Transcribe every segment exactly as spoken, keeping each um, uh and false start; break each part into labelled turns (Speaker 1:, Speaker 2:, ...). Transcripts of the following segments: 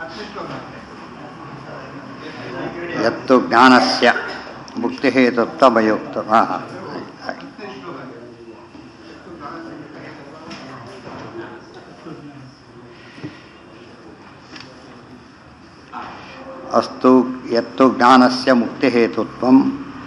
Speaker 1: ಯತ್ತು ಜ್ಞಾನಸ್ಯ ಮುಕ್ತಿಹೇತುತ್ವಮಯುಕ್ತ ಹಾಂ ಹಾಂ ಅಸ್ತು ಯತ್ತು ಜ್ಞಾನಸ್ಯ ಮುಕ್ತಿಹೇತುತ್ವಂ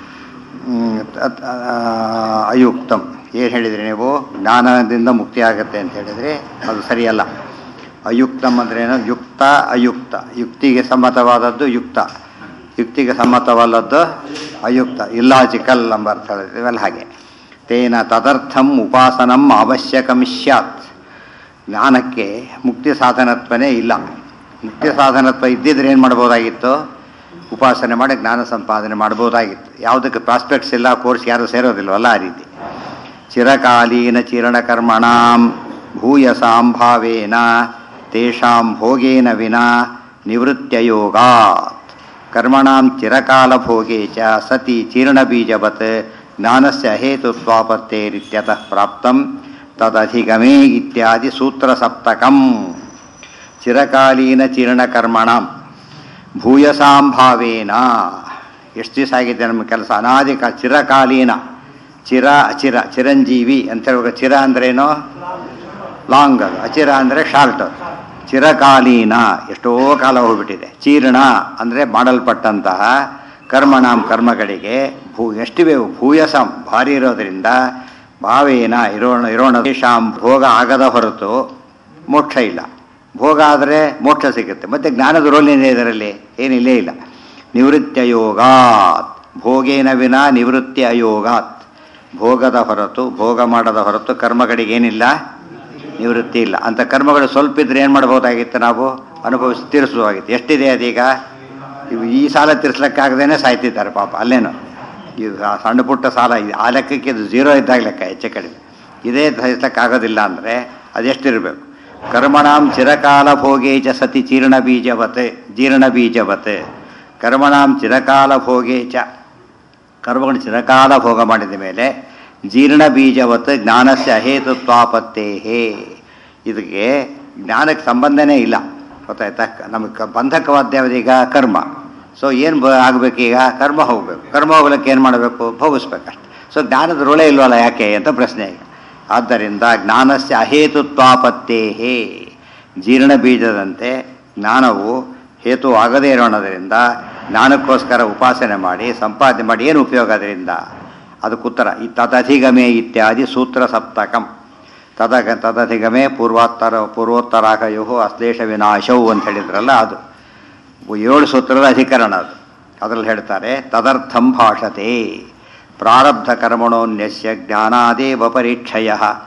Speaker 1: ಅಯುಕ್ತಂ. ಏನು ಹೇಳಿದ್ರಿ ನೀವು? ಜ್ಞಾನದಿಂದ ಮುಕ್ತಿ ಆಗುತ್ತೆ ಅಂತ ಹೇಳಿದರೆ ಅದು ಸರಿಯಲ್ಲ. ಅಯುಕ್ತಂ ಅಂದ್ರೇನು? ಯುಕ್ತ ಅಯುಕ್ತ. ಯುಕ್ತಿಗೆ ಸಮ್ಮತವಾದದ್ದು ಯುಕ್ತ, ಯುಕ್ತಿಗೆ ಸಮ್ಮತವಲ್ಲದ್ದು ಅಯುಕ್ತ, ಇಲ್ಲಾಜಿಕಲ್ ಎಂಬ ಅರ್ಥ ಹೇಳಿದ್ವಲ್ಲ ಹಾಗೆ. ತೇನ ತದರ್ಥಂ ಉಪಾಸನಂ ಅವಶ್ಯಕಂ ಸ್ಯಾತ್. ಜ್ಞಾನಕ್ಕೆ ಮುಕ್ತಿ ಸಾಧನತ್ವನೇ ಇಲ್ಲ. ಮುಕ್ತಿ ಸಾಧನತ್ವ ಇದ್ದಿದ್ರೆ ಏನು ಮಾಡ್ಬೋದಾಗಿತ್ತು? ಉಪಾಸನೆ ಮಾಡಿ ಜ್ಞಾನ ಸಂಪಾದನೆ ಮಾಡ್ಬೋದಾಗಿತ್ತು. ಯಾವುದಕ್ಕೆ ಪ್ರಾಸ್ಪೆಕ್ಟ್ಸ್ ಇಲ್ಲ, ಕೋರ್ಸ್ ಯಾರು ಸೇರೋದಿಲ್ವಲ್ಲ ಆ ರೀತಿ. ಚಿರಕಾಲೀನ ಚೀರ್ಣಕರ್ಮಣಾಂ ಭೂಯಸಾಂ ಭಾವೇನ ತೇಷಾಂ ಭೋಗೇನ ವಿನಾ ನಿವೃತ್ಯಯೋಗಾತ್. ಕರ್ಮಣಾಂ ಚಿರಕಾಲ ಭೋಗೇ ಚ ಸತಿ ಚೀರ್ಣಬೀಜವತ್ ಜ್ಞಾನಸ್ಯ ಅಹೇತುತ್ವಾಪತ್ತೇರಿತ್ಯತಃ ಪ್ರಾಪ್ತಂ ತದಧಿಗಮೇ ಇತ್ಯಾದಿ ಸೂತ್ರ ಸಪ್ತಕಂ. ಚಿರಕಾಲೀನ ಚೀರ್ಣಕರ್ಮಣಾಂ ಭೂಯಸಾಂ ಭಾವೇನ. ಎಷ್ಟು ದಿವಸ ಆಗಿದೆ ನಮ್ಮ ಕೆಲಸ? ಅನಾದಿ ಕಾ ಚಿರಕಾಲೀನ. ಚಿರ ಅಚಿರ, ಚಿರಂಜೀವಿ ಅಂತ ಹೇಳುವಾಗ ಚಿರ ಅಂದ್ರೇನು? ಲಾಂಗ್, ಅದು. ಅಚಿರ ಅಂದರೆ ಶಾರ್ಟ್. ಚಿರಕಾಲೀನ ಎಷ್ಟೋ ಕಾಲ ಹೋಗ್ಬಿಟ್ಟಿದೆ. ಚೀರ್ಣ ಅಂದರೆ ಮಾಡಲ್ಪಟ್ಟಂತಹ ಕರ್ಮಣಾಂ ಕರ್ಮಗಳಿಗೆ ಭೂ ಎಷ್ಟಿವೆ ಭೂಯಸಾಂ ಭಾರಿ ಇರೋದರಿಂದ ಭಾವೇನ ಇರೋಣ ಇರೋಣ ದೇಶಾಂ ಭೋಗ ಆಗದ ಹೊರತು ಮೋಕ್ಷ ಇಲ್ಲ. ಭೋಗ ಆದರೆ ಮೋಕ್ಷ ಸಿಗುತ್ತೆ. ಮತ್ತು ಜ್ಞಾನದ ರೋಲ್ ಏನಿದೆ ಇದರಲ್ಲಿ? ಏನಿಲ್ಲೇ ಇಲ್ಲ. ನಿವೃತ್ತಿ ಅಯೋಗಾತ್. ಭೋಗೇನ ವಿನ ನಿವೃತ್ತಿ ಅಯೋಗಾತ್. ಭೋಗದ ಹೊರತು, ಭೋಗ ಮಾಡದ ಹೊರತು ಕರ್ಮಗಳಿಗೇನಿಲ್ಲ, ನಿವೃತ್ತಿ ಇಲ್ಲ. ಅಂಥ ಕರ್ಮಗಳು ಸ್ವಲ್ಪ ಇದ್ರೆ ಏನು ಮಾಡ್ಬೋದಾಗಿತ್ತು? ನಾವು ಅನುಭವಿಸಿ ತೀರಿಸುವಾಗಿತ್ತು. ಎಷ್ಟಿದೆ ಅದೀಗ? ಇವು ಈ ಸಾಲ ತೀರಿಸ್ಲಿಕ್ಕಾಗದೇನೆ ಸಾಯ್ತಿದ್ದಾರೆ ಪಾಪ ಅಲ್ಲೇನು. ಈಗ ಸಣ್ಣ ಪುಟ್ಟ ಸಾಲ ಆ ಲೆಕ್ಕಕ್ಕೆ ಇದು ಝೀರೋ ಇದ್ದಾಗ ಲೆಕ್ಕ, ಹೆಚ್ಚು ಕಡಿಮೆ. ಇದೇ ತೀರಿಸ್ಲಿಕ್ಕಾಗೋದಿಲ್ಲ ಅಂದರೆ ಅದೆಷ್ಟಿರಬೇಕು? ಕರ್ಮಣಾಂ ಚಿರಕಾಲ ಭೋಗೇ ಚ ಸತಿ ಚೀರ್ಣ ಬೀಜವತ್. ಜೀರ್ಣ ಬೀಜವತ್. ಕರ್ಮಣಾಂ ಚಿರಕಾಲ ಭೋಗೇ ಚ. ಕರ್ಮಗಳು ಚಿರಕಾಲ ಭೋಗ ಮಾಡಿದ ಮೇಲೆ ಜೀರ್ಣ ಬೀಜವತ್ ಜ್ಞಾನಸ್ಯ ಅಹೇತುತ್ವಾಪತ್ತೇಹೇ. ಇದಕ್ಕೆ ಜ್ಞಾನಕ್ಕೆ ಸಂಬಂಧನೇ ಇಲ್ಲ, ಗೊತ್ತಾಯ್ತಾ? ನಮಗೆ ಬಂಧಕವಾದ್ಯವದೀಗ ಕರ್ಮ. ಸೊ ಏನು ಬ ಆಗಬೇಕೀಗ? ಕರ್ಮ ಹೋಗಬೇಕು. ಕರ್ಮ ಹೋಗ್ಲಿಕ್ಕೆ ಏನು ಮಾಡಬೇಕು? ಭೋಗಿಸ್ಬೇಕಷ್ಟೆ. ಸೊ ಜ್ಞಾನದ ಋಣ ಇಲ್ವಲ್ಲ ಯಾಕೆ ಅಂತ ಪ್ರಶ್ನೆ ಈಗ. ಆದ್ದರಿಂದ ಜ್ಞಾನಸ್ಯ ಅಹೇತುತ್ವಾಪತ್ತೇಹೇ. ಜೀರ್ಣ ಬೀಜದಂತೆ ಜ್ಞಾನವು ಹೇತು ಆಗದೇ ಇರೋಣದರಿಂದ ಜ್ಞಾನಕ್ಕೋಸ್ಕರ ಉಪಾಸನೆ ಮಾಡಿ ಸಂಪಾದನೆ ಮಾಡಿ ಏನು ಉಪಯೋಗ ಅದರಿಂದ? ಅದಕ್ಕುತ್ತರ ಈ ತದಧಿಗಮೇ ಇತ್ಯಾದಿ ಸೂತ್ರ ಸಪ್ತಕಂ. ತದ ತದಧಿಗಮೇ ಪೂರ್ವೋತ್ತರ ಪೂರ್ವೋತ್ತರಾಗಯೋ ಅಶ್ಲೇಷ ವಿನಾಶವು ಅಂತ ಹೇಳಿದ್ರಲ್ಲ, ಅದು ಏಳು ಸೂತ್ರದ ಅಧಿಕರಣ ಅದು. ಅದರಲ್ಲಿ ಹೇಳ್ತಾರೆ ತದರ್ಥಂ ಭಾಷತೆ ಪ್ರಾರಬ್ಧ ಕರ್ಮಣೋನ್ಯಸ್ಯ ಜ್ಞಾನಾದೇವ ಪರೀಕ್ಷಯ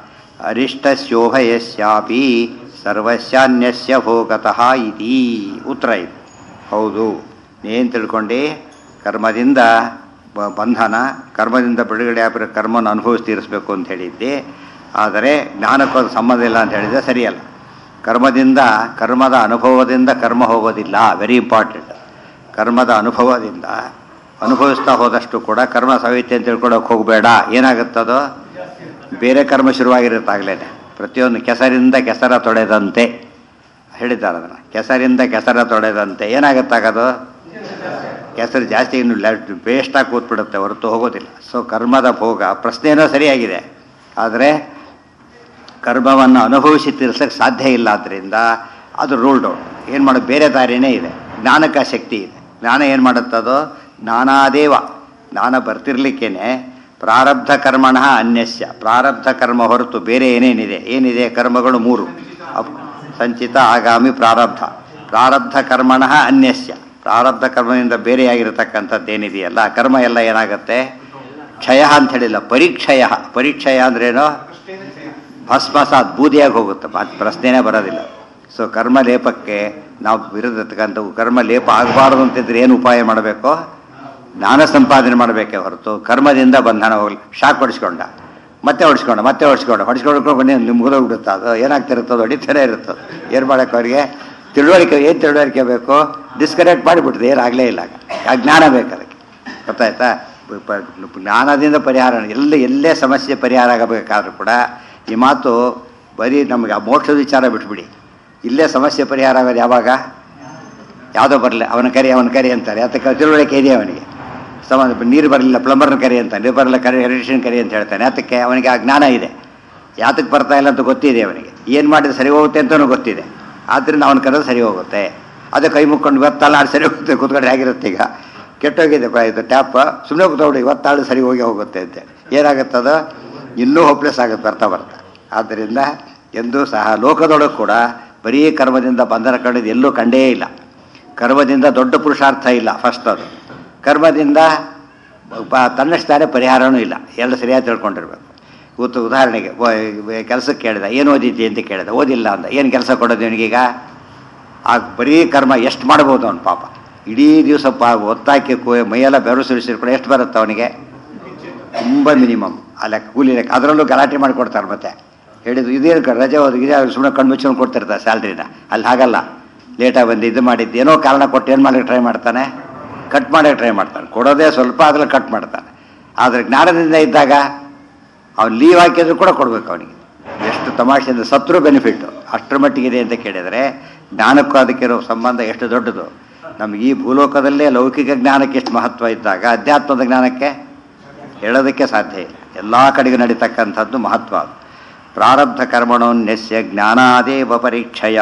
Speaker 1: ಅರಿಷ್ಟಸ್ಯೋಭಯಸ್ಯಾಪಿ ಸರ್ವಸ್ಯಾನ್ಯಸ್ಯ ಭೋಗತಃ ಇತಿ. ಉತ್ತರ ಇದು. ಹೌದು, ಏನು ತಿಳ್ಕೊಂಡು? ಕರ್ಮದಿಂದ ಬಂಧನ, ಕರ್ಮದಿಂದ ಬಿಡುಗಡೆ ಆಗಿರೋ ಕರ್ಮವನ್ನು ಅನುಭವಿಸಿ ತೀರಿಸಬೇಕು ಅಂತ ಹೇಳಿದ್ದೆ. ಆದರೆ ಜ್ಞಾನಕ್ಕೂ ಸಂಬಂಧ ಇಲ್ಲ ಅಂತ ಹೇಳಿದರೆ ಸರಿಯಲ್ಲ. ಕರ್ಮದಿಂದ, ಕರ್ಮದ ಅನುಭವದಿಂದ ಕರ್ಮ ಹೋಗೋದಿಲ್ಲ. Very important. ಕರ್ಮದ ಅನುಭವದಿಂದ ಅನುಭವಿಸ್ತಾ ಹೋದಷ್ಟು ಕೂಡ ಕರ್ಮ ಸವಿತೆ ಅಂತ ತಿಳ್ಕೊಳಕ್ಕೆ ಹೋಗಬೇಡ. ಏನಾಗುತ್ತದೋ? ಬೇರೆ ಕರ್ಮ ಶುರುವಾಗಿರುತ್ತಾಗಲೇ. ಪ್ರತಿಯೊಂದು ಕೆಸರಿಂದ ಕೆಸರ ತೊಳೆದಂತೆ ಹೇಳಿದ್ದಾರೆ ಅದನ್ನು. ಕೆಸರಿಂದ ಕೆಸರ ತೊಳೆದಂತೆ ಏನಾಗುತ್ತಾಗದು? ಕೆಸರು ಜಾಸ್ತಿ ಇನ್ನು ವೇಸ್ಟಾಗಿ ಕೂತ್ಬಿಡುತ್ತೆ ಹೊರತು ಹೋಗೋದಿಲ್ಲ. ಸೊ ಕರ್ಮದ ಭೋಗ ಪ್ರಶ್ನೆಯೂ ಸರಿಯಾಗಿದೆ, ಆದರೆ ಕರ್ಮವನ್ನು ಅನುಭವಿಸಿ ತೀರಿಸೋಕ್ಕೆ ಸಾಧ್ಯ ಇಲ್ಲ. ಆದ್ದರಿಂದ ಅದು ರೂಲ್ಡ್ ಔಟ್. ಏನು ಮಾಡೋದು? ಬೇರೆ ದಾರಿನೇ ಇದೆ. ಜ್ಞಾನಕ್ಕೆ ಶಕ್ತಿ ಇದೆ. ಜ್ಞಾನ ಏನು ಮಾಡುತ್ತದೋ? ಜ್ಞಾನಾದೇವ. ಜ್ಞಾನ ಬರ್ತಿರ್ಲಿಕ್ಕೇನೆ ಪ್ರಾರಬ್ಧ ಕರ್ಮಣ ಅನ್ಯಸ್ಯ. ಪ್ರಾರಬ್ಧ ಕರ್ಮ ಹೊರತು ಬೇರೆ ಏನೇನಿದೆ? ಏನಿದೆ? ಕರ್ಮಗಳು ಮೂರು: ಸಂಚಿತ, ಆಗಾಮಿ, ಪ್ರಾರಬ್ಧ. ಪ್ರಾರಬ್ಧ ಕರ್ಮಣ ಅನ್ಯಸ್ಯ. ಪ್ರಾರಬ್ಧ ಕರ್ಮದಿಂದ ಬೇರೆಯಾಗಿರತಕ್ಕಂಥದ್ದೇನಿದೆಯಲ್ಲ ಕರ್ಮ ಎಲ್ಲ ಏನಾಗುತ್ತೆ? ಕ್ಷಯ ಅಂತ ಹೇಳಿಲ್ಲ, ಪರೀಕ್ಷಯ. ಪರೀಕ್ಷಯ ಅಂದ್ರೇನು? ಭಸ್ಮಸಾತ್, ಬೂದಿಯಾಗಿ ಹೋಗುತ್ತೆ. ಅದು ಪ್ರಶ್ನೆನೇ ಬರೋದಿಲ್ಲ. ಸೊ ಕರ್ಮ ಲೇಪಕ್ಕೆ ನಾವು ವಿರೋಧಕ್ಕಂಥ ಕರ್ಮ ಲೇಪ ಆಗಬಾರ್ದು ಅಂತಿದ್ರೆ ಏನು ಉಪಾಯ ಮಾಡಬೇಕು? ಜ್ಞಾನ ಸಂಪಾದನೆ ಮಾಡಬೇಕೇ ಹೊರತು ಕರ್ಮದಿಂದ ಬಂಧನ ಹೋಗಲಿ. ಶಾಕ್ ಹೊಡಿಸ್ಕೊಂಡ, ಮತ್ತೆ ಹೊಡಿಸ್ಕೊಂಡ, ಮತ್ತೆ ಹೊಡಿಸ್ಕೊಂಡ ಹೊಡಿಸ್ಕೊಂಡು ನಿಮ್ಮ ಮುಗಿದೋಗ್ಬಿಡುತ್ತೆ. ಅದು ಏನಾಗ್ತಿರುತ್ತೋ ಹೊಡಿತಾನೆ ಇರುತ್ತದೆ. ಏನು ಮಾಡೋಕ್ಕೆ ಅವರಿಗೆ ತಿಳುವಳಿಕೆ? ಏನು ತಿಳುವಳಿಕೆ ಬೇಕು? ಡಿಸ್ಕನೆಕ್ಟ್ ಮಾಡಿಬಿಡ್ತದೆ, ಏನಾಗಲೇ ಇಲ್ಲ. ಆ ಜ್ಞಾನ ಬೇಕು ಅದಕ್ಕೆ, ಗೊತ್ತಾಯ್ತಾ? ಜ್ಞಾನದಿಂದ ಪರಿಹಾರ. ಎಲ್ಲ ಎಲ್ಲೇ ಸಮಸ್ಯೆ ಪರಿಹಾರ ಆಗಬೇಕಾದ್ರೂ ಕೂಡ ಈ ಮಾತು ಬರೀ ನಮಗೆ ಆ ಮೋಕ್ಷದ ವಿಚಾರ ಬಿಟ್ಬಿಡಿ. ಇಲ್ಲೇ ಸಮಸ್ಯೆ ಪರಿಹಾರ ಆಗೋದು ಯಾವಾಗ? ಯಾವುದೋ ಬರಲಿ ಅವನ ಕರಿ ಅವನ ಕರಿ ಅಂತಾರೆ. ಅದಕ್ಕೆ ತಿಳುವಳಿಕೆ ಇದೆ ಅವನಿಗೆ. ಸಂಬಂಧ ನೀರು ಬರಲಿಲ್ಲ ಪ್ಲಂಬರ್ನ ಕರಿ ಅಂತ, ನೀರು ಬರಲಿಲ್ಲ ಕರಿ ಎಲೆಕ್ಟ್ರಿಷಿಯನ್ ಕರಿ ಅಂತ ಹೇಳ್ತಾನೆ. ಅದಕ್ಕೆ ಅವನಿಗೆ ಆ ಜ್ಞಾನ ಇದೆ. ಯಾತಕ್ಕೆ ಬರ್ತಾ ಇಲ್ಲ ಅಂತ ಗೊತ್ತಿದೆ ಅವನಿಗೆ. ಏನು ಮಾಡಿದ್ರೆ ಸರಿ ಹೋಗುತ್ತೆ ಅಂತಲೂ ಗೊತ್ತಿದೆ. ಆದ್ದರಿಂದ ಅವನ ಕರೆದು ಸರಿ ಹೋಗುತ್ತೆ. ಅದೇ ಕೈ ಮುಕ್ಕೊಂಡು ಇವತ್ತಲ್ಲ ಆಡು ಸರಿ ಹೋಗುತ್ತೆ ಕೂತ್ಕೊಂಡ್ರೆ ಹೇಗಿರುತ್ತೆ. ಈಗ ಕೆಟ್ಟೋಗಿದೆ ಇದು ಟ್ಯಾಪ್, ಸುಮ್ಮನೆ ಕೂತ್ಕೊಂಡು ಇವತ್ತಾಳು ಸರಿ ಹೋಗಿ ಹೋಗುತ್ತೆ ಅಂತ ಏನಾಗುತ್ತದ ಇನ್ನೂ ಹೋಪ್ಲೆಸ್ ಆಗುತ್ತೆ ಬರ್ತಾ ಬರ್ತಾ. ಆದ್ದರಿಂದ ಎಂದೂ ಸಹ ಲೋಕದೊಳಗೆ ಕೂಡ ಬರೀ ಕರ್ಮದಿಂದ ಬಂಧನ ಕಂಡಿದ್ದು ಎಲ್ಲೂ ಕಂಡೇ ಇಲ್ಲ. ಕರ್ಮದಿಂದ ದೊಡ್ಡ ಪುರುಷಾರ್ಥ ಇಲ್ಲ. ಫಸ್ಟ್ ಅದು ಕರ್ಮದಿಂದ ತನ್ನಷ್ಟಾರೆ ಪರಿಹಾರವೂ ಇಲ್ಲ. ಎರಡು ಸರಿಯಾಗಿ ತಿಳ್ಕೊಂಡಿರ್ಬೇಕು. ಇವತ್ತು ಉದಾಹರಣೆಗೆ ಕೆಲಸಕ್ಕೆ ಕೇಳಿದ, ಏನು ಓದಿದ್ದಿ ಅಂತ ಕೇಳಿದ, ಓದಿಲ್ಲ ಅಂದ. ಏನು ಕೆಲಸ ಕೊಡೋದು ಇವನಿಗೀಗ? ಆ ಬರೀ ಕರ್ಮ ಎಷ್ಟು ಮಾಡ್ಬೋದು ಅವನು ಪಾಪ. ಇಡೀ ದಿವಸ ಪಾ ಒತ್ತಾಕಿ ಮೈಯೆಲ್ಲ ಬೆವರು ಸುರಿಸಿರ್ಕೊಂಡು ಎಷ್ಟು ಬರುತ್ತೆ ಅವನಿಗೆ? ತುಂಬ ಮಿನಿಮಮ್. ಅಲ್ಲ ಕೂಲಿ ಲೆಕ್ಕ. ಅದರಲ್ಲೂ ಗಲಾಟೆ ಮಾಡಿಕೊಡ್ತಾರೆ. ಮತ್ತೆ ಹೇಳಿದ್ರು ಇದೇನು ರಜೆ ಹೋದ ಇದೇ ಸುಮ್ಮನೆ ಕಣ್ಣು ಮುಚ್ಕೊಂಡು ಕೊಡ್ತಿರ್ತಾರೆ ಸ್ಯಾಲ್ರಿನ. ಅಲ್ಲಿ ಹಾಗಲ್ಲ. ಲೇಟಾಗಿ ಬಂದು ಇದು ಮಾಡಿದ್ದು ಏನೋ ಕಾರಣ ಕೊಟ್ಟು ಏನು ಮಾಡೋಕ್ಕೆ ಟ್ರೈ ಮಾಡ್ತಾನೆ, ಕಟ್ ಮಾಡೋಕ್ಕೆ ಟ್ರೈ ಮಾಡ್ತಾನೆ. ಕೊಡೋದೇ ಸ್ವಲ್ಪ, ಅದ್ರಲ್ಲಿ ಕಟ್ ಮಾಡ್ತಾನೆ. ಆದರೆ ಜ್ಞಾನದಿಂದ ಇದ್ದಾಗ ಅವ್ನು ಲೀವ್ ಹಾಕಿದ್ರು ಕೂಡ ಕೊಡಬೇಕು ಅವನಿಗೆ. ಎಷ್ಟು ತಮಾಷೆಯಿಂದ ಸತ್ರು ಬೆನಿಫಿಟ್ಟು ಅಷ್ಟರ ಮಟ್ಟಿಗಿದೆ ಅಂತ ಕೇಳಿದರೆ ಜ್ಞಾನಕ್ಕೂ ಅದಕ್ಕಿರೋ ಸಂಬಂಧ ಎಷ್ಟು ದೊಡ್ಡದು. ನಮಗೆ ಈ ಭೂಲೋಕದಲ್ಲೇ ಲೌಕಿಕ ಜ್ಞಾನಕ್ಕೆ ಎಷ್ಟು ಮಹತ್ವ ಇದ್ದಾಗ ಅಧ್ಯಾತ್ಮದ ಜ್ಞಾನಕ್ಕೆ ಹೇಳೋದಕ್ಕೆ ಸಾಧ್ಯ ಇಲ್ಲ. ಎಲ್ಲ ಕಡೆಗೂ ನಡೀತಕ್ಕಂಥದ್ದು ಮಹತ್ವ. ಪ್ರಾರಬ್ಧ ಕರ್ಮಣೋನ್ಯಸ್ಯ ಜ್ಞಾನಾದೇವ ಪರೀಕ್ಷಯ.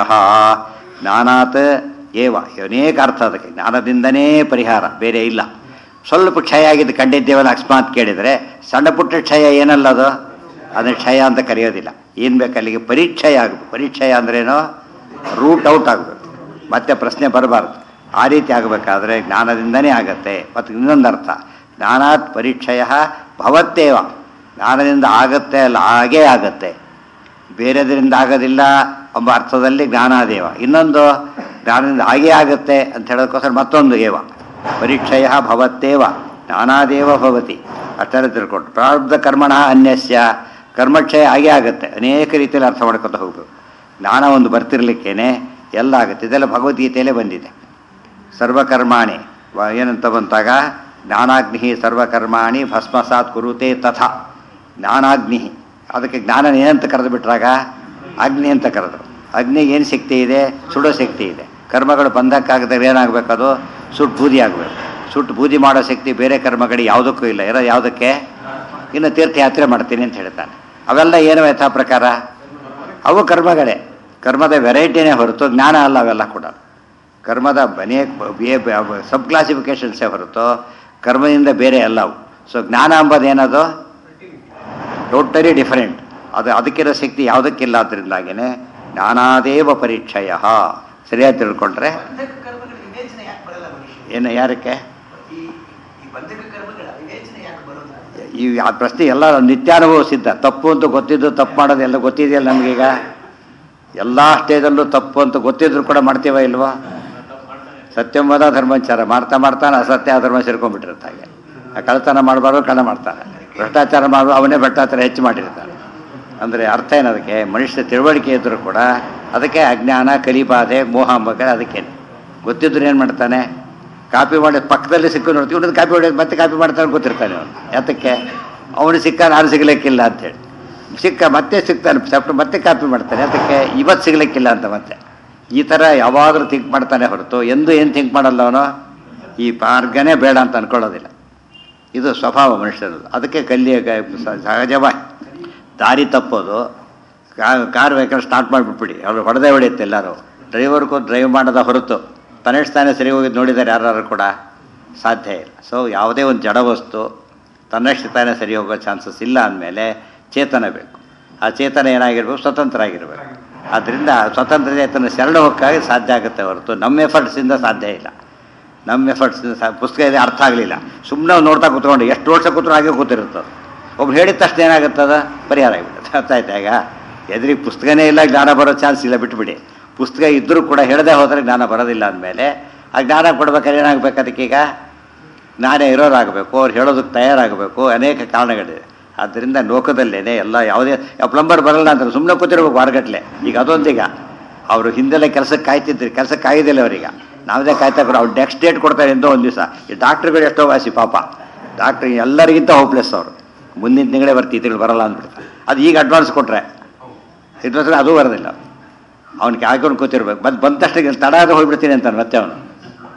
Speaker 1: ಜ್ಞಾನಾತ್ ಏವ ಅನೇಕ ಅರ್ಥ ಅದಕ್ಕೆ. ಜ್ಞಾನದಿಂದನೇ ಪರಿಹಾರ, ಬೇರೆ ಇಲ್ಲ. ಸ್ವಲ್ಪ ಕ್ಷಯ ಆಗಿದ್ದು ಕಂಡಿದ್ದೇವಲ್ಲ ಅಕಸ್ಮಾತ್ ಕೇಳಿದರೆ, ಸಣ್ಣ ಪುಟ್ಟ ಕ್ಷಯ ಏನಲ್ಲದು, ಅದನ್ನು ಕ್ಷಯ ಅಂತ ಕರೆಯೋದಿಲ್ಲ. ಏನು ಬೇಕು ಅಲ್ಲಿಗೆ ಪರೀಕ್ಷಯ ಆಗಬೇಕು. ಪರೀಕ್ಷಯ ಅಂದ್ರೇನೋ ರೂಟ್ ಔಟ್ ಆಗಬೇಕು, ಮತ್ತೆ ಪ್ರಶ್ನೆ ಬರಬಾರ್ದು. ಆ ರೀತಿ ಆಗಬೇಕಾದ್ರೆ ಜ್ಞಾನದಿಂದನೇ ಆಗತ್ತೆ. ಮತ್ತು ಇನ್ನೊಂದು ಅರ್ಥ, ಜ್ಞಾನಾತ್ ಪರೀಕ್ಷಯ ಭವತ್ತೇವ. ಜ್ಞಾನದಿಂದ ಆಗತ್ತೆ ಅಲ್ಲ, ಹಾಗೇ ಆಗತ್ತೆ, ಬೇರೆದರಿಂದ ಆಗೋದಿಲ್ಲ ಎಂಬ ಅರ್ಥದಲ್ಲಿ ಜ್ಞಾನಾದೇವ. ಇನ್ನೊಂದು ಜ್ಞಾನದಿಂದ ಹಾಗೇ ಆಗುತ್ತೆ ಅಂತ ಹೇಳೋದಕ್ಕೋಸ್ಕರ ಮತ್ತೊಂದು ಏವ. ಪರೀಕ್ಷಯ ಭವತ್ತೇವ ಜ್ಞಾನಾದೇವ ಭವತಿ. ಅಷ್ಟೆಲ್ಲ ತಿಳ್ಕೊಂಡು ಪ್ರಾರಬ್ಧ ಕರ್ಮಣ ಅನ್ಯಸ್ಯ, ಕರ್ಮಕ್ಷಯ ಹಾಗೇ ಆಗುತ್ತೆ. ಅನೇಕ ರೀತಿಯಲ್ಲಿ ಅರ್ಥ ಮಾಡ್ಕೊತ ಹೋಗ್ಬೇಕು. ಜ್ಞಾನ ಒಂದು ಬರ್ತಿರ್ಲಿಕ್ಕೇನೆ ಎಲ್ಲ ಆಗುತ್ತೆ. ಇದೆಲ್ಲ ಭಗವದ್ಗೀತೆಯಲ್ಲೇ ಬಂದಿದೆ. ಸರ್ವಕರ್ಮಾಣಿ ಏನಂತ ಬಂತಾಗ ಜ್ಞಾನಾಗ್ನಿ ಸರ್ವಕರ್ಮಾಣಿ ಭಸ್ಮಸಾತ್ ಕುರುತೆ ತಥಾ. ಜ್ಞಾನಾಗ್ನಿ, ಅದಕ್ಕೆ ಜ್ಞಾನ ಏನಂತ ಕರೆದು ಬಿಟ್ರಾಗ ಅಗ್ನಿ ಅಂತ ಕರೆದ್ರು. ಅಗ್ನಿಗೆ ಏನು ಶಕ್ತಿ ಇದೆ? ಸುಡೋ ಶಕ್ತಿ ಇದೆ. ಕರ್ಮಗಳು ಬಂಧಕ್ಕಾಗದಾಗ ಏನಾಗಬೇಕದು? ಸುಟ್ಟು ಬೂದಿ ಆಗಬೇಕು. ಸುಟ್ಟು ಬೂದಿ ಮಾಡೋ ಶಕ್ತಿ ಬೇರೆ ಕರ್ಮಗಳಿಗೆ ಯಾವುದಕ್ಕೂ ಇಲ್ಲ. ಇರೋ ಯಾವುದಕ್ಕೆ? ಇನ್ನು ತೀರ್ಥಯಾತ್ರೆ ಮಾಡ್ತೀನಿ ಅಂತ ಹೇಳ್ತಾನೆ. ಅವೆಲ್ಲ ಏನು ಯಥಾ ಪ್ರಕಾರ? ಅವು ಕರ್ಮಗಳೇ. ಕರ್ಮದ ವೆರೈಟಿನೇ ಹೊರತು ಜ್ಞಾನ ಅಲ್ಲ. ಅವೆಲ್ಲ ಕೂಡ ಕರ್ಮದ ಅನೇಕ ಸಬ್ ಕ್ಲಾಸಿಫಿಕೇಶನ್ಸೇ ಹೊರತು ಕರ್ಮದಿಂದ ಬೇರೆ ಅಲ್ಲವು. ಸೊ ಜ್ಞಾನ ಅಂಬೋದೇನದು ಟೋಟಲಿ ಡಿಫರೆಂಟ್. ಅದು ಅದಕ್ಕಿರೋ ಶಕ್ತಿ ಯಾವುದಕ್ಕಿಲ್ಲ. ಅದರಿಂದಾಗಿಯೇ ಜ್ಞಾನಾದೇವ ಪರೀಕ್ಷಯ. ಸರಿಯಾಗಿ ತಿಳ್ಕೊಂಡ್ರೆ ಏನು ಯಾರಕ್ಕೆ ಈ ಆ ಪ್ರಶ್ನೆ ಎಲ್ಲ ನಿತ್ಯಾನುಭವ ಸಿದ್ಧ. ತಪ್ಪು ಅಂತ ಗೊತ್ತಿದ್ದು ತಪ್ಪು ಮಾಡೋದು ಎಲ್ಲ ಗೊತ್ತಿದೆಯಲ್ಲ ನಮಗೀಗ. ಎಲ್ಲ ಸ್ಟೇಜಲ್ಲೂ ತಪ್ಪು ಅಂತ ಗೊತ್ತಿದ್ರು ಕೂಡ ಮಾಡ್ತೀವ ಇಲ್ವಾ? ಸತ್ಯಂಬದ ಧರ್ಮಚಾರ ಮಾಡ್ತಾ ಮಾಡ್ತಾನೆ ಅಸತ್ಯ ಅಧರ್ಮ ಸೇರ್ಕೊಂಡ್ಬಿಟ್ಟಿರುತ್ತೆ. ಹಾಗೆ ಕಳ್ಳತನ ಮಾಡಬಾರ್ದು, ಕಳ್ಳ ಮಾಡ್ತಾನೆ. ಭ್ರಷ್ಟಾಚಾರ ಮಾಡುವ ಅವನೇ ಭ್ರಷ್ಟಾಚಾರ ಹೆಚ್ಚು ಮಾಡಿರ್ತಾನೆ. ಅಂದರೆ ಅರ್ಥ ಏನದಕ್ಕೆ? ಮನುಷ್ಯ ತಿಳುವಳಿಕೆ ಇದ್ದರೂ ಕೂಡ ಅದಕ್ಕೆ ಅಜ್ಞಾನ, ಕಲಿಬಾಧೆ, ಮೋಹ ಅಂಬಗಳು ಅದಕ್ಕೇನೆ. ಗೊತ್ತಿದ್ರು ಏನು ಮಾಡ್ತಾನೆ? ಕಾಪಿ ಮಾಡಿ ಪಕ್ಕದಲ್ಲಿ ಸಿಕ್ಕು ನೋಡ್ತೀವಿ, ಇನ್ನೊಂದು ಕಾಪಿ ಹೊಡೆಯೋದು ಮತ್ತೆ ಕಾಪಿ ಮಾಡ್ತಾನೆ ಗೊತ್ತಿರ್ತಾನೆ ಅವನು. ಯಾತಕ್ಕೆ? ಅವನು ಸಿಕ್ಕ ನಾನು ಸಿಗಲಿಕ್ಕಿಲ್ಲ ಅಂಥೇಳಿ ಸಿಕ್ಕ ಮತ್ತೆ ಸಿಗ್ತಾನೆ ಸಪ್ಟ ಮತ್ತೆ ಕಾಪಿ ಮಾಡ್ತಾನೆ. ಅದಕ್ಕೆ ಇವತ್ತು ಸಿಗಲಿಕ್ಕಿಲ್ಲ ಅಂತ ಮತ್ತೆ ಈ ಥರ ಯಾವಾಗಲೂ ಥಿಂಕ್ ಮಾಡ್ತಾನೆ ಹೊರತು ಎಂದು ಏನು ಥಿಂಕ್ ಮಾಡಲ್ಲ ಅವನು. ಈ ಮಾರ್ಗನೇ ಬೇಡ ಅಂತ ಅಂದ್ಕೊಳ್ಳೋದಿಲ್ಲ. ಇದು ಸ್ವಭಾವ ಮನುಷ್ಯರದು. ಅದಕ್ಕೆ ಕಲ್ಲಿಯ ಸಹಜವಾಗಿ ದಾರಿ ತಪ್ಪೋದು. ಕಾರ್ ವೆಹಿಕಲ್ ಸ್ಟಾರ್ಟ್ ಮಾಡಿಬಿಟ್ಬಿಡಿ, ಅವರು ಹೊಡೆದೇ ಹೊಡೆಯುತ್ತೆ ಎಲ್ಲರೂ. ಡ್ರೈವರ್ಗೂ ಡ್ರೈವ್ ಮಾಡೋದ ಹೊರತು ತನ್ನಷ್ಟಾನೆ ಸರಿ ಹೋಗಿದ್ದು ನೋಡಿದ್ದಾರೆ ಯಾರು ಕೂಡ ಸಾಧ್ಯ ಇಲ್ಲ. ಸೊ ಯಾವುದೇ ಒಂದು ಜಡ ವಸ್ತು ತನ್ನಷ್ಟು ತಾನೇ ಸರಿ ಹೋಗೋ ಚಾನ್ಸಸ್ ಇಲ್ಲ ಅಂದಮೇಲೆ ಚೇತನ ಬೇಕು. ಆ ಚೇತನ ಏನಾಗಿರ್ಬೇಕು? ಸ್ವತಂತ್ರ ಆಗಿರ್ಬೇಕು. ಆದ್ದರಿಂದ ಸ್ವತಂತ್ರ ಚೇತನ ಶರಣ ಹೋಗಕ್ಕಾಗಿ ಸಾಧ್ಯ ಆಗುತ್ತೆ ಹೊರತು ನಮ್ಮ ಎಫರ್ಟ್ಸಿಂದ ಸಾಧ್ಯ ಇಲ್ಲ. ನಮ್ಮ ಎಫರ್ಟ್ಸಿಂದ ಸಾ ಪುಸ್ತಕ ಇದೆ ಅರ್ಥ ಆಗಲಿಲ್ಲ, ಸುಮ್ಮನೆ ನೋಡ್ತಾ ಕೂತ್ಕೊಂಡು ಎಷ್ಟು ವರ್ಷ ಕೂತ್ರು ಹಾಗೆ ಕೂತಿರುತ್ತದೆ. ಒಬ್ರು ಹೇಳಿದ ತಕ್ಷಣ ಏನಾಗುತ್ತದ? ಪರಿಹಾರ ಆಗಿಬಿಡುತ್ತೆ. ಅರ್ಥ ಆಯ್ತಾ? ಈಗ ಎದುರಿಗೆ ಪುಸ್ತಕನೇ ಇಲ್ಲ, ಜ್ಞಾನ ಬರೋ ಚಾನ್ಸ್ ಇಲ್ಲ, ಬಿಟ್ಬಿಡಿ. ಪುಸ್ತಕ ಇದ್ದರೂ ಕೂಡ ಹೇಳದೆ ಹೋದರೆ ಜ್ಞಾನ ಬರೋದಿಲ್ಲ ಅಂದಮೇಲೆ ಆ ಜ್ಞಾನ ಕೊಡ್ಬೇಕಾದ್ರೆ ಏನಾಗಬೇಕು? ಅದಕ್ಕೀಗ ಜ್ಞಾನ ಇರೋರಾಗಬೇಕು, ಅವ್ರು ಹೇಳೋದಕ್ಕೆ ತಯಾರಾಗಬೇಕು. ಅನೇಕ ಕಾರಣಗಳಿದೆ. ಆದ್ದರಿಂದ ಲೋಕದಲ್ಲೇ ಎಲ್ಲ ಯಾವುದೇ ಪ್ಲಂಬರ್ ಬರಲ್ಲ ಅಂತಾರೆ, ಸುಮ್ಮನೆ ಕೂತಿರ್ಬೇಕು ವಾರಗಟ್ಟಲೆ. ಈಗ ಅದೊಂದೀಗ ಅವರು ಹಿಂದೆಲ್ಲ ಕೆಲಸಕ್ಕೆ ಕಾಯ್ತಿದ್ರು, ಕೆಲಸಕ್ಕೆ ಕಾಯ್ದಿಲ್ಲ ಅವರೀಗ. ನಾವೇ ಕಾಯ್ತಾ ಕೊಡು, ಅವ್ರು ನೆಕ್ಸ್ಟ್ ಡೇಟ್ ಕೊಡ್ತಾರೆ ಎಂದೋ ಒಂದು ದಿವಸ. ಈ ಡಾಕ್ಟ್ರುಗಳು ಎಷ್ಟೋ ವಾಸಿ ಪಾಪ. ಡಾಕ್ಟ್ರ್ ಎಲ್ಲರಿಗಿಂತ ಹೋಪ್ಲೆಸ್ ಅವರು. ಮುಂದಿನ ತಿಂಗಳೇ ಬರ್ತಿ ತಿಂಗಳು ಬರಲ್ಲ ಅಂದ್ಬಿಡ್ತಾರೆ. ಅದು ಈಗ ಅಡ್ವಾನ್ಸ್ ಕೊಟ್ಟರೆ ಅಡ್ವಾನ್ಸ್ ಅದು ಬರೋದಿಲ್ಲ. ಅವ್ನಿಗೆ ಹಾಕೊಂಡು ಕೂತಿರ್ಬೇಕು. ಮತ್ತೆ ಬಂದ ತಕ್ಷಣ ತಡ ಆದರೂ ಹೋಗ್ಬಿಡ್ತೀನಿ ಅಂತಾನೆ ಮತ್ತೆ ಅವನು.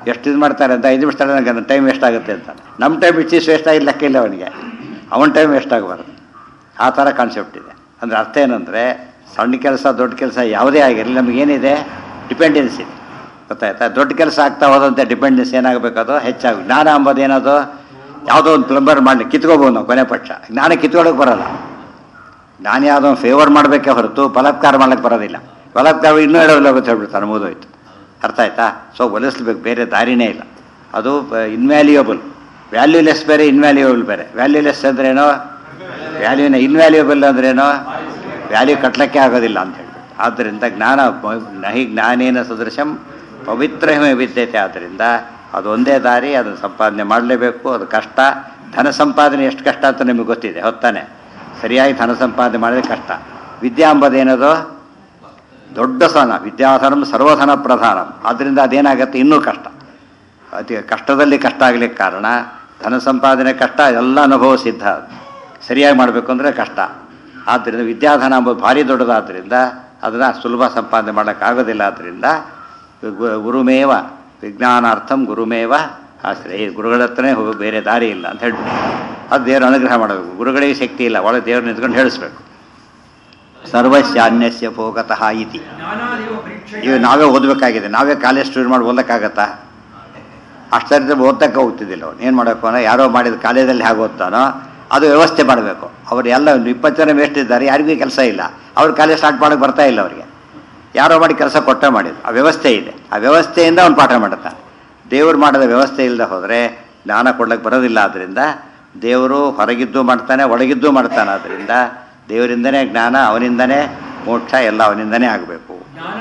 Speaker 1: ಎಷ್ಟು ಇದು ಮಾಡ್ತಾರೆ ಅಂತ ಐದು ನಿಮಿಷ ತಡ ನನಗೆ ಟೈಮ್ ವೇಸ್ಟ್ ಆಗುತ್ತೆ ಅಂತ. ನಮ್ಮ ಟೈಮ್ ಇಚ್ಛಿಸ್ ವೇಸ್ಟ್ ಆಗಿ ಲೆಕ್ಕ ಇಲ್ಲ ಅವನಿಗೆ, ಅವನ ಟೈಮ್ ವೇಸ್ಟ್ ಆಗಬಾರ್ದು. ಆ ಥರ ಕಾನ್ಸೆಪ್ಟ್ ಇದೆ. ಅಂದರೆ ಅರ್ಥ ಏನಂದರೆ ಸಣ್ಣ ಕೆಲಸ ದೊಡ್ಡ ಕೆಲಸ ಯಾವುದೇ ಆಗಿರಲಿ ನಮಗೇನಿದೆ ಡಿಪೆಂಡೆನ್ಸ್ ಇದೆ, ಗೊತ್ತಾಯ್ತಾ? ದೊಡ್ಡ ಕೆಲಸ ಆಗ್ತಾ ಹೋದಂತೆ ಡಿಪೆಂಡೆನ್ಸ್ ಏನಾಗಬೇಕು, ಅದು ಹೆಚ್ಚಾಗಿ. ಜ್ಞಾನ ಅಂಬೋದು ಏನದು, ಯಾವುದೋ ಒಂದು ಪ್ಲಂಬರ್ ಮಾಡಲಿ ಕಿತ್ಕೋಬೋದು ನಾವು ಕೊನೆ ಪಕ್ಷ. ಜ್ಞಾನ ಕಿತ್ಕೊಳ್ಳೋಕೆ ಬರೋಲ್ಲ. ಜ್ಞಾನ ಯಾವುದೋ ಒಂದು ಫೇವರ್ ಮಾಡಬೇಕೇ ಹೊರತು ಬಲಾತ್ಕಾರ ಮಾಡೋಕ್ಕೆ ಬರೋದಿಲ್ಲ. ಬಲಾತ್ಕಾರ ಇನ್ನೂ ಹೇಳೋಲ್ಲ ಅಂತ ಹೇಳ್ಬಿಡ್ತಾನೆ, ಮುಗಿದೋಯ್ತು. ಅರ್ಥ ಆಯ್ತಾ? ಸೊ ಒಲಿಸ್ಬೇಕು, ಬೇರೆ ದಾರಿನೇ ಇಲ್ಲ. ಅದು ಇನ್ವ್ಯಾಲ್ಯೂಯಬಲ್. ವ್ಯಾಲ್ಯೂಲೆಸ್ ಬೇರೆ, ಇನ್ವ್ಯಾಲ್ಯೂಯಬಲ್ ಬೇರೆ. ವ್ಯಾಲ್ಯೂಲೆಸ್ ಅಂದ್ರೇನೋ, ವ್ಯಾಲ್ಯೂನ ಇನ್ವ್ಯಾಲ್ಯೂಯಬಲ್ ಅಂದ್ರೇನೋ ವ್ಯಾಲ್ಯೂ ಕಟ್ಟಲಿಕ್ಕೆ ಆಗೋದಿಲ್ಲ ಅಂತ ಹೇಳ್ಬಿಟ್ಟು. ಆದ್ದರಿಂದ ಜ್ಞಾನ ನಹಿ ಜ್ಞಾನೇನ ಸದೃಶಂ ಪವಿತ್ರ ವಿದ್ಯತೆ. ಆದ್ದರಿಂದ ಅದು ಒಂದೇ ದಾರಿ, ಅದನ್ನು ಸಂಪಾದನೆ ಮಾಡಲೇಬೇಕು. ಅದು ಕಷ್ಟ. ಧನ ಸಂಪಾದನೆ ಎಷ್ಟು ಕಷ್ಟ ಅಂತ ನಿಮಗೆ ಗೊತ್ತಿದೆ, ಹೊತ್ತಾನೆ. ಸರಿಯಾಗಿ ಧನ ಸಂಪಾದನೆ ಮಾಡಿದ್ರೆ ಕಷ್ಟ. ವಿದ್ಯಾ ಅಂಬದೇನದು ದೊಡ್ಡ ಸ್ಥಾನ. ವಿದ್ಯಾಧನಂ ಸರ್ವಧನ ಪ್ರಧಾನಂ. ಆದ್ದರಿಂದ ಅದೇನಾಗುತ್ತೆ, ಇನ್ನೂ ಕಷ್ಟ. ಅತಿ ಕಷ್ಟದಲ್ಲಿ ಕಷ್ಟ ಆಗಲಿಕ್ಕೆ ಕಾರಣ ಧನ ಸಂಪಾದನೆ ಕಷ್ಟ, ಎಲ್ಲ ಅನುಭವ ಸಿದ್ಧ. ಸರಿಯಾಗಿ ಮಾಡಬೇಕು ಅಂದರೆ ಕಷ್ಟ. ಆದ್ದರಿಂದ ವಿದ್ಯಾಧನ ಅಂಬೋದು ಭಾರಿ ದೊಡ್ಡದಾದ್ದರಿಂದ ಅದನ್ನು ಸುಲಭ ಸಂಪಾದನೆ ಮಾಡೋಕ್ಕಾಗೋದಿಲ್ಲ. ಆದ್ದರಿಂದ ಗುರುಮೇವ ವಿಜ್ಞಾನಾರ್ಥಂ ಗುರುಮೇವ ಆಶ್ರಯ. ಗುರುಗಳ ಹತ್ರನೇ ಹೋಗೋ ಬೇರೆ ದಾರಿ ಇಲ್ಲ ಅಂತ ಹೇಳ್ಬಿಟ್ಟು ಅದು ದೇವರು ಅನುಗ್ರಹ ಮಾಡಬೇಕು. ಗುರುಗಳಿಗೆ ಶಕ್ತಿ ಇಲ್ಲ, ಒಳಗೆ ದೇವ್ರು ನಿಂತ್ಕೊಂಡು ಹೇಳಿಸ್ಬೇಕು. ಸರ್ವಸ್ಯಾನ್ಯಸ್ಯ ಭೋಗತಃ ಇತಿ. ಇವು ನಾವೇ ಓದಬೇಕಾಗಿದೆ. ನಾವೇ ಕಾಲೇಜ್ ಸ್ಟೂಡೆಂಟ್ ಮಾಡಿ ಓದಕ್ಕಾಗತ್ತಾ? ಅಷ್ಟರಿಂದ ಓದಕ್ಕೆ ಹೋಗ್ತಿದ್ದಿಲ್ಲ ಅವನು. ಏನು ಮಾಡಬೇಕು ಅನ್ನೋ, ಯಾರೋ ಮಾಡಿದ ಕಾಲೇಜಲ್ಲಿ ಹೇಗೆ ಓದ್ತಾನೋ ಅದು ವ್ಯವಸ್ಥೆ ಮಾಡಬೇಕು. ಅವರು ಎಲ್ಲ ಇಪ್ಪತ್ತು ಜನ ವೇಸ್ಟ್ ಇದ್ದಾರೆ, ಯಾರಿಗೂ ಕೆಲಸ ಇಲ್ಲ. ಅವ್ರು ಕಾಲೇಜ್ ಸ್ಟಾರ್ಟ್ ಮಾಡೋಕ್ಕೆ ಬರ್ತಾ ಇಲ್ಲ ಅವರಿಗೆ. ಯಾರೋ ಮಾಡಿ ಕೆಲಸ ಕೊಟ್ಟ ಮಾಡಿದ್ರು. ಆ ವ್ಯವಸ್ಥೆ ಇದೆ, ಆ ವ್ಯವಸ್ಥೆಯಿಂದ ಅವ್ನು ಪಾಠ ಮಾಡುತ್ತಾನೆ. ದೇವರು ಮಾಡೋದ ವ್ಯವಸ್ಥೆ ಇಲ್ಲದೆ ಹೋದರೆ ಜ್ಞಾನ ಕೊಡ್ಲಿಕ್ಕೆ ಬರೋದಿಲ್ಲ. ಆದ್ದರಿಂದ ದೇವರು ಹೊರಗಿದ್ದು ಮಾಡ್ತಾನೆ, ಒಳಗಿದ್ದು ಮಾಡ್ತಾನೆ. ಆದ್ದರಿಂದ ದೇವರಿಂದನೇ ಜ್ಞಾನ, ಅವನಿಂದನೇ ಮೋಕ್ಷ, ಎಲ್ಲ ಅವನಿಂದನೇ ಆಗಬೇಕು.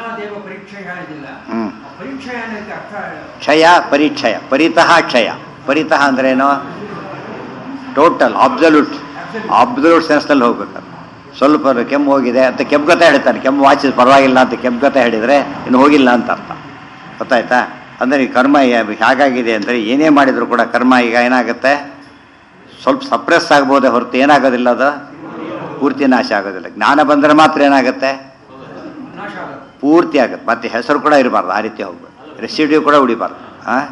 Speaker 1: ಹ್ಞೂ ಕ್ಷಯ ಪರಿಕ್ಷಯ. ಪರಿತಃ ಕ್ಷಯ. ಪರಿತಃ ಅಂದ್ರೇನು, ಟೋಟಲ್ ಅಬ್ಸಲ್ಯೂಟ್ ಅಬ್ಸಲ್ಯೂಟ್ ಸೆನ್ಸ್ನಲ್ಲಿ ಹೋಗ್ಬೇಕು. ಸ್ವಲ್ಪ ಕೆಮ್ಮು ಹೋಗಿದೆ ಅಂತ ಕೆಮ್ಮುಗತೆ ಹೇಳ್ತಾನೆ. ಕೆಮ್ಮು ವಾಚಿಸ್ ಪರವಾಗಿಲ್ಲ ಅಂತ ಕೆಮ್ಮುಗತೆ ಹೇಳಿದರೆ ಇನ್ನು ಹೋಗಿಲ್ಲ ಅಂತ ಅರ್ಥ. ಗೊತ್ತಾಯ್ತಾ? ಅಂದರೆ ಈ ಕರ್ಮ ಹೇಗಾಗಿದೆ ಅಂದರೆ ಏನೇ ಮಾಡಿದರೂ ಕೂಡ ಕರ್ಮ ಈಗ ಏನಾಗುತ್ತೆ, ಸ್ವಲ್ಪ ಸಪ್ರೆಸ್ ಆಗ್ಬೋದೇ ಹೊರತು ಏನಾಗೋದಿಲ್ಲ, ಅದು ಪೂರ್ತಿ ನಾಶ ಆಗೋದಿಲ್ಲ. ಜ್ಞಾನ ಬಂದರೆ ಮಾತ್ರ ಏನಾಗುತ್ತೆ, ಪೂರ್ತಿ ಆಗುತ್ತೆ. ಮತ್ತು ಹೆಸರು ಕೂಡ ಇರಬಾರ್ದು, ಆ ರೀತಿ ಹೋಗ್ಬೇಕು. ರೆಸಿಡ್ಯೂ ಕೂಡ ಉಳಿಬಾರ್ದು. ಹಾಂ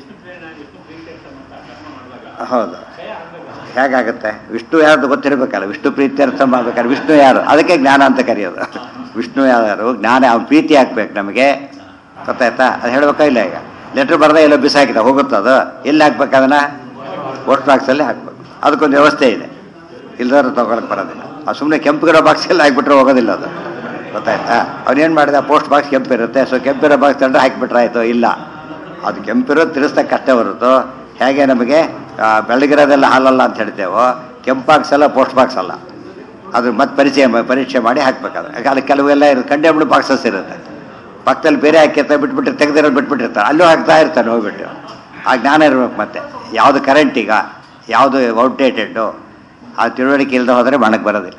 Speaker 1: ಹೌದು. ಹೇಗಾಗುತ್ತೆ, ವಿಷ್ಣು ಯಾರ್ದು ಗೊತ್ತಿರಬೇಕಲ್ಲ. ವಿಷ್ಣು ಪ್ರೀತ್ಯರ್ಥ ಮಾಡ್ಬೇಕಾದ್ರೆ ವಿಷ್ಣು ಯಾರು, ಅದಕ್ಕೆ ಜ್ಞಾನ ಅಂತ ಕರೆಯೋದು. ವಿಷ್ಣು ಯಾರು, ಜ್ಞಾನ ಅವ್ನು ಪ್ರೀತಿ ಹಾಕ್ಬೇಕು ನಮಗೆ. ಗೊತ್ತಾಯ್ತಾ? ಅದು ಹೇಳ್ಬೇಕಾ ಇಲ್ಲ? ಈಗ ಲೆಟ್ರ್ ಬರದೆ ಎಲ್ಲೋ ಬಿಸಾಕಿದ ಹೋಗುತ್ತೆ, ಅದು ಎಲ್ಲಿ ಹಾಕ್ಬೇಕು, ಅದನ್ನು ಪೋಸ್ಟ್ ಬಾಕ್ಸಲ್ಲಿ ಹಾಕ್ಬೇಕು. ಅದಕ್ಕೊಂದು ವ್ಯವಸ್ಥೆ ಇದೆ, ಇಲ್ಲದ್ರೆ ತೊಗೊಳಕ್ಕೆ ಬರೋದಿಲ್ಲ. ಅದು ಸುಮ್ಮನೆ ಕೆಂಪುಗಿರೋ ಬಾಕ್ಸಲ್ಲಿ ಹಾಕಿಬಿಟ್ರೆ ಹೋಗೋದಿಲ್ಲ ಅದು. ಗೊತ್ತಾಯ್ತಾ? ಅವನೇನು ಮಾಡಿದ, ಪೋಸ್ಟ್ ಬಾಕ್ಸ್ ಕೆಂಪಿರುತ್ತೆ, ಸೊ ಕೆಂಪಿರೋ ಬಾಕ್ಸ್ ತಂದ್ರೆ ಹಾಕಿಬಿಟ್ರೆ ಆಯಿತು. ಇಲ್ಲ, ಅದು ಕೆಂಪಿರೋದು ತಿರ್ಸ್ತಕ್ಕೆ ಕಷ್ಟ ಹೊರತು. ಹೇಗೆ ನಮಗೆ ಬೆಳಗಿರೋದೆಲ್ಲ ಹಾಲಲ್ಲ ಅಂತ ಹೇಳ್ತೇವೋ, ಕೆಂಪು ಬಾಕ್ಸ್ ಅಲ್ಲ, ಪೋಸ್ಟ್ ಬಾಕ್ಸ್ ಅಲ್ಲ. ಅದು ಮತ್ತೆ ಪರಿಚಯ ಪರೀಕ್ಷೆ ಮಾಡಿ ಹಾಕ್ಬೇಕಾದ್ರೆ. ಅಲ್ಲಿ ಕೆಲವೆಲ್ಲ ಇರುತ್ತೆ, ಕಂಡೆಮ್ಡ್ ಬಾಕ್ಸಸ್ ಇರುತ್ತೆ. ಪಕ್ಕದಲ್ಲಿ ಬೇರೆ ಹಾಕಿರ್ತಾರೆ, ಬಿಟ್ಬಿಟ್ಟು ತೆಗೆದಿರೋದು ಬಿಟ್ಬಿಟ್ಟಿರ್ತಾರೆ, ಅಲ್ಲೂ ಹಾಕ್ತಾ ಇರ್ತಾನೆ ಹೋಗ್ಬಿಟ್ಟು. ಆ ಜ್ಞಾನ ಇರ್ಬೇಕು. ಮತ್ತೆ ಯಾವುದು ಕರೆಂಟ್, ಈಗ ಯಾವುದು ಔಟ್ಡೇಟೆಡ್ಡು, ಆ ತಿಳುವಳಿಕೆ ಇಲ್ಲದೆ ಹೋದರೆ ಮನಕ್ಕೆ ಬರೋದಿಲ್ಲ.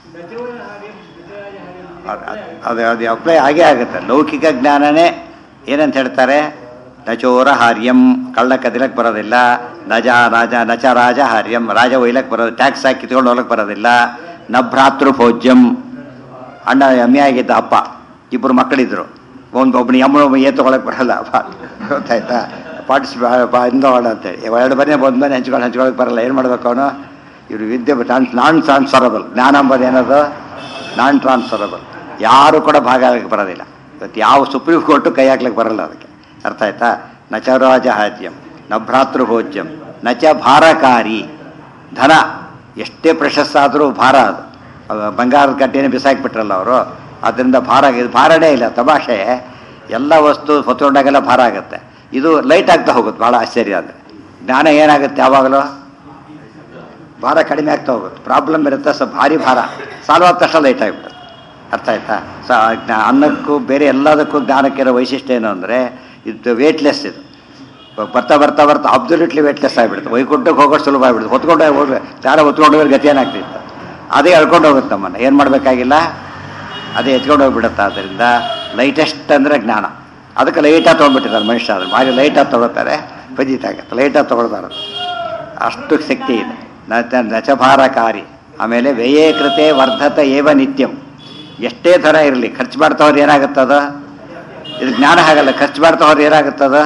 Speaker 1: ಅದು ಅದು ಅಪ್ಲೈ ಆಗೇ ಆಗುತ್ತೆ. ಲೌಕಿಕ ಜ್ಞಾನನೇ ಏನಂತ ಹೇಳ್ತಾರೆ, ನಚೋರ ಹಾರ್ಯಂ, ಕಳ್ಳ ಕದಿಲಕ್ಕೆ ಬರೋದಿಲ್ಲ. ನಜ ರಾಜ ನಚ ರಾಜ ಹಾರ್ಯಂ, ರಾಜ ಒಯ್ಲಕ್ಕೆ ಬರೋದು, ಟ್ಯಾಕ್ಸ್ ಹಾಕಿ ಕಿತ್ಕೊಂಡು ಹೋಗ್ಲಕ್ಕೆ ಬರೋದಿಲ್ಲ. ನ ಭ್ರಾತೃ ಭೋಜ್ಯಂ, ಅಣ್ಣ ಎಮ್ಮೆ ಆಗಿದ್ದ ಅಪ್ಪ, ಇಬ್ಬರು ಮಕ್ಕಳಿದ್ರು. ಒಂದು ಒಬ್ಬನ ಎಮ್ಮನ ಏ ತೊಗೊಳಕ್ಕೆ ಬರಲ್ಲ. ಗೊತ್ತಾಯ್ತಾ? ಪಾರ್ಟಿಸಿಪೇ ಇಂದೋಳ ಅಂತೇಳಿ ಎರಡು ಮನೆ ಒಂದು ಮನೆ ಹಂಚ್ಕೊಂಡು ಹಂಚ್ಕೊಳಕ್ಕೆ ಬರಲ್ಲ. ಏನು ಮಾಡಬೇಕು ಅವನು? ಇವರು ವಿದ್ಯೆ ನಾನ್ ಟ್ರಾನ್ಸ್ಫರಬಲ್. ಜ್ಞಾನ ಅಂಬೋದು ಏನದು, ನಾನ್ ಟ್ರಾನ್ಸ್ಫರಬಲ್. ಯಾರು ಕೂಡ ಭಾಗ ಆಗಕ್ಕೆ ಬರೋದಿಲ್ಲ. ಇವತ್ತು ಯಾವ ಸುಪ್ರೀಂ ಕೋರ್ಟು ಕೈ ಹಾಕ್ಲಿಕ್ಕೆ ಬರಲ್ಲ ಅದಕ್ಕೆ. ಅರ್ಥ ಆಯ್ತಾ? ನಚ ರಾಜ ಹಾಜ್ಯಂ, ನ ಭ್ರಾತೃಭೋಜ್ಯಂ, ನಚ ಭಾರಕಾರಿ. ಧನ ಎಷ್ಟೇ ಪ್ರಶಸ್ತಾದರೂ ಭಾರ. ಅದು ಬಂಗಾರದ ಕಟ್ಟೆನೇ ಬಿಸಾಕಿಬಿಟ್ರಲ್ಲ ಅವರು, ಅದರಿಂದ ಭಾರ. ಇದು ಭಾರನೇ ಇಲ್ಲ, ತಮಾಷೆ. ಎಲ್ಲ ವಸ್ತು ಹೊತ್ಕೊಂಡಾಗೆಲ್ಲ ಭಾರ ಆಗುತ್ತೆ. ಇದು ಲೈಟ್ ಆಗ್ತಾ ಹೋಗುತ್ತೆ. ಭಾಳ ಆಶ್ಚರ್ಯ. ಅಂದರೆ ಜ್ಞಾನ ಏನಾಗುತ್ತೆ, ಯಾವಾಗಲೂ ಭಾರ ಕಡಿಮೆ ಆಗ್ತಾ ಹೋಗುತ್ತೆ. ಪ್ರಾಬ್ಲಮ್ ಇರುತ್ತೆ, ಸ್ವಲ್ಪ ಭಾರಿ ಭಾರ ಸಾಲ್ವ್ ಆದ ತಕ್ಷಣ ಲೈಟ್ ಆಗಿಬಿಡುತ್ತೆ. ಅರ್ಥ ಆಯ್ತಾ? ಸ ಅನ್ನಕ್ಕೂ ಬೇರೆ ಎಲ್ಲದಕ್ಕೂ ಜ್ಞಾನಕ್ಕಿರೋ ವೈಶಿಷ್ಟ್ಯ ಏನು ಅಂದರೆ, ಇದು ವೇಟ್ಲೆಸ್. ಇದು ಬರ್ತಾ ಬರ್ತಾ ಬರ್ತಾ ಅಬ್ಸಲ್ಯೂಟ್ಲಿ ವೇಟ್ಲೆಸ್ ಆಗಿಬಿಡುತ್ತೆ. ವೈಕುಂಠಕ್ಕೆ ಹೋಗೋಷ್ಟು ಸುಲಭ ಆಗಿಬಿಡುತ್ತೆ. ಹೊತ್ಕೊಂಡೇ ಹೋಗಿ ಚಾರ ಹೊತ್ಕೊಂಡು ಹೋಗಿ ಗತಿ ಏನಾಗ್ತಿತ್ತು, ಅದೇ ಎಳ್ಕೊಂಡು ಹೋಗುತ್ತೆ ನಮ್ಮನ್ನು. ಏನು ಮಾಡಬೇಕಾಗಿಲ್ಲ, ಅದೇ ಎತ್ಕೊಂಡು ಹೋಗ್ಬಿಡುತ್ತೆ. ಆದ್ದರಿಂದ ಲೈಟೆಸ್ಟ್ ಅಂದರೆ ಜ್ಞಾನ. ಅದಕ್ಕೆ ಲೈಟಾಗಿ ತೊಗೊಂಡ್ಬಿಟ್ಟಿದ್ದಾರೆ ಮನುಷ್ಯ. ಅದು ಭಾರಿ ಲೈಟಾಗಿ ತೊಗೊಳ್ತಾರೆ, ಫಜಿತ್ ಆಗುತ್ತೆ. ಲೈಟಾಗಿ ತೊಗೊಳ್ಬಾರದು, ಅಷ್ಟು ಶಕ್ತಿ ಇದೆ. ನಚ ನಚಭಾರಕಾರಿ. ಆಮೇಲೆ ವ್ಯಯೇ ಕೃತೆ ವರ್ಧತ ಏವ ನಿತ್ಯಂ. ಎಷ್ಟೇ ಥರ ಇರಲಿ, ಖರ್ಚು ಮಾಡ್ತವ್ರು ಏನಾಗುತ್ತದ, ಇದು ಜ್ಞಾನ ಹಾಗಲ್ಲ. ಖರ್ಚು ಮಾಡ್ತವ್ರು ಏನಾಗುತ್ತದ,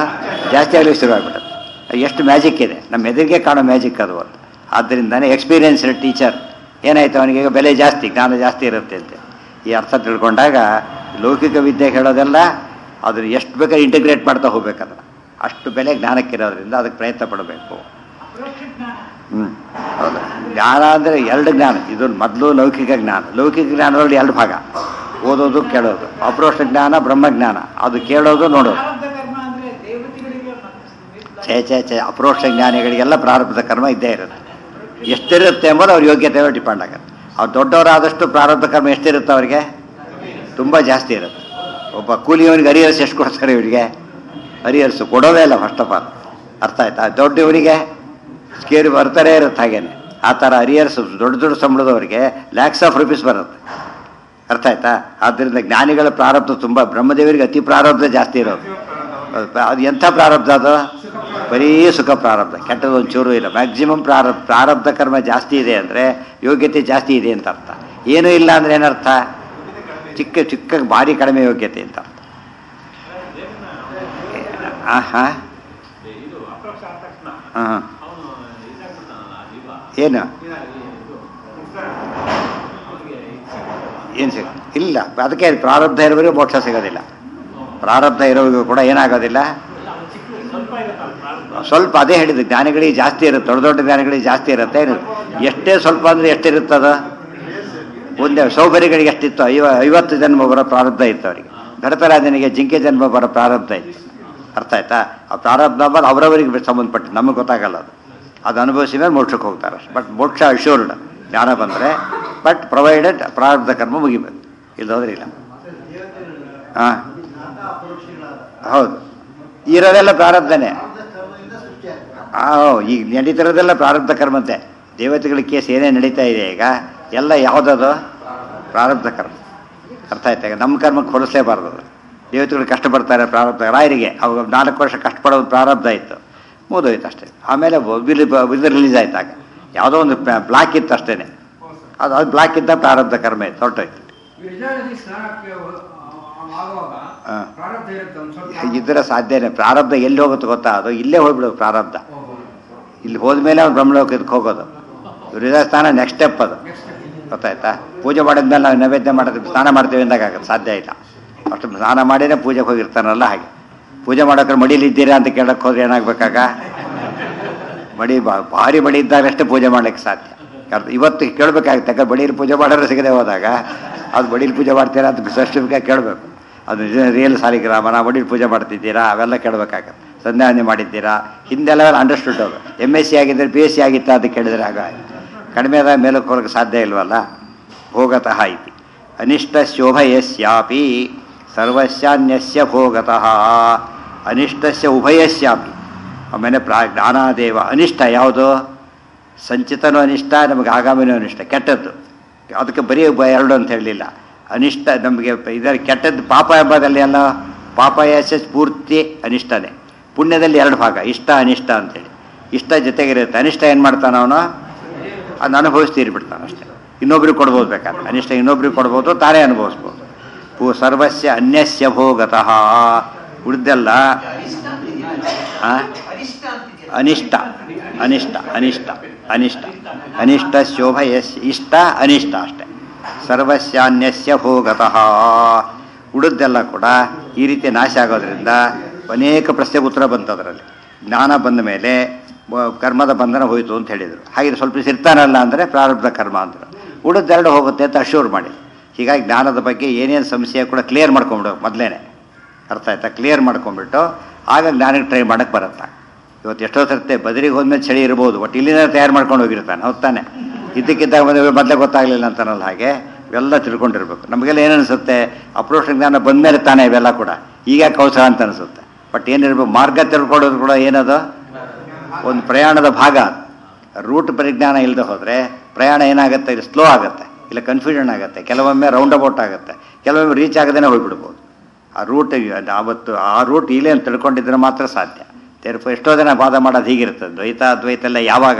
Speaker 1: ಜಾಸ್ತಿ ಆಗಲಿಕ್ಕೆ ಶುರುವಾಗ್ಬಿಡುತ್ತೆ. ಎಷ್ಟು ಮ್ಯಾಜಿಕ್ ಇದೆ, ನಮ್ಮ ಎದುರಿಗೆ ಕಾಣೋ ಮ್ಯಾಜಿಕ್ ಅದು ಅಂತ. ಆದ್ದರಿಂದನೇ ಎಕ್ಸ್ಪೀರಿಯನ್ಸ್ಡ್ ಟೀಚರ್ ಏನಾಯ್ತು ಅವನಿಗೆ ಈಗ ಬೆಲೆ ಜಾಸ್ತಿ, ಜ್ಞಾನ ಜಾಸ್ತಿ ಇರುತ್ತೆ ಅಂತ ಈ ಅರ್ಥ ತಿಳ್ಕೊಂಡಾಗ ಲೌಕಿಕ ವಿದ್ಯೆ ಹೇಳೋದೆಲ್ಲ ಅದನ್ನು ಎಷ್ಟು ಬೇಕಾದ್ರೆ ಇಂಟಿಗ್ರೇಟ್ ಮಾಡ್ತಾ ಹೋಗ್ಬೇಕಲ್ಲ, ಅಷ್ಟು ಬೆಲೆ ಜ್ಞಾನಕ್ಕಿರೋದ್ರಿಂದ ಅದಕ್ಕೆ ಪ್ರಯತ್ನ ಪಡಬೇಕು. ಹ್ಞೂ ಹೌದು. ಜ್ಞಾನ ಅಂದರೆ ಎರಡು ಜ್ಞಾನ. ಇದು ಮೊದಲು ಲೌಕಿಕ ಜ್ಞಾನ. ಲೌಕಿಕ ಜ್ಞಾನದಲ್ಲಿ ಎರಡು ಭಾಗ, ಓದೋದು ಕೇಳೋದು. ಅಪ್ರೋಕ್ಷ ಜ್ಞಾನ ಬ್ರಹ್ಮಜ್ಞಾನ, ಅದು ಕೇಳೋದು ನೋಡೋದು. ಛೇ ಛೇ ಛೇ ಅಪ್ರೋಕ್ಷ ಜ್ಞಾನಿಗಳಿಗೆಲ್ಲ ಪ್ರಾರಬ್ಧ ಕರ್ಮ ಇದ್ದೇ ಇರುತ್ತೆ. ಎಷ್ಟಿರುತ್ತೆ ಎಂಬುದು ಅವ್ರ ಯೋಗ್ಯತೆ ಡಿಪೆಂಡ್ ಆಗುತ್ತೆ. ಅವ್ರು ದೊಡ್ಡವರಾದಷ್ಟು ಪ್ರಾರಬ್ಧ ಕರ್ಮ ಎಷ್ಟಿರುತ್ತೆ ಅವರಿಗೆ? ತುಂಬ ಜಾಸ್ತಿ ಇರುತ್ತೆ. ಒಬ್ಬ ಕೂಲಿಯವನಿಗೆ ಅರಿಯರ್ಸ್ ಎಷ್ಟು ಕೊಡ್ತಾರೆ ಇವರಿಗೆ? ಅರಿಯರ್ಸು ಕೊಡೋದೇ ಇಲ್ಲ ಫಸ್ಟ್ ಆಫ್ ಆಲ್. ಅರ್ಥ ಆಯ್ತಾ? ದೊಡ್ಡವನಿಗೆ ಸ್ಕೇರಿ ಬರ್ತಾರೇ ಇರುತ್ತೆ. ಹಾಗೇನೆ ಆ ಥರ ಅರಿಯರ್ಸ್ ದೊಡ್ಡ ದೊಡ್ಡ ಸಂಬಳದವರಿಗೆ ಲ್ಯಾಕ್ಸ್ ಆಫ್ ರುಪೀಸ್ ಬರುತ್ತೆ. ಅರ್ಥ ಆಯ್ತಾ? ಆದ್ದರಿಂದ ಜ್ಞಾನಿಗಳ ಪ್ರಾರಬ್ಧ ತುಂಬ, ಬ್ರಹ್ಮದೇವರಿಗೆ ಅತಿ ಪ್ರಾರಬ್ಧ ಜಾಸ್ತಿ ಇರೋದು. ಅದು ಎಂಥ ಪ್ರಾರಬ್ಧ? ಅದು ಬರೀ ಸುಖ ಪ್ರಾರಬ್ಧ, ಕೆಟ್ಟದ್ದು ಒಂಚೂರು ಇಲ್ಲ. ಮ್ಯಾಕ್ಸಿಮಮ್ ಪ್ರಾರಬ್ಧ ಪ್ರಾರಬ್ಧ ಕರ್ಮ ಜಾಸ್ತಿ ಇದೆ ಅಂದರೆ ಯೋಗ್ಯತೆ ಜಾಸ್ತಿ ಇದೆ ಅಂತ ಅರ್ಥ. ಏನೂ ಇಲ್ಲ ಅಂದರೆ ಏನರ್ಥ? ಚಿಕ್ಕ ಚಿಕ್ಕ ಭಾರಿ ಕಡಿಮೆ ಯೋಗ್ಯತೆ ಅಂತ ಅರ್ಥ. ಹಾಂ ಹಾಂ ಹಾಂ ಏನು ಏನು ಸಿಗ ಇಲ್ಲ. ಅದಕ್ಕೆ ಪ್ರಾರಬ್ಧ ಇರೋವರೆಗೂ ಮೋಕ್ಷ ಸಿಗೋದಿಲ್ಲ. ಪ್ರಾರಬ್ಧ ಇರೋರಿಗೂ ಕೂಡ ಏನಾಗೋದಿಲ್ಲ, ಸ್ವಲ್ಪ. ಅದೇ ಹೇಳಿದ್ದು, ಜ್ಞಾನಿಗಳಿಗೆ ಜಾಸ್ತಿ ಇರುತ್ತೆ, ದೊಡ್ಡ ದೊಡ್ಡ ಜ್ಞಾನಿಗಳಿಗೆ ಜಾಸ್ತಿ ಇರುತ್ತೆ. ಏನು ಎಷ್ಟೇ ಸ್ವಲ್ಪ ಅಂದರೆ ಎಷ್ಟಿರುತ್ತದ? ಒಂದೇ ಸೌಕರ್ಯಗಳಿಗೆ ಎಷ್ಟಿತ್ತು? ಐವ ಐವತ್ತು ಜನ್ಮ ಬರೋ ಪ್ರಾರಬ್ಧ ಇತ್ತು ಅವರಿಗೆ. ಧಡತರಾಜನಿಗೆ ಜಿಂಕೆ ಜನ್ಮ ಬರೋ ಪ್ರಾರಬ್ಧ ಇತ್ತು. ಅರ್ಥ ಆಯ್ತಾ? ಆ ಪ್ರಾರಬ್ಧ ಬಂದು ಅವರವರಿಗೆ ಸಂಬಂಧಪಟ್ಟು, ನಮಗೆ ಗೊತ್ತಾಗಲ್ಲ ಅದು. ಅದು ಅನುಭವಿಸಿ ಮೇಲೆ ಮೋಕ್ಷಕ್ಕೆ ಹೋಗ್ತಾರೆ. ಬಟ್ ಮೋಕ್ಷ ಅಶ್ಯೂರ್ಡ್ ಜ್ಞಾನ ಬಂದರೆ, ಬಟ್ ಪ್ರೊವೈಡೆಡ್ ಪ್ರಾರಬ್ಧ ಕರ್ಮ ಮುಗಿಬೇಕು, ಇಲ್ಲೋದ್ರೆ ಇಲ್ಲ. ಹಾಂ ಹೌದು, ಇರೋದೆಲ್ಲ ಪ್ರಾರಬ್ಧನೇ. ಹಾಂ, ಈಗ ನಡೀತಿರೋದೆಲ್ಲ ಪ್ರಾರಬ್ಧ ಕರ್ಮಂತೆ. ದೇವತೆಗಳ ಕೇಸ್ ಏನೇ ನಡೀತಾ ಇದೆ ಈಗ ಎಲ್ಲ ಯಾವುದದು? ಪ್ರಾರಬ್ಧ ಕರ್ಮ. ಅರ್ಥ ಆಯ್ತಾ? ಈಗ ನಮ್ಮ ಕರ್ಮಕ್ಕೆ ಹೊಡಿಸಲೇಬಾರ್ದು. ದೇವತೆಗಳು ಕಷ್ಟಪಡ್ತಾರೆ ಪ್ರಾರಬ್ಧ. ರಾಯರಿಗೆ ಅವಾಗ ನಾಲ್ಕು ವರ್ಷ ಕಷ್ಟಪಡೋದು ಪ್ರಾರಬ್ಧ ಇತ್ತು, ಮುಗಿದೋಯ್ತು ಅಷ್ಟೇ. ಆಮೇಲೆ ಇದು ರಿಲೀಸ್ ಆಯ್ತಾಗ ಯಾವುದೋ ಒಂದು ಬ್ಲಾಕ್ ಇತ್ತು ಅಷ್ಟೇ. ಅದು ಅದು ಬ್ಲಾಕ್ ಇದ್ದ ಪ್ರಾರಬ್ಧ ಕರ್ಮ ಇತ್ತು, ಹೊರಟೋಯ್ತು. ಇದ್ರೆ ಸಾಧ್ಯನೇ. ಪ್ರಾರಬ್ಧ ಎಲ್ಲಿ ಹೋಗುತ್ತೆ ಗೊತ್ತಾ? ಅದು ಇಲ್ಲೇ ಹೋಗ್ಬಿಡೋದು ಪ್ರಾರಬ್ಧ. ಇಲ್ಲಿ ಹೋದ್ಮೇಲೆ ಅವ್ನು ಬ್ರಹ್ಮಲೋಕಕ್ಕೆ ಹೋಗೋದು. ಹೃದಯ ಸ್ಥಾನ ನೆಕ್ಸ್ಟ್ ಸ್ಟೆಪ್ ಅದು. ಗೊತ್ತಾಯ್ತಾ? ಪೂಜೆ ಮಾಡಿದ್ಮೇಲೆ ನಾವು ನೈವೇದ್ಯ ಮಾಡೋದು ಸ್ನಾನ ಮಾಡ್ತೀವಿ ಅಂದಾಗ ಆಗುತ್ತೆ, ಸಾಧ್ಯ ಇಲ್ಲ. ಅಷ್ಟು ಸ್ನಾನ ಮಾಡಿನೇ ಪೂಜೆಗೆ ಹೋಗಿರ್ತಾನಲ್ಲ ಹಾಗೆ. ಪೂಜೆ ಮಾಡೋಕ್ರೆ ಮಡಿಲಿದ್ದೀರಾ ಅಂತ ಕೇಳಕ್ಕೆ ಹೋದ್ರೆ ಏನಾಗಬೇಕಾಗ? ಮಡಿ ಬಾ ಭಾರಿ ಮಡಿ ಇದ್ದಾಗಷ್ಟೇ ಪೂಜೆ ಮಾಡ್ಲಿಕ್ಕೆ ಸಾಧ್ಯ. ಇವತ್ತು ಕೇಳಬೇಕಾಗುತ್ತೆ. ಯಾಕಂದ್ರೆ ಬಡೀಲಿ ಪೂಜೆ ಮಾಡೋರು ಸಿಗದೆ ಹೋದಾಗ ಅದು ಬಡೀಲಿ ಪೂಜೆ ಮಾಡ್ತೀರಾ ಅಂತ ಸರ್ಟಿಫಿಕೇಟ್ ಕೇಳಬೇಕು. ಅದು ರಿಯಲ್ ಸಾಲಿಗ್ರಾಮ, ನಾವು ಬಡೀಲಿ ಪೂಜೆ ಮಾಡ್ತಿದ್ದೀರಾ ಅವೆಲ್ಲ ಕೇಳಬೇಕಾಗತ್ತೆ. ಸಂಧ್ಯಾವಂದನೆ ಮಾಡಿದ್ದೀರಾ, ಹಿಂದೆಲ್ಲ ಅಂಡರ್ಸ್ಟುಡ್ ಅವರು. ಎಮ್ ಎಸ್ ಸಿ ಆಗಿದ್ದರೆ ಪಿ ಎಸ್ ಸಿ ಆಗಿತ್ತಾ ಅಂತ ಕೇಳಿದರೆ ಆಗ ಕಡಿಮೆ ಆದಾಗ ಮೇಲಕ್ಕೆ ಹೋಗಕ್ಕೆ ಸಾಧ್ಯ ಇಲ್ವಲ್ಲ. ಭೋಗತಃ ಇತಿ ಅನಿಷ್ಟ ಶೋಭಯಸ್ಯಾಪಿ ಸರ್ವಸ್ಯಾನ್ಯಸ್ಯ ಭೋಗತಃ ಅನಿಷ್ಟಸ್ಯ ಉಭಯಸ್ಯಾಪಿ. ಆಮೇಲೆ ಪ್ರಾ ಜ್ಞಾನಾದೇವ ಅನಿಷ್ಟ ಯಾವುದು? ಸಂಚಿತನೂ ಅನಿಷ್ಟ, ನಮಗೆ ಆಗಾಮಿನೂ ಅನಿಷ್ಟ, ಕೆಟ್ಟದ್ದು. ಅದಕ್ಕೆ ಬರೀ ಎರಡು ಅಂತ ಹೇಳಲಿಲ್ಲ. ಅನಿಷ್ಟ ನಮಗೆ ಇದರ ಕೆಟ್ಟದ್ದು ಪಾಪ ಎಂಬುದಲ್ಲಿ ಎಲ್ಲ ಪಾಪ ಯಶ ಪೂರ್ತಿ ಅನಿಷ್ಟನೇ. ಪುಣ್ಯದಲ್ಲಿ ಎರಡು ಭಾಗ, ಇಷ್ಟ ಅನಿಷ್ಟ ಅಂತೇಳಿ. ಇಷ್ಟ ಜೊತೆಗಿರುತ್ತೆ, ಅನಿಷ್ಟ ಏನು ಮಾಡ್ತಾನೆ ಅವನು? ಅದನ್ನ ಅನುಭವಿಸ್ತೀರಿಬಿಡ್ತಾನೆ ಅಷ್ಟೇ. ಇನ್ನೊಬ್ರಿಗೆ ಕೊಡ್ಬೋದು ಬೇಕಾದ್ರೆ. ಅನಿಷ್ಟ ಇನ್ನೊಬ್ರಿಗೆ ಕೊಡ್ಬೋದು, ತಾನೇ ಅನುಭವಿಸ್ಬೋದು. ಪೂ ಸರ್ವಸ್ಯ ಅನ್ಯಸ್ಯ ಭೋಗತಃ. ಉಳಿದೆಲ್ಲ ಅನಿಷ್ಟ ಅನಿಷ್ಟ ಅನಿಷ್ಟ ಅನಿಷ್ಟ ಅನಿಷ್ಟ ಶೋಭಯಸ್ ಇಷ್ಟ ಅನಿಷ್ಟ ಅಷ್ಟೆ. ಸರ್ವಸ್ಯಾನ್ಯಸ್ಯ ಭೋಗತಃ. ಉಳಿದೆಲ್ಲ ಕೂಡ ಈ ರೀತಿ ನಾಶ ಆಗೋದ್ರಿಂದ ಅನೇಕ ಪ್ರಶ್ನೆ ಉತ್ತರ ಬಂತು ಅದರಲ್ಲಿ. ಜ್ಞಾನ ಬಂದ ಮೇಲೆ ಕರ್ಮದ ಬಂಧನ ಹೋಯಿತು ಅಂತ ಹೇಳಿದರು. ಹಾಗೆ ಸ್ವಲ್ಪ ಸಿರ್ತಾನಲ್ಲ ಅಂದರೆ ಪ್ರಾರಬ್ಧ ಕರ್ಮ ಅಂದರು. ಉಳಿದೆರಡು ಹೋಗುತ್ತೆ ಅಂತ ಅಶ್ಯೂರ್ ಮಾಡಿ. ಹೀಗಾಗಿ ಜ್ಞಾನದ ಬಗ್ಗೆ ಏನೇನು ಸಂಶಯ ಕೂಡ ಕ್ಲಿಯರ್ ಮಾಡ್ಕೊಂಬಿಡು ಮೊದಲೇ. ಅರ್ಥ ಆಯ್ತಾ? ಕ್ಲಿಯರ್ ಮಾಡ್ಕೊಂಡ್ಬಿಟ್ಟು ಆಗ ಜ್ಞಾನಕ್ಕೆ ಟ್ರೈ ಮಾಡೋಕ್ಕೆ ಬರುತ್ತಾ. ಇವತ್ತು ಎಷ್ಟೋ ಸರ್ತೆ ಬದರಿಗೆ ಹೋದ್ಮೇಲೆ ಚಳಿ ಇರ್ಬೋದು, ಬಟ್ ಇಲ್ಲಿಂದ ತಯಾರು ಮಾಡ್ಕೊಂಡು ಹೋಗಿರ್ತಾನೆ. ಹೊತ್ತಾನೆ ಇದ್ದಕ್ಕಿದ್ದಾಗ ಮದುವೆ ಮೊದಲೇ ಗೊತ್ತಾಗಲಿಲ್ಲ ಅಂತಾನಲ್ಲ, ಹಾಗೆ ಇವೆಲ್ಲ ತಿಳ್ಕೊಂಡಿರ್ಬೇಕು. ನಮಗೆಲ್ಲ ಏನನ್ನಿಸುತ್ತೆ? ಅಪ್ರೋಷ ಜ್ಞಾನ ಬಂದಮೇಲೆ ತಾನೇ ಇವೆಲ್ಲ ಕೂಡ ಈಗ ಕೌಶ ಅಂತ ಅನಿಸುತ್ತೆ. ಬಟ್ ಏನಿರ್ಬೇಕು, ಮಾರ್ಗ ತಿಳ್ಕೊಳ್ಳೋದು ಕೂಡ ಏನದು? ಒಂದು ಪ್ರಯಾಣದ ಭಾಗ. ರೂಟ್ ಪರಿಜ್ಞಾನ ಇಲ್ಲದೆ ಹೋದರೆ ಪ್ರಯಾಣ ಏನಾಗುತ್ತೆ? ಇದು ಸ್ಲೋ ಆಗುತ್ತೆ, ಇಲ್ಲ ಕನ್ಫ್ಯೂಷನ್ ಆಗುತ್ತೆ, ಕೆಲವೊಮ್ಮೆ ರೌಂಡ್ ಅಬೌಟ್ ಆಗುತ್ತೆ, ಕೆಲವೊಮ್ಮೆ ರೀಚ್ ಆಗದೇ ಹೋಗ್ಬಿಡ್ಬೋದು. ಆ ರೂಟ್ ಆವತ್ತು ಆ ರೂಟ್ ಇಲ್ಲೇ ಅಂತ ತಿಳ್ಕೊಂಡಿದ್ರೆ ಮಾತ್ರ ಸಾಧ್ಯ. ತೇರ್ಪ ಎಷ್ಟೋ ಜನ ವಾದ ಮಾಡೋದು ಹೀಗಿರ್ತದೆ. ದ್ವೈತ ಅದ್ವೈತ ಎಲ್ಲ ಯಾವಾಗ?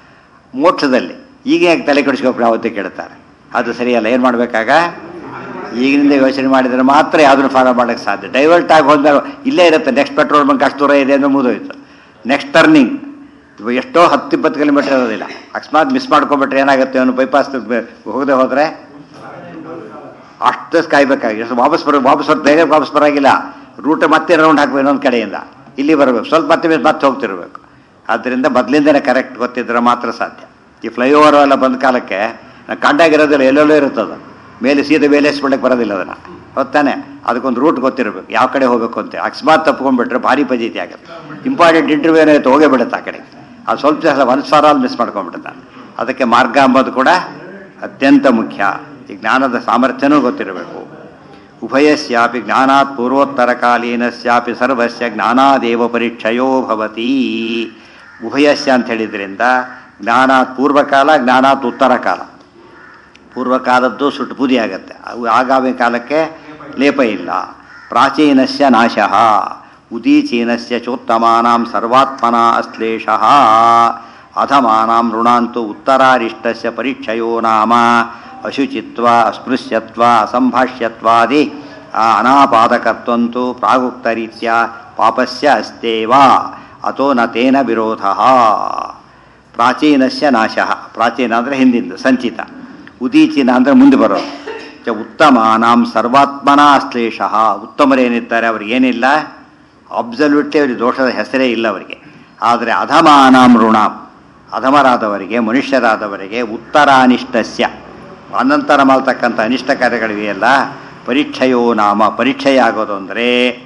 Speaker 1: ಮೋಕ್ಷದಲ್ಲಿ. ಈಗ ಯಾಕೆ ತಲೆ ಕೆಡಿಸ್ಕೊಬ್ರು ಯಾವತ್ತೇ ಕೇಳ್ತಾರೆ. ಅದು ಸರಿಯಲ್ಲ. ಏನು ಮಾಡಬೇಕಾಗ? ಈಗಿನಿಂದ ಯೋಚನೆ ಮಾಡಿದರೆ ಮಾತ್ರ ಯಾವುದನ್ನು ಫಾಲೋ ಮಾಡೋಕ್ಕೆ ಸಾಧ್ಯ. ಡೈವರ್ಟ್ ಆಗಿ ಹೋದ್ಮೇಲೆ ಇಲ್ಲೇ ಇರುತ್ತೆ, ನೆಕ್ಸ್ಟ್ ಪೆಟ್ರೋಲ್ ಬಂಕ್ ಅಷ್ಟು ದೂರ ಇದೆ ಅಂದರೆ ಮುಗಿದೋಯ್ತು. ನೆಕ್ಸ್ಟ್ ಟರ್ನಿಂಗ್ ಎಷ್ಟೋ ಹತ್ತು ಇಪ್ಪತ್ತು ಕಿಲೋಮೀಟರ್ ಇರೋದಿಲ್ಲ. ಅಕಸ್ಮಾತ್ ಮಿಸ್ ಮಾಡ್ಕೊಂಡ್ಬಿಟ್ರೆ ಏನಾಗುತ್ತೆ, ಅವನು ಬೈಪಾಸ್ ಹೋಗದೆ ಹೋದರೆ ಅಷ್ಟು ಕಾಯ್ಬೇಕಾಗಿ ಎಷ್ಟು ವಾಪಸ್ ಬರೋ ವಾಪಸ್ ಹೊರ ಬೇಗ ವಾಪಸ್ ಬರೋಂಗಿಲ್ಲ. ರೂಟ್ ಮತ್ತೆ ರೌಂಡ್ ಹಾಕಬೇಕು ಇನ್ನೊಂದು ಕಡೆಯಿಂದ, ಇಲ್ಲಿ ಬರಬೇಕು, ಸ್ವಲ್ಪ ಮತ್ತೆ ಮತ್ತೆ ಹೋಗ್ತಿರ್ಬೇಕು. ಆದ್ದರಿಂದ ಮೊದಲಿಂದನೇ ಕರೆಕ್ಟ್ ಗೊತ್ತಿದ್ರೆ ಮಾತ್ರ ಸಾಧ್ಯ. ಈ ಫ್ಲೈಓವರ್ ಎಲ್ಲ ಬಂದ ಕಾಲಕ್ಕೆ ಕಂಡಾಗಿರೋದಿಲ್ಲ, ಎಲ್ಲೆಲ್ಲೋ ಇರುತ್ತದ, ಮೇಲೆ ಸೀದಾ ಮೇಲೆ ಎಸ್ಬಿಡಕ್ಕೆ ಬರೋದಿಲ್ಲ ಅದನ್ನು, ಹೊತ್ತಾನೆ ಅದಕ್ಕೊಂದು ರೂಟ್ ಗೊತ್ತಿರಬೇಕು, ಯಾವ ಕಡೆ ಹೋಗಬೇಕು ಅಂತ. ಅಕಸ್ಮಾತ್ ತಪ್ಕೊಂಡ್ಬಿಟ್ರೆ ಭಾರಿ ಪಜೀತಿ ಆಗುತ್ತೆ. ಇಂಪಾರ್ಟೆಂಟ್ ಇಂಟರ್ವ್ಯೂ ಏನಾಯ್ತು ಹೋಗೇ ಬಿಡುತ್ತೆ ಆ ಕಡೆ, ಅದು ಸ್ವಲ್ಪ ಸಲ ಒಂದು ಸಾವಿರ ಮಿಸ್ ಮಾಡ್ಕೊಂಡ್ಬಿಡುತ್ತೆ. ಅದಕ್ಕೆ ಮಾರ್ಗ ಅಂಬೋದು ಕೂಡ ಅತ್ಯಂತ ಮುಖ್ಯ. ಈ ಜ್ಞಾನದ ಸಾಮರ್ಥ್ಯನೂ ಗೊತ್ತಿರಬೇಕು. ಉಭಯಸ್ಯಾಪಿ ಜ್ಞಾನಾತ್ ಪೂರ್ವೋತ್ತರಕಾಲೀನಸ್ಯಾಪಿ ಸರ್ವಸ್ಯ ಜ್ಞಾನಾದೇವ ಪರೀಕ್ಷಯೋ ಭವತಿ. ಉಭಯಸ್ಯ ಅಂತ ಹೇಳಿದ್ರಿಂದ ಜ್ಞಾನಾತ್ ಪೂರ್ವಕಾಲ, ಜ್ಞಾನಾತ್ ಉತ್ತರ ಕಾಲ. ಪೂರ್ವಕಾಲದ್ದು ಸುಟ್ಟು ಬೂದಿ ಆಗುತ್ತೆ, ಅವು ಆಗಾಮಿ ಕಾಲಕ್ಕೆ ಲೇಪ ಇಲ್ಲ. ಪ್ರಾಚೀನಸ್ಯ ನಾಶಃ ಉದೀಚೀನಸ್ಯ ಚೋತ್ತಮಾನಾಂ ಸರ್ವಾತ್ಮನ ಅಶ್ಲೇಷಃ ಅಧಮಾನಾಂ ಋಣಾಂತು ಉತ್ತರಾರಿಷ್ಟಸ್ಯ ಪರೀಕ್ಷಯೋ ನಾಮ ಅಶುಚಿತ್ವ ಅಸ್ಪೃಶ್ಯತ್ವ ಅಸಂಭಾಷ್ಯತ್ವಾದಿ ಅನಾಪಾದಕತ್ವಂತು ಪ್ರಾಗುಕ್ತರೀತ್ಯ ಪಾಪಸ್ಯ ಅಸ್ತೇವ ಅಥೋ ನ ತೇನ ವಿರೋಧ. ಪ್ರಾಚೀನಸ್ಯ ನಾಶಃ, ಪ್ರಾಚೀನ ಅಂದರೆ ಹಿಂದಿಂದು ಸಂಚಿತ, ಉದೀಚೀನ ಅಂದರೆ ಮುಂದೆ ಬರೋದು. ಚ ಉತ್ತಮಾನಾಂ ಸರ್ವಾತ್ಮನ ಅಶ್ಲೇಷಃ, ಉತ್ತಮರೇನಿದ್ದಾರೆ ಅವ್ರಿಗೇನಿಲ್ಲ, ಅಬ್ಸಲ್ಯೂಟ್ಲಿ ಅವರಿಗೆ ದೋಷದ ಹೆಸರೇ ಇಲ್ಲ ಅವರಿಗೆ. ಆದರೆ ಅಧಮಾನಾಂ ಋಣಾಂ, ಅಧಮರಾದವರಿಗೆ ಮನುಷ್ಯರಾದವರಿಗೆ ಉತ್ತರಾನಿಷ್ಟಸ್ಯ ಅನಂತರ ಮಾಡ್ತಕ್ಕಂಥ ಅನಿಷ್ಟ ಕಾರ್ಯಗಳಿವೆಯಲ್ಲ, ಪರೀಕ್ಷೆಯೋ ನಾಮ ಪರೀಕ್ಷೆಯಾಗೋದು ಅಂದರೆ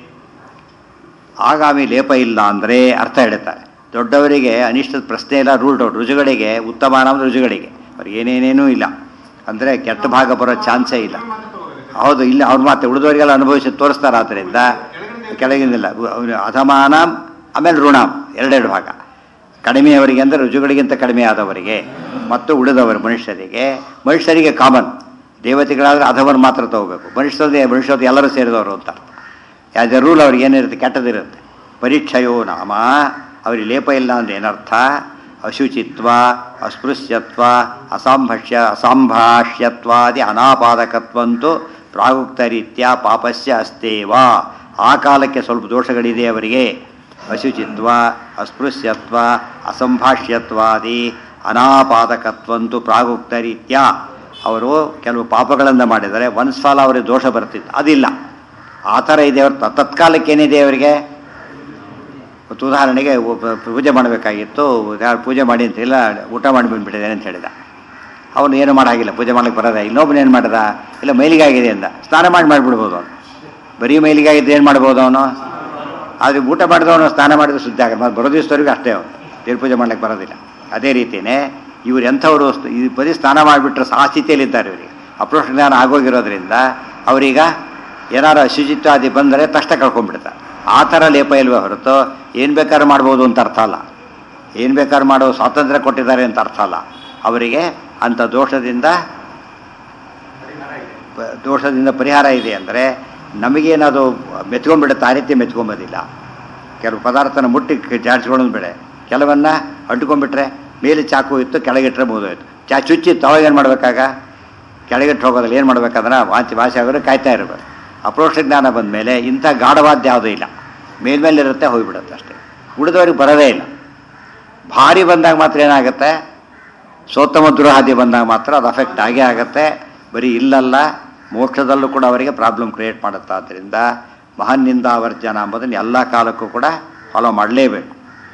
Speaker 1: ಆಗಾಮಿ ಲೇಪ ಇಲ್ಲ ಅಂದರೆ ಅರ್ಥ ಹೇಳ್ತಾರೆ. ದೊಡ್ಡವರಿಗೆ ಅನಿಷ್ಟದ ಪ್ರಶ್ನೆ ಇಲ್ಲ, ರೂಲ್ ಔಟ್. ರುಜುಗಳಿಗೆ ಉತ್ತಮ ನಾಮ ರುಜುಗಳಿಗೆ ಅವ್ರಿಗೆ ಏನೇನೇನೂ ಇಲ್ಲ, ಅಂದರೆ ಕೆಟ್ಟ ಭಾಗ ಬರೋ ಚಾನ್ಸೇ ಇಲ್ಲ. ಹೌದು, ಇಲ್ಲ ಅವ್ರು ಮಾತ್ರ ಉಳಿದವರಿಗೆಲ್ಲ ಅನುಭವಿಸಿ ತೋರಿಸ್ತಾರೆ. ಆದ್ದರಿಂದ ಕೆಳಗಿಂದಿಲ್ಲ ಅಧಮಾನ ಆಮೇಲೆ ಋಣಾಮ್ ಎರಡೆರಡು ಭಾಗ. ಕಡಿಮೆಯವರಿಗೆ ಅಂದರೆ ರುಜುಗಳಿಗಿಂತ ಕಡಿಮೆ ಆದವರಿಗೆ ಮತ್ತು ಉಳಿದವರು ಮನುಷ್ಯರಿಗೆ. ಮನುಷ್ಯರಿಗೆ ಕಾಮನ್, ದೇವತೆಗಳಾದರೆ ಅಧಮರು ಮಾತ್ರ ತಗೋಬೇಕು, ಮನುಷ್ಯರದೇ ಮನುಷ್ಯರು ಎಲ್ಲರೂ ಸೇರಿದವರು ಅಂತ. ಆ್ಯಸ್ ಎ ರೂಲ್ ಅವ್ರಿಗೆ ಏನಿರುತ್ತೆ, ಕೆಟ್ಟದಿರುತ್ತೆ. ಪರೀಕ್ಷೆಯೋ ನಾಮ ಅವ್ರಿಗೆ ಲೇಪ ಇಲ್ಲ ಅಂದರೆ ಏನರ್ಥ, ಅಶುಚಿತ್ವ ಅಸ್ಪೃಶ್ಯತ್ವ ಅಸಾಂಭಷ್ಯ ಅಸಾಂಭಾಷ್ಯತ್ವಾದಿ ಅನಾಪಾದಕತ್ವಂತೂ ಪ್ರಾಗುಕ್ತ ರೀತ್ಯ ಪಾಪಸ್ಯ ಅಸ್ತೇವ. ಆ ಕಾಲಕ್ಕೆ ಸ್ವಲ್ಪ ದೋಷಗಳಿದೆ ಅವರಿಗೆ. ಅಶುಚಿತ್ವ ಅಸ್ಪೃಶ್ಯತ್ವ ಅಸಂಭಾಷ್ಯತ್ವಾದಿ ಅನಾಪಾದಕತ್ವಂತು ಪ್ರಾಗುಕ್ತ ರೀತ್ಯ. ಅವರು ಕೆಲವು ಪಾಪಗಳನ್ನು ಮಾಡಿದರೆ ಒನ್ಸ್ ಫಾಲ್ ಅವರಿಗೆ ದೋಷ ಬರ್ತಿತ್ತು, ಅದಿಲ್ಲ. ಆ ಥರ ಇದೆ ಅವ್ರ ತತ್ಕಾಲಕ್ಕೆ ಏನಿದೆ ಅವರಿಗೆ. ಮತ್ತು ಉದಾಹರಣೆಗೆ ಪೂಜೆ ಮಾಡಬೇಕಾಗಿತ್ತು, ಯಾರು ಪೂಜೆ ಮಾಡಿ ಅಂತ ಇಲ್ಲ, ಊಟ ಮಾಡಿ ಬಂದುಬಿಟ್ಟಿದ್ದೇನೆ ಅಂತ ಹೇಳಿದ. ಅವನು ಏನು ಮಾಡಾಗಿಲ್ಲ, ಪೂಜೆ ಮಾಡ್ಲಿಕ್ಕೆ ಬರೋದ. ಇನ್ನೊಬ್ಬನು ಏನು ಮಾಡಿದ, ಇಲ್ಲ ಮೈಲಿಗಾಗಿದೆ ಅಂದ, ಸ್ನಾನ ಮಾಡಿ ಮಾಡಿಬಿಡ್ಬೋದು ಅವನು. ಬರೀ ಮೈಲಿಗಾಗಿದ್ದು ಏನು ಮಾಡ್ಬೋದು ಅವನು. ಆದರೆ ಊಟ ಮಾಡಿದವನು ಸ್ನಾನ ಮಾಡಿದ್ರೆ ಶುದ್ಧ ಆಗ ಬರೋ ದಿವಸದವರೆಗೂ ಅಷ್ಟೇ ಅವನು ದೇವ್ರ ಪೂಜೆ ಮಾಡ್ಲಿಕ್ಕೆ ಬರೋದಿಲ್ಲ. ಅದೇ ರೀತಿಯೇ ಇವ್ರು ಎಂಥವರು ಈ ಬರೀ ಸ್ನಾನ ಮಾಡಿಬಿಟ್ರೆ ಆ ಸ್ಥಿತಿಯಲ್ಲಿದ್ದಾರೆ. ಇವರಿಗೆ ಅಪ್ರೋಷ ಜ್ಞಾನ ಆಗೋಗಿರೋದ್ರಿಂದ ಅವರೀಗ ಏನಾರು ಅಶುಚಿತ್ವಾದಿ ಬಂದರೆ ತಕ್ಷಣ ಕಳ್ಕೊಂಡ್ಬಿಡ್ತಾರೆ. ಆ ಥರ ಲೇಪ ಇಲ್ವೇ ಹೊರತು ಏನು ಬೇಕಾದ್ರೂ ಮಾಡ್ಬೋದು ಅಂತ ಅರ್ಥ ಅಲ್ಲ, ಏನು ಬೇಕಾದ್ರೂ ಮಾಡೋ ಸ್ವಾತಂತ್ರ್ಯ ಕೊಟ್ಟಿದ್ದಾರೆ ಅಂತ ಅರ್ಥ ಅಲ್ಲ. ಅವರಿಗೆ ಅಂಥ ದೋಷದಿಂದ ದೋಷದಿಂದ ಪರಿಹಾರ ಇದೆ ಅಂದರೆ ನಮಗೇನದು ಮೆತ್ಕೊಂಡ್ಬಿಡುತ್ತೆ, ಆ ರೀತಿ ಮೆತ್ಕೊಂಬೋದಿಲ್ಲ. ಕೆಲವು ಪದಾರ್ಥನ ಮುಟ್ಟಿ ಜಾಡ್ಸ್ಕೊಳ್ಳೋದು ಬೇಡ, ಕೆಲವನ್ನ ಅಂಟ್ಕೊಂಡ್ಬಿಟ್ರೆ ಮೇಲೆ ಚಾಕು ಇತ್ತು ಕೆಳಗಿಟ್ರೆ ಮುಗಿದೋಯ್ತು. ಚಾ ಚುಚ್ಚಿತ್ತು, ಅವಾಗ ಏನು ಮಾಡಬೇಕಾಗ ಕೆಳಗಿಟ್ಟು ಹೋಗೋದಿಲ್ಲ. ಏನು ಮಾಡಬೇಕಾದ್ರೆ ವಾಂತಿ ವಾಸಿ ಆಗೋರು ಕಾಯ್ತಾ ಇರಬೇಕು. ಅಪ್ರೋಕ್ಷ ಜ್ಞಾನ ಬಂದ ಮೇಲೆ ಇಂಥ ಗಾಢವಾದ್ಯ ಯಾವುದೂ ಇಲ್ಲ, ಮೇಲ್ಮೇಲೆ ಇರುತ್ತೆ, ಹೋಗಿಬಿಡುತ್ತೆ ಅಷ್ಟೇ. ಉಳಿದವ್ರಿಗೆ ಬರೋದೇ ಇಲ್ಲ. ಭಾರಿ ಬಂದಾಗ ಮಾತ್ರ ಏನಾಗುತ್ತೆ, ಸೋತ್ತಮ ದುರಹಾದಿ ಬಂದಾಗ ಮಾತ್ರ ಅದು ಅಫೆಕ್ಟ್ ಆಗೇ ಆಗುತ್ತೆ. ಬರೀ ಇಲ್ಲಲ್ಲ, ಮೋಕ್ಷದಲ್ಲೂ ಕೂಡ ಅವರಿಗೆ ಪ್ರಾಬ್ಲಮ್ ಕ್ರಿಯೇಟ್ ಮಾಡುತ್ತೆ. ಆದ್ದರಿಂದ ಮಹಾನ್ನಿಂದ ವರ್ಜನ ಅಂಬೋದನ್ನು ಎಲ್ಲ ಕಾಲಕ್ಕೂ ಕೂಡ ಫಾಲೋ ಮಾಡಲೇಬೇಕು.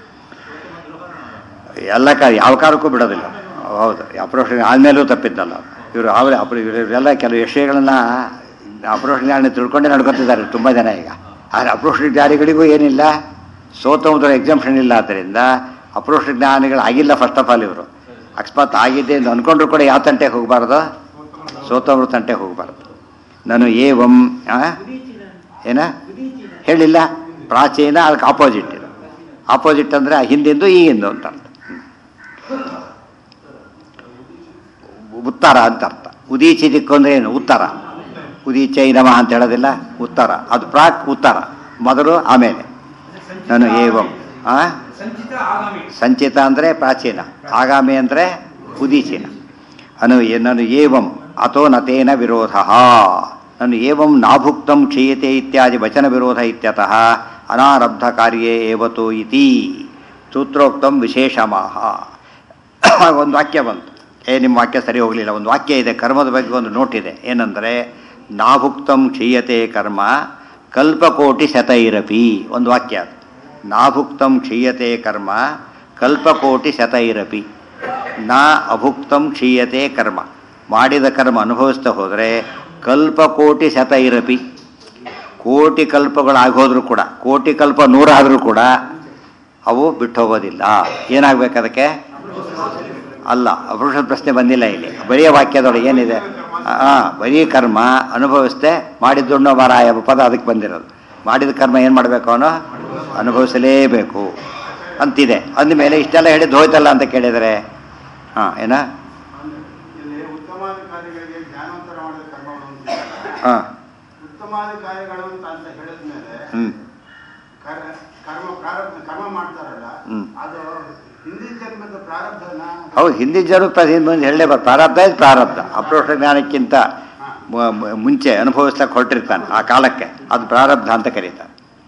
Speaker 1: ಎಲ್ಲ ಕಾಲ ಯಾವ ಕಾಲಕ್ಕೂ ಬಿಡೋದಿಲ್ಲ. ಹೌದು, ಅಪ್ರೋಷ ಆದಮೇಲೂ ತಪ್ಪಿದ್ದಲ್ಲ ಇವರು. ಅವರೇ ಅಪ್ರ ಇವರೆಲ್ಲ ಕೆಲವು ವಿಷಯಗಳನ್ನ ಅಪ್ರೋಷ ಜ್ಞಾನ ತಿಳ್ಕೊಂಡೇ ನಡ್ಕೊತಿದ್ದಾರೆ ತುಂಬ ಜನ ಈಗ. ಆದರೆ ಅಪ್ರೋಷ ಜ್ಞಾನಿಗಳಿಗೂ ಏನಿಲ್ಲ, ಸೋತಮದ್ರ ಎಕ್ಸಾಮ್ಷನ್ ಇಲ್ಲ. ಆದ್ದರಿಂದ ಅಪ್ರೋಷ ಜ್ಞಾನಿಗಳು ಆಗಿಲ್ಲ ಫಸ್ಟ್ ಆಫ್ ಆಲ್. ಇವರು ಅಕಸ್ಮಾತ್ ಆಗಿದ್ದೆ ಅಂತ ಅಂದ್ಕೊಂಡ್ರು ಕೂಡ ಯಾವ ತಂಟೆಗೆ ಹೋಗಬಾರ್ದು, ಸೋತವ್ರ ತಂಟೆಗೆ ಹೋಗಬಾರ್ದು. ನಾನು ಏವಂ ಏನ ಹೇಳಿಲ್ಲ, ಪ್ರಾಚೀನ ಅದಕ್ಕೆ ಆಪೋಸಿಟ್. ಇದು ಆಪೋಸಿಟ್ ಅಂದರೆ ಹಿಂದಿಂದು ಈಗಿಂದು ಅಂತ ಅರ್ಥ. ಉತ್ತರ ಅಂತ ಅರ್ಥ. ಉದೀಚಿ ದಿಕ್ಕು ಅಂದರೆ ಏನು, ಉತ್ತರ. ಉದೀಚೈ ನಮಃ ಅಂತ ಹೇಳೋದಿಲ್ಲ, ಉತ್ತರ. ಅದು ಪ್ರಾಕ್ ಉತ್ತರ, ಮೊದಲು ಆಮೇಲೆ. ನಾನು ಏವಂ ಆ ಸಂಚಿತ ಅಂದರೆ ಪ್ರಾಚೀನ, ಆಗಾಮಿ ಅಂದರೆ ಉದೀಚೀನ. ಅನು ನಾನು ಏವಂ ಅಥೋ ನತೇನ ವಿರೋಧ. ನಾನು ಏವಂ ನಾಭುಕ್ತಂ ಕ್ಷೀಯತೆ ಇತ್ಯಾದಿ ವಚನ ವಿರೋಧ ಇತ್ಯತಃ ಅನಾರಬ್ಧ ಕಾರ್ಯೇ ಏವತು ಇತಿ ಸೂತ್ರೋಕ್ತಂ ವಿಶೇಷಮಾಹ. ಒಂದು ವಾಕ್ಯ ಬಂತು, ಏ ನಿಮ್ಮ ವಾಕ್ಯ ಸರಿ ಹೋಗಲಿಲ್ಲ. ಒಂದು ವಾಕ್ಯ ಇದೆ, ಕರ್ಮದ ಬಗ್ಗೆ ಒಂದು ನೋಟಿದೆ. ಏನಂದರೆ ನಾಭುಕ್ತಂ ಕ್ಷೀಯತೆ ಕರ್ಮ ಕಲ್ಪಕೋಟಿ ಶತೈರಪಿ. ಒಂದು ವಾಕ್ಯ ಅದು. ನಾಭುಕ್ತಂ ಕ್ಷೀಯತೆ ಕರ್ಮ ಕಲ್ಪಕೋಟಿ ಶತೈರಪಿ. ನಾ ಅಭುಕ್ತಂ ಕ್ಷೀಯತೆ ಕರ್ಮ, ಮಾಡಿದ ಕರ್ಮ ಅನುಭವಿಸ್ತಾ ಹೋದರೆ ಕಲ್ಪಕೋಟಿ ಶತೈರಪಿ, ಕೋಟಿ ಕಲ್ಪಗಳಾಗೋದ್ರೂ ಕೂಡ, ಕೋಟಿ ಕಲ್ಪ ನೂರಾದರೂ ಕೂಡ ಅವು ಬಿಟ್ಟು ಹೋಗೋದಿಲ್ಲ. ಏನಾಗಬೇಕು ಅದಕ್ಕೆ? ಅಲ್ಲ, ಅಪುರುಷದ ಪ್ರಶ್ನೆ ಬಂದಿಲ್ಲ ಇಲ್ಲಿ. ಬರೀ ವಾಕ್ಯದೊಳಗೆ ಏನಿದೆ? ಹಾಂ, ಬರೀ ಕರ್ಮ ಅನುಭವಿಸ್ದೆ ಮಾಡಿದ್ದುಣ್ಣೋ ಮಾರಾಯ ಪದ ಅದಕ್ಕೆ ಬಂದಿರೋದು. ಮಾಡಿದ ಕರ್ಮ ಏನು ಮಾಡಬೇಕು? ಅವನು ಅನುಭವಿಸಲೇಬೇಕು ಅಂತಿದೆ. ಅಂದಮೇಲೆ ಇಷ್ಟೆಲ್ಲ ಹೇಳಿದ್ದು ಹೋಯ್ತಲ್ಲ ಅಂತ ಕೇಳಿದರೆ ಹಾಂ ಏನ? ಹಾಂ ಹ್ಞೂ ಹೌದು, ಹಿಂದಿನ ಜನ್ಮ ಹೇಳಲೇ ಬರ್ ಪ್ರಾರಬ್ಧ ಇದು ಪ್ರಾರಬ್ಧ. ಅಪ್ರೋಷ ಜ್ಞಾನಕ್ಕಿಂತ ಮುಂಚೆ ಅನುಭವಿಸ್ಲಕ್ಕೆ ಹೊರಟಿರ್ತಾನೆ ಆ ಕಾಲಕ್ಕೆ, ಅದು ಪ್ರಾರಬ್ಧ ಅಂತ ಕರೀತಾರೆ.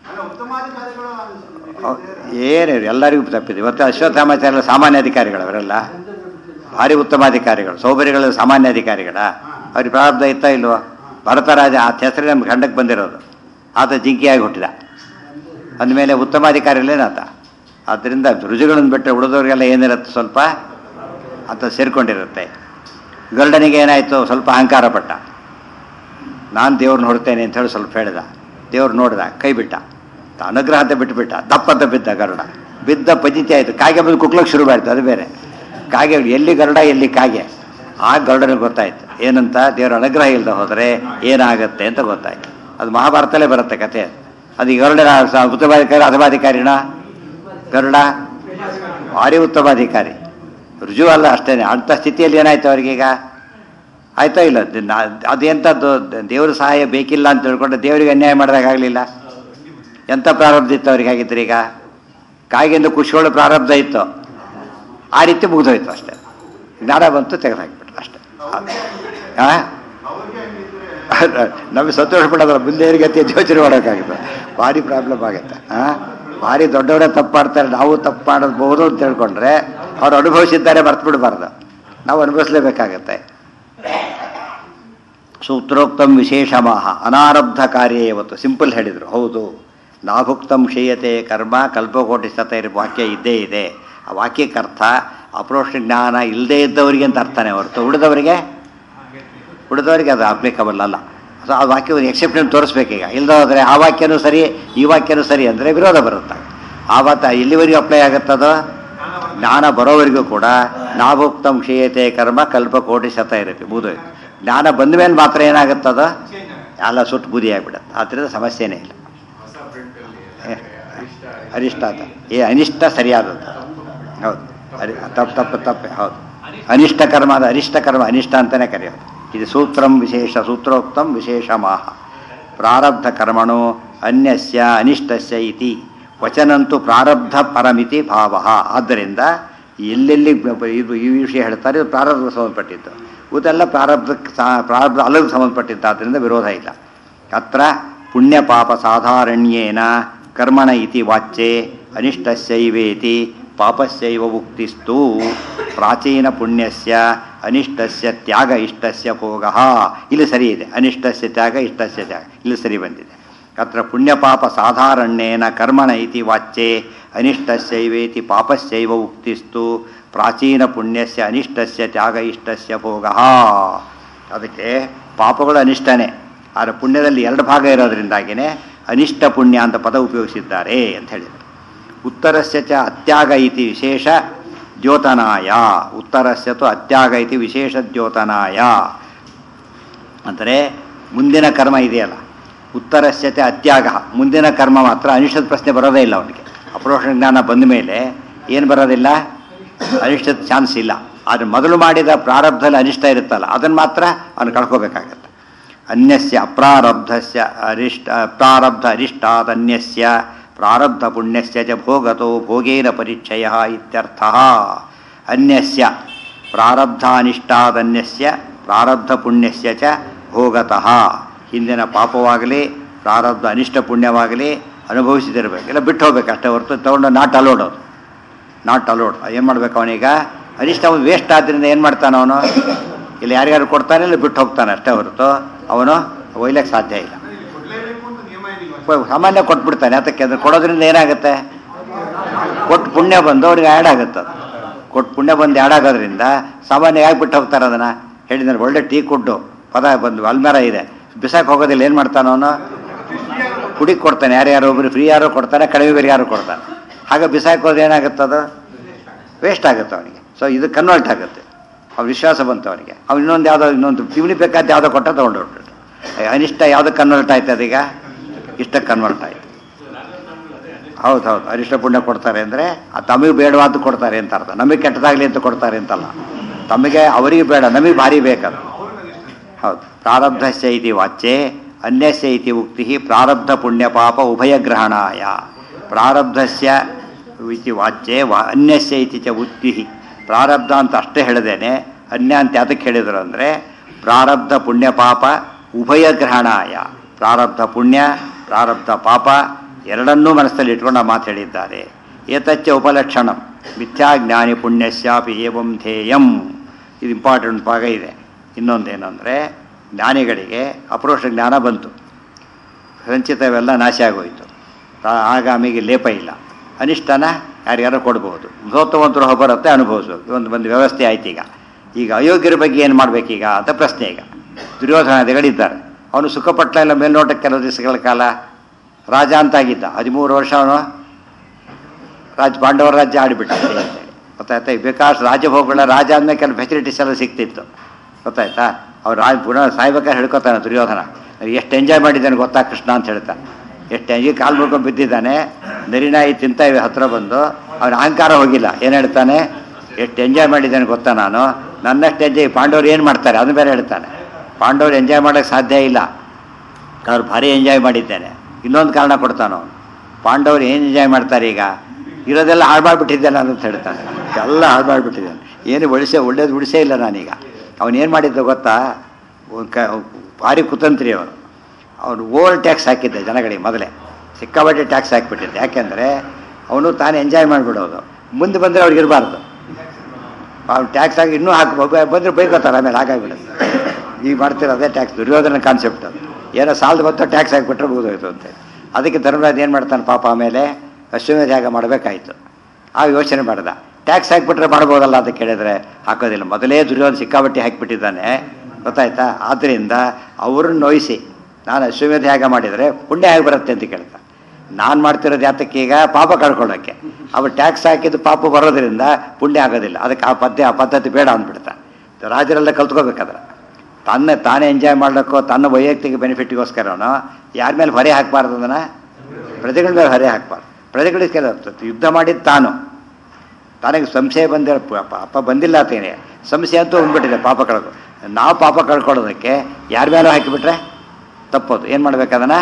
Speaker 1: ಏನು ಎಲ್ಲರಿಗೂ ತಪ್ಪಿದೆ. ಇವತ್ತು ಅಶ್ವತ್ಥಾಮಾಚಾರ್ಯ ಸಾಮಾನ್ಯ ಅಧಿಕಾರಿಗಳು, ಅವರೆಲ್ಲ ಭಾರಿ ಉತ್ತಮಾಧಿಕಾರಿಗಳು. ಸೌಭರಿಗಳ ಸಾಮಾನ್ಯ ಅಧಿಕಾರಿಗಳ, ಅವ್ರಿಗೆ ಪ್ರಾರಬ್ಧ ಇತ್ತಾ ಇಲ್ವೋ? ಭರತರಾಜ ಆ ಹೆಸರೇ ನಮ್ಮ ಖಂಡಕ್ಕೆ ಬಂದಿರೋದು. ಆತ ಜಿಂಕಿಯಾಗಿ ಹುಟ್ಟಿದ, ಅಂದಮೇಲೆ ಉತ್ತಮಾಧಿಕಾರಿಗಳೇನಾತ. ಆದ್ದರಿಂದ ರುಜುಗಳನ್ನು ಬಿಟ್ಟರೆ ಉಳಿದವ್ರಿಗೆಲ್ಲ ಏನಿರುತ್ತೆ ಸ್ವಲ್ಪ ಅಂತ ಸೇರ್ಕೊಂಡಿರುತ್ತೆ. ಗರುಡನಿಗೆ ಏನಾಯಿತು? ಸ್ವಲ್ಪ ಅಹಂಕಾರ ಪಟ್ಟ. ನಾನು ದೇವ್ರನ್ನ ಹೊಡ್ತೇನೆ ಅಂತ ಹೇಳಿ ಸ್ವಲ್ಪ ಹೇಳಿದ. ದೇವ್ರು ನೋಡಿದ, ಕೈ ಬಿಟ್ಟ, ಅನುಗ್ರಹ ಅಂತ ಬಿಟ್ಟುಬಿಟ್ಟ. ದಪ್ಪಂತ ಬಿದ್ದ ಗರುಡ. ಬಿದ್ದ ಪಜಿತಿ ಆಯಿತು. ಕಾಗೆ ಬಂದು ಕುಕ್ಲಕ್ಕೆ ಶುರು ಮಾಡ್ತು. ಅದು ಬೇರೆ ಕಾಗೆ, ಎಲ್ಲಿ ಗರುಡ ಎಲ್ಲಿ ಕಾಗೆ. ಆ ಗರುಡನಿಗೆ ಗೊತ್ತಾಯ್ತು ಏನಂತ, ದೇವರ ಅನುಗ್ರಹ ಇಲ್ಲದೆ ಹೋದರೆ ಏನಾಗುತ್ತೆ ಅಂತ ಗೊತ್ತಾಯ್ತು. ಅದು ಮಹಾಭಾರತಲ್ಲೇ ಬರುತ್ತೆ ಕತೆ. ಅದು ಈ ಗರುಡನ ಉತ್ತಮಾಧಿಕಾರಿ ಅಧಮಾಧಿಕಾರಿನ? ಗರುಡ ಭಾರಿ ಉತ್ತಮಾಧಿಕಾರಿ, ರುಜು ಅಲ್ಲ ಅಷ್ಟೇ. ಅಂಥ ಸ್ಥಿತಿಯಲ್ಲಿ ಏನಾಯ್ತು ಅವ್ರಿಗೀಗ? ಆಯ್ತಾ ಇಲ್ಲ? ಅದೆಂಥದ್ದು ದೇವ್ರ ಸಹಾಯ ಬೇಕಿಲ್ಲ ಅಂತ ತಿಳ್ಕೊಂಡು ದೇವರಿಗೆ ಅನ್ಯಾಯ ಮಾಡಿದಾಗಲಿಲ್ಲ. ಎಂಥ ಪ್ರಾರಬ್ಧ ಇತ್ತು ಅವ್ರಿಗೆ ಆಗಿತ್ತು. ಈಗ ಕಾಯಿಗೆಂದು ಖುಷಿಗಳು ಪ್ರಾರಬ್ಧ ಇತ್ತು, ಆ ರೀತಿ ಮುಗಿದೋಯ್ತು ಅಷ್ಟೇ. ಜ್ಞಾನ ಬಂತು, ತೆಗೆದುಹಾಕಿಬಿಟ್ರು ಅಷ್ಟೇ. ಹಾಂ, ನಮಗೆ ಸಂತೋಷ ಪಡೋದಲ್ಲ, ಮುಂದೆ ಗತಿ ಯೋಚನೆ ಮಾಡೋಕ್ಕಾಗುತ್ತೆ. ಭಾರಿ ಪ್ರಾಬ್ಲಮ್ ಆಗುತ್ತೆ. ಹಾಂ, ಭಾರಿ ದೊಡ್ಡವರೇ ತಪ್ಪು ಮಾಡ್ತಾರೆ, ನಾವು ತಪ್ಪು ಮಾಡಬಹುದು ಅಂತ ತಿಳ್ಕೊಂಡ್ರೆ ಅವ್ರು ಅನುಭವಿಸಿದ್ದಾರೆ ಮರ್ತು ಬಿಡಬಾರ್ದು, ನಾವು ಅನುಭವಿಸಲೇಬೇಕಾಗತ್ತೆ. ಸೂತ್ರೋಕ್ತಂ ವಿಶೇಷಮಾಹ ಅನಾರಬ್ಧ ಕಾರ್ಯ ಇವತ್ತು ಸಿಂಪಲ್ ಹೇಳಿದರು. ಹೌದು, ನಾಭುಕ್ತಂ ಕ್ಷೀಯತೆ ಕರ್ಮ ಕಲ್ಪಕೋಟಿ ಶತೈರ್ ವಾಕ್ಯ ಇದ್ದೇ ಇದೆ. ಆ ವಾಕ್ಯಕ್ಕೆ ಅರ್ಥ ಅಪ್ರೋಷ ಜ್ಞಾನ ಇಲ್ಲದೇ ಇದ್ದವರಿಗೆ ಅಂತ ಅರ್ಥನೇ ಹೊರತು ಉಳಿದವರಿಗೆ ಉಳಿದವರಿಗೆ ಅದು ಅಪ್ಲಿಕಬಲ್ ಅಲ್ಲ. ಸೊ ಆ ವಾಕ್ಯವನ್ನು ಎಕ್ಸೆಪ್ಷನ್ ತೋರಿಸ್ಬೇಕೀಗ. ಇಲ್ಲದ ಹೋದರೆ ಆ ವಾಕ್ಯನೂ ಸರಿ ಈ ವಾಕ್ಯನೂ ಸರಿ ಅಂದರೆ ವಿರೋಧ ಬರುತ್ತೆ. ಆವತ್ತ ಎಲ್ಲಿವರೆಗೂ ಅಪ್ಲೈ ಆಗುತ್ತದೋ? ಜ್ಞಾನ ಬರೋವರೆಗೂ ಕೂಡ ನಾಭುಕ್ತಂ ಕ್ಷೀಯತೆ ಕರ್ಮ ಕಲ್ಪಕೋಟಿ ಶತೈರಪಿ ಬೂದೋಯ್ತು. ಜ್ಞಾನ ಬಂದ ಮೇಲೆ ಮಾತ್ರ ಏನಾಗುತ್ತದೋ ಎಲ್ಲ ಸುಟ್ಟು ಬೂದಿ ಆಗಿಬಿಡುತ್ತೆ. ಆದ್ದರಿಂದ ಸಮಸ್ಯೆನೇ ಇಲ್ಲ. ಅರಿಷ್ಟ ಆತ ಏ ಅನಿಷ್ಟ ಸರಿಯಾದದ್ದು. ಹೌದು, ಅರಿ ತಪ್ಪು ತಪ್ಪು ತಪ್ಪೆ. ಹೌದು, ಅನಿಷ್ಟ ಕರ್ಮ ಅದು ಅರಿಷ್ಟ ಕರ್ಮ ಅನಿಷ್ಟ ಅಂತಲೇ ಕರೆಯೋದು. ಇದು ಸೂತ್ರಂ ವಿಶೇಷ ಸೂತ್ರೋಕ್ತಂ ವಿಶೇಷಮಾಹ ಪ್ರಾರಬ್ಧ ಕರ್ಮಣೋ ಅನ್ಯಸ್ಯ ಅನಿಷ್ಟಸ್ಯ ಇತಿ ವಚನಂತೂ ಪ್ರಾರಬ್ಧ ಪರಮಿತಿ ಭಾವ. ಆದ್ದರಿಂದ ಎಲ್ಲೆಲ್ಲಿ ಇದು ಈ ವಿಷಯ ಹೇಳ್ತಾರೆ ಇದು ಪ್ರಾರಬ್ಧಕ್ಕೆ ಸಂಬಂಧಪಟ್ಟಿದ್ದು, ಇದೆಲ್ಲ ಪ್ರಾರಬ್ಧಕ್ಕೆ ಪ್ರಾರಬ್ಧ ಅಲ್ಲಕ್ಕೆ ಸಂಬಂಧಪಟ್ಟಿದ್ದು. ಆದ್ದರಿಂದ ವಿರೋಧ ಇಲ್ಲ. ಅತ್ರ ಪುಣ್ಯ ಪಾಪ ಸಾಧಾರಣ್ಯೇನ ಕರ್ಮಣ ಇತಿ ವಾಚ್ಯೆ ಅನಿಷ್ಟಸ್ಯೈವೇತಿ ಪಾಪಸ್ಯೈವ ಉಕ್ತಿಸ್ತು ಪ್ರಾಚೀನ ಪುಣ್ಯಸ್ಯ ಅನಿಷ್ಟಸ್ಯ ತ್ಯಾಗ ಇಷ್ಟಸ್ಯ ಭೋಗ. ಇಲ್ಲಿ ಸರಿ ಇದೆ, ಅನಿಷ್ಟಸ್ಯ ತ್ಯಾಗ ಇಷ್ಟಸ್ಯ ತ್ಯಾಗ ಇಲ್ಲಿ ಸರಿ ಬಂದಿದೆ. ಅತ್ರ ಪುಣ್ಯಪಾಪ ಸಾಧಾರಣ್ಯೇನ ಕರ್ಮಣ ಇತಿ ವಾಚ್ಯೆ ಅನಿಷ್ಟಸ್ಯೈವೇತಿ ಪಾಪಸ್ಯೈವ ಉಕ್ತಿಸ್ತು ಪ್ರಾಚೀನ ಪುಣ್ಯಸ್ಯ ಅನಿಷ್ಟಸ್ಯ ತ್ಯಾಗ ಇಷ್ಟಸ್ಯ ಭೋಗ. ಅದಕ್ಕೆ ಪಾಪಗಳು ಅನಿಷ್ಟನೇ, ಆದರೆ ಪುಣ್ಯದಲ್ಲಿ ಎರಡು ಭಾಗ ಇರೋದ್ರಿಂದಾಗಿಯೇ ಅನಿಷ್ಟ ಪುಣ್ಯ ಅಂತ ಪದ ಉಪಯೋಗಿಸಿದ್ದಾರೆ ಅಂತ ಹೇಳಿದರು. ಉತ್ತರಸ್ಯ ಚ ಅತ್ಯಾಗ ಇತಿ ವಿಶೇಷ ದ್ಯೋತನಾಯ. ಉತ್ತರಸ್ಯ ತು ಅತ್ಯಾಗ ಇತಿ ವಿಶೇಷ ದ್ಯೋತನಾಯ ಅಂದರೆ ಮುಂದಿನ ಕರ್ಮ ಇದೆಯಲ್ಲ, ಉತ್ತರಸ್ಯ ಚ ಅತ್ಯಾಗ ಮುಂದಿನ ಕರ್ಮ ಮಾತ್ರ ಅನಿಷ್ಟದ ಪ್ರಶ್ನೆ ಬರೋದೇ ಇಲ್ಲ ಅವನಿಗೆ. ಅಪ್ರೋಷ ಜ್ಞಾನ ಬಂದ ಮೇಲೆ ಏನು ಬರೋದಿಲ್ಲ, ಅನಿಷ್ಟದ ಚಾನ್ಸ್ ಇಲ್ಲ. ಆದರೆ ಮೊದಲು ಮಾಡಿದ ಪ್ರಾರಬ್ಧದಲ್ಲಿ ಅನಿಷ್ಟ ಇರುತ್ತಲ್ಲ ಅದನ್ನು ಮಾತ್ರ ಅವನು ಕಳ್ಕೋಬೇಕಾಗತ್ತೆ. ಅನ್ಯಸ್ಯ ಅಪ್ರಾರಬ್ಧಸ್ಯ ಅರಿಷ್ಟ ಪ್ರಾರಬ್ಧ ಅರಿಷ್ಟಾತ್ ಅನ್ಯಸ್ಯ ಪ್ರಾರಬ್ಧ ಪುಣ್ಯಸ್ಯ ಚ ಭೋಗತೋ ಭೋಗೇನ ಪರಿಚಯ ಇತ್ಯರ್ಥಃ. ಅನ್ಯಸ್ಯ ಪ್ರಾರಬ್ಧಾನಿಷ್ಟಾದನ್ಯಸ್ಯ ಪ್ರಾರಬ್ಧ ಪುಣ್ಯಸ್ಯ ಚ ಭೋಗತಃ ಹಿಂದಿನ ಪಾಪವಾಗಲಿ ಪ್ರಾರಬ್ಧ ಅನಿಷ್ಟ ಪುಣ್ಯವಾಗಲಿ ಅನುಭವಿಸಿದಿರ್ಬೇಕು, ಇಲ್ಲ ಬಿಟ್ಟು ಹೋಗ್ಬೇಕು ಅಷ್ಟೇ ಹೊರತು ತೊಗೊಂಡು ನಾಟ್ ಅಲೋಡ್ ಅದು ನಾಟ್ ಅಲೋಡ್. ಏನು ಮಾಡ್ಬೇಕು ಅವನೀಗ? ಅನಿಷ್ಟ ಅವನು ವೇಸ್ಟ್ ಆದ್ದರಿಂದ ಏನು ಮಾಡ್ತಾನೆ ಅವನು? ಇಲ್ಲಿ ಯಾರ್ಯಾರು ಕೊಡ್ತಾನೆ ಇಲ್ಲ ಬಿಟ್ಟು ಹೋಗ್ತಾನೆ ಅಷ್ಟೇ ಹೊರತು ಅವನು ಒಯ್ಲಿಕ್ಕೆ ಸಾಧ್ಯ ಇಲ್ಲ. ಸಾಮಾನ್ಯ ಕೊಟ್ಬಿಡ್ತಾನೆ. ಅದಕ್ಕೆ ಅದು ಕೊಡೋದ್ರಿಂದ ಏನಾಗುತ್ತೆ? ಕೊಟ್ಟು ಪುಣ್ಯ ಬಂದು ಅವ್ರಿಗೆ ಆ್ಯಡ್ ಆಗುತ್ತೆ. ಅದು ಕೊಟ್ಟು ಪುಣ್ಯ ಬಂದು ಆ್ಯಡ್ ಆಗೋದ್ರಿಂದ ಸಾಮಾನ್ಯ ಯಾಕೆ ಬಿಟ್ಟು ಹೋಗ್ತಾರೆ ಅದನ್ನು ಹೇಳಿದ್ರೆ, ಒಳ್ಳೆ ಟೀ ಕುಡ್ಡು ಪದ ಬಂದು ಅಲ್ಮೇರ ಇದೆ ಬಿಸಾಕ್ ಹೋಗೋದಿಲ್ಲ. ಏನು ಮಾಡ್ತಾನೆ ಅವನು? ಕುಡಿಗೆ ಕೊಡ್ತಾನೆ. ಯಾರ್ಯಾರು ಒಬ್ಬರು ಫ್ರೀ ಯಾರು ಕೊಡ್ತಾನೆ, ಕಡಿಮೆ ಬೇರೆ ಯಾರು ಕೊಡ್ತಾನೆ. ಹಾಗೆ ಬಿಸಾಕೋದು ಏನಾಗುತ್ತದು? ವೇಸ್ಟ್ ಆಗುತ್ತೆ ಅವನಿಗೆ. ಸೊ ಇದು ಕನ್ವರ್ಟ್ ಆಗುತ್ತೆ. ಅವ್ರ ವಿಶ್ವಾಸ ಬಂತು ಅವನಿಗೆ. ಅವ್ನು ಇನ್ನೊಂದು ಯಾವುದೋ ಇನ್ನೊಂದು ತಿವನಿ ಬೇಕಾದ ಯಾವುದೋ ಕೊಟ್ಟ ತೊಗೊಂಡು ಹೊರಟು. ಅನಿಷ್ಟ ಯಾವುದಕ್ಕೆ ಕನ್ವರ್ಟ್ ಆಯ್ತು? ಅದೀಗ ಇಷ್ಟಕ್ಕೆ ಕನ್ವರ್ಟ್ ಆಯಿತು. ಹೌದು ಹೌದು ಅರಿಷ್ಟ ಪುಣ್ಯ ಕೊಡ್ತಾರೆ ಅಂದರೆ ತಮಗೆ ಬೇಡವಾದ್ದು ಕೊಡ್ತಾರೆ ಅಂತ ಅರ್ಥ. ನಮಗೆ ಕೆಟ್ಟದಾಗಲಿ ಅಂತ ಕೊಡ್ತಾರೆ ಅಂತಲ್ಲ. ತಮಗೆ ಅವರಿಗೆ ಬೇಡ, ನಮಗೆ ಭಾರಿ ಬೇಕದು. ಹೌದು. ಪ್ರಾರಬ್ಧಸ್ಯ ಇತಿ ವಾಚ್ಯೆ ಅನ್ಯಸ್ಯ ಇತಿ ಉಕ್ತಿ ಪ್ರಾರಬ್ಧ ಪುಣ್ಯ ಪಾಪ ಉಭಯಗ್ರಹಣಾಯ. ಪ್ರಾರಬ್ಧಸ್ಯ ಇತಿ ವಾಚ್ಯೆ ವ ಅನ್ಯಸ್ಯ ಇತಿ ಚ ಉಕ್ತಿ. ಪ್ರಾರಬ್ಧ ಅಂತ ಅಷ್ಟೇ ಹೇಳಿದೇನೆ, ಅನ್ಯ ಅಂತ ಯಾತಕ್ಕೆ ಹೇಳಿದರು ಅಂದರೆ ಪ್ರಾರಬ್ಧ ಪುಣ್ಯ ಪಾಪ ಉಭಯಗ್ರಹಣಾಯ. ಪ್ರಾರಬ್ಧ ಪುಣ್ಯ ಪ್ರಾರಬ್ಧ ಪಾಪ ಎರಡನ್ನೂ ಮನಸ್ಸಲ್ಲಿ ಇಟ್ಕೊಂಡು ಆ ಮಾತು ಹೇಳಿದ್ದಾರೆ. ಏತಚ್ಚ ಉಪಲಕ್ಷಣಂ ಮಿಥ್ಯಾಜ್ಞಾನಿ ಪುಣ್ಯಸ್ಯಾಪಿ ಏವಂ ಧ್ಯೇಯಂ. ಇದು ಇಂಪಾರ್ಟೆಂಟ್ ಭಾಗ ಇದೆ. ಇನ್ನೊಂದೇನು ಅಂದರೆ ಜ್ಞಾನಿಗಳಿಗೆ ಅಪರೋಕ್ಷ ಜ್ಞಾನ ಬಂತು, ಸಂಚಿತವೆಲ್ಲ ನಾಶ ಆಗೋಯಿತು, ಆಗಾಮಿಗೆ ಲೇಪ ಇಲ್ಲ, ಅನಿಷ್ಟನ ಯಾರ್ಯಾರು ಕೊಡ್ಬೋದು, ಗೌತಮಂತರು ಬರುತ್ತೆ ಅನುಭವಿಸೋದು, ಒಂದು ಒಂದು ವ್ಯವಸ್ಥೆ ಆಯ್ತು. ಈಗ ಈಗ ಅಯೋಗ್ಯರ ಬಗ್ಗೆ ಏನು ಮಾಡಬೇಕೀಗ ಅಂತ ಪ್ರಶ್ನೆ. ಈಗ ದುರ್ಯೋಧನಾದಿಗಳಿದ್ದಾರೆ, ಅವನು ಸುಖಪಟ್ಲ ಎಲ್ಲ ಮೇಲ್ನೋಟಕ್ಕೆ ಕೆಲವು ದಿವಸಗಳ ಕಾಲ ರಾಜ ಅಂತಾಗಿದ್ದ. ಹದಿಮೂರು ವರ್ಷ ಅವನು ರಾಜ ಪಾಂಡವರ ರಾಜ್ಯ ಆಡಿಬಿಟ್ಟ ಅಂತೇಳಿ ಗೊತ್ತಾಯ್ತಾ. ಬೇಕಾಷ್ಟು ರಾಜಭೋಗಗಳ ರಾಜ ಅಂದಮೇಲೆ ಕೆಲವು ಫೆಸಿಲಿಟೀಸ್ ಎಲ್ಲ ಸಿಗ್ತಿತ್ತು ಗೊತ್ತಾಯ್ತಾ. ಅವ್ರು ರಾಜ ಪುನಃ ಸಾಯ್ಬೇಕಾದ್ರೆ ಹೇಳ್ಕೊತಾನೆ ದುರ್ಯೋಧನ, ಎಷ್ಟು ಎಂಜಾಯ್ ಮಾಡಿದ್ದಾನೆ ಗೊತ್ತಾ ಕೃಷ್ಣ ಅಂತ ಹೇಳ್ತಾನೆ. ಎಷ್ಟು ಎಂಜಾಯ್ ಕಾಲು ಮುಳ್ಕೊಂಡು ಬಿದ್ದಿದ್ದಾನೆ, ನರಿನಾಯಿ ತಿಂತ ಇವೆ ಹತ್ರ ಬಂದು ಅವನ ಅಹಂಕಾರ ಹೋಗಿಲ್ಲ. ಏನು ಹೇಳ್ತಾನೆ? ಎಷ್ಟು ಎಂಜಾಯ್ ಮಾಡಿದ್ದಾನೆ ಗೊತ್ತಾ ನಾನು, ನನ್ನಷ್ಟು ಎಂಜಾಯ್ ಪಾಂಡವರು ಏನು ಮಾಡ್ತಾರೆ ಅದು ಬೇರೆ ಹೇಳ್ತಾನೆ. ಪಾಂಡವರು ಎಂಜಾಯ್ ಮಾಡೋಕ್ಕೆ ಸಾಧ್ಯ ಇಲ್ಲ, ಅವ್ರು ಭಾರಿ ಎಂಜಾಯ್ ಮಾಡಿದ್ದೇನೆ. ಇನ್ನೊಂದು ಕಾರಣ ಕೊಡ್ತಾನೆ ಅವನು, ಪಾಂಡವರು ಏನು ಎಂಜಾಯ್ ಮಾಡ್ತಾರೆ ಈಗ, ಇರೋದೆಲ್ಲ ಹಾಳು ಮಾಡಿಬಿಟ್ಟಿದ್ದೇನೆ ಅಂತ ಹೇಳ್ತಾನೆ. ಎಲ್ಲ ಹಾಳು ಮಾಡಿಬಿಟ್ಟಿದ್ದಾನೆ, ಏನು ಉಳಿಸೇ ಒಳ್ಳೇದು ಉಳಿಸೇ ಇಲ್ಲ ನಾನೀಗ. ಅವನೇನು ಮಾಡಿದ್ದ ಗೊತ್ತಾ, ಕ ಭಾರಿ ಕುತಂತ್ರಿ ಅವನು. ಅವನು ಓವರ್ ಟ್ಯಾಕ್ಸ್ ಹಾಕಿದ್ದೆ ಜನಗಳಿಗೆ, ಮೊದಲೇ ಸಿಕ್ಕಾಪಟ್ಟೆ ಟ್ಯಾಕ್ಸ್ ಹಾಕಿಬಿಟ್ಟಿದ್ದೆ. ಯಾಕೆಂದರೆ ಅವನು ತಾನು ಎಂಜಾಯ್ ಮಾಡಿಬಿಡೋದು, ಮುಂದೆ ಬಂದರೆ ಅವ್ರಿಗೆ ಇರಬಾರ್ದು. ಅವ್ನು ಟ್ಯಾಕ್ಸ್ ಹಾಕಿ ಇನ್ನೂ ಹಾಕಿ ಬಂದರೆ ಬೈಕೋತಾರೆ, ಆಮೇಲೆ ಹಾಗಾಗಿಬಿಡುತ್ತೆ. ಈಗ ಮಾಡ್ತಿರೋದೇ ಟ್ಯಾಕ್ಸ್, ದುರ್ಯೋಧನ ಕಾನ್ಸೆಪ್ಟ್ ಅದು. ಏನೋ ಸಾಲದ ಬಂತು ಟ್ಯಾಕ್ಸ್ ಹಾಕಿಬಿಟ್ರೆ ಮುಗಿದೋಯ್ತು ಅಂತ. ಅದಕ್ಕೆ ಧರ್ಮರಾಜ್ ಏನು ಮಾಡ್ತಾನೆ ಪಾಪ, ಆಮೇಲೆ ಅಶ್ವಮೇಧ ಯಾಗ ಮಾಡಬೇಕಾಯ್ತು. ಆ ಯೋಚನೆ ಮಾಡ್ದ, ಟ್ಯಾಕ್ಸ್ ಹಾಕಿಬಿಟ್ರೆ ಮಾಡ್ಬೋದಲ್ಲ ಅಂತ ಕೇಳಿದರೆ ಹಾಕೋದಿಲ್ಲ. ಮೊದಲೇ ದುರ್ಯೋಧನ ಸಿಕ್ಕಾಬಟ್ಟಿ ಹಾಕಿಬಿಟ್ಟಿದ್ದಾನೆ ಗೊತ್ತಾಯ್ತಾ. ಆದ್ದರಿಂದ ಅವ್ರನ್ನ ನೋಯಿಸಿ ನಾನು ಅಶ್ವಮೇಧ ಯಾಗ ಮಾಡಿದರೆ ಪುಣ್ಯ ಹೇಗೆ ಬರುತ್ತೆ ಅಂತ ಕೇಳ್ತಾ. ನಾನು ಮಾಡ್ತಿರೋದು ಯಾತಕ್ಕೆ ಈಗ ಪಾಪ ಕಳ್ಕೊಳ್ಳೋಕ್ಕೆ. ಅವ್ರು ಟ್ಯಾಕ್ಸ್ ಹಾಕಿದ್ದು ಪಾಪ ಬರೋದ್ರಿಂದ ಪುಣ್ಯ ಆಗೋದಿಲ್ಲ. ಅದಕ್ಕೆ ಆ ಪದ್ಯ ಆ ಪದ್ಧತಿ ಬೇಡ ಅಂದ್ಬಿಡ್ತಾ. ರಾಜರೆಲ್ಲ ಕಲ್ತ್ಕೋಬೇಕಾದ್ರೆ ತನ್ನ ತಾನೇ ಎಂಜಾಯ್ ಮಾಡಲಿಕ್ಕೋ ತನ್ನ ವೈಯಕ್ತಿಕ ಬೆನಿಫಿಟ್ಗೋಸ್ಕರನೋ ಯಾರ ಮೇಲೆ ಹೊರೆ ಹಾಕಬಾರ್ದು, ಅದನ್ನು ಪ್ರಜೆಗಳ ಮೇಲೆ ಹೊರೆ ಹಾಕಬಾರ್ದು. ಪ್ರಜೆಗಳಿಗೆ ಕೆಲವು ಯುದ್ಧ ಮಾಡಿದ್ದು ತಾನು, ತನಗೆ ಸಂಶಯ ಬಂದಿರೋ ಪಾಪ ಬಂದಿಲ್ಲ ಅಂತೇನೆ ಸಂಶಯ ಅಂತೂ ಬಂದ್ಬಿಟ್ಟಿದೆ ಪಾಪ ಕಳ್ಕೊ. ನಾವು ಪಾಪ ಕಳ್ಕೊಳ್ಳೋದಕ್ಕೆ ಯಾರ ಮೇಲೂ ಹಾಕಿಬಿಟ್ರೆ ತಪ್ಪೋದು. ಏನು ಮಾಡ್ಬೇಕು ಅದನ್ನು,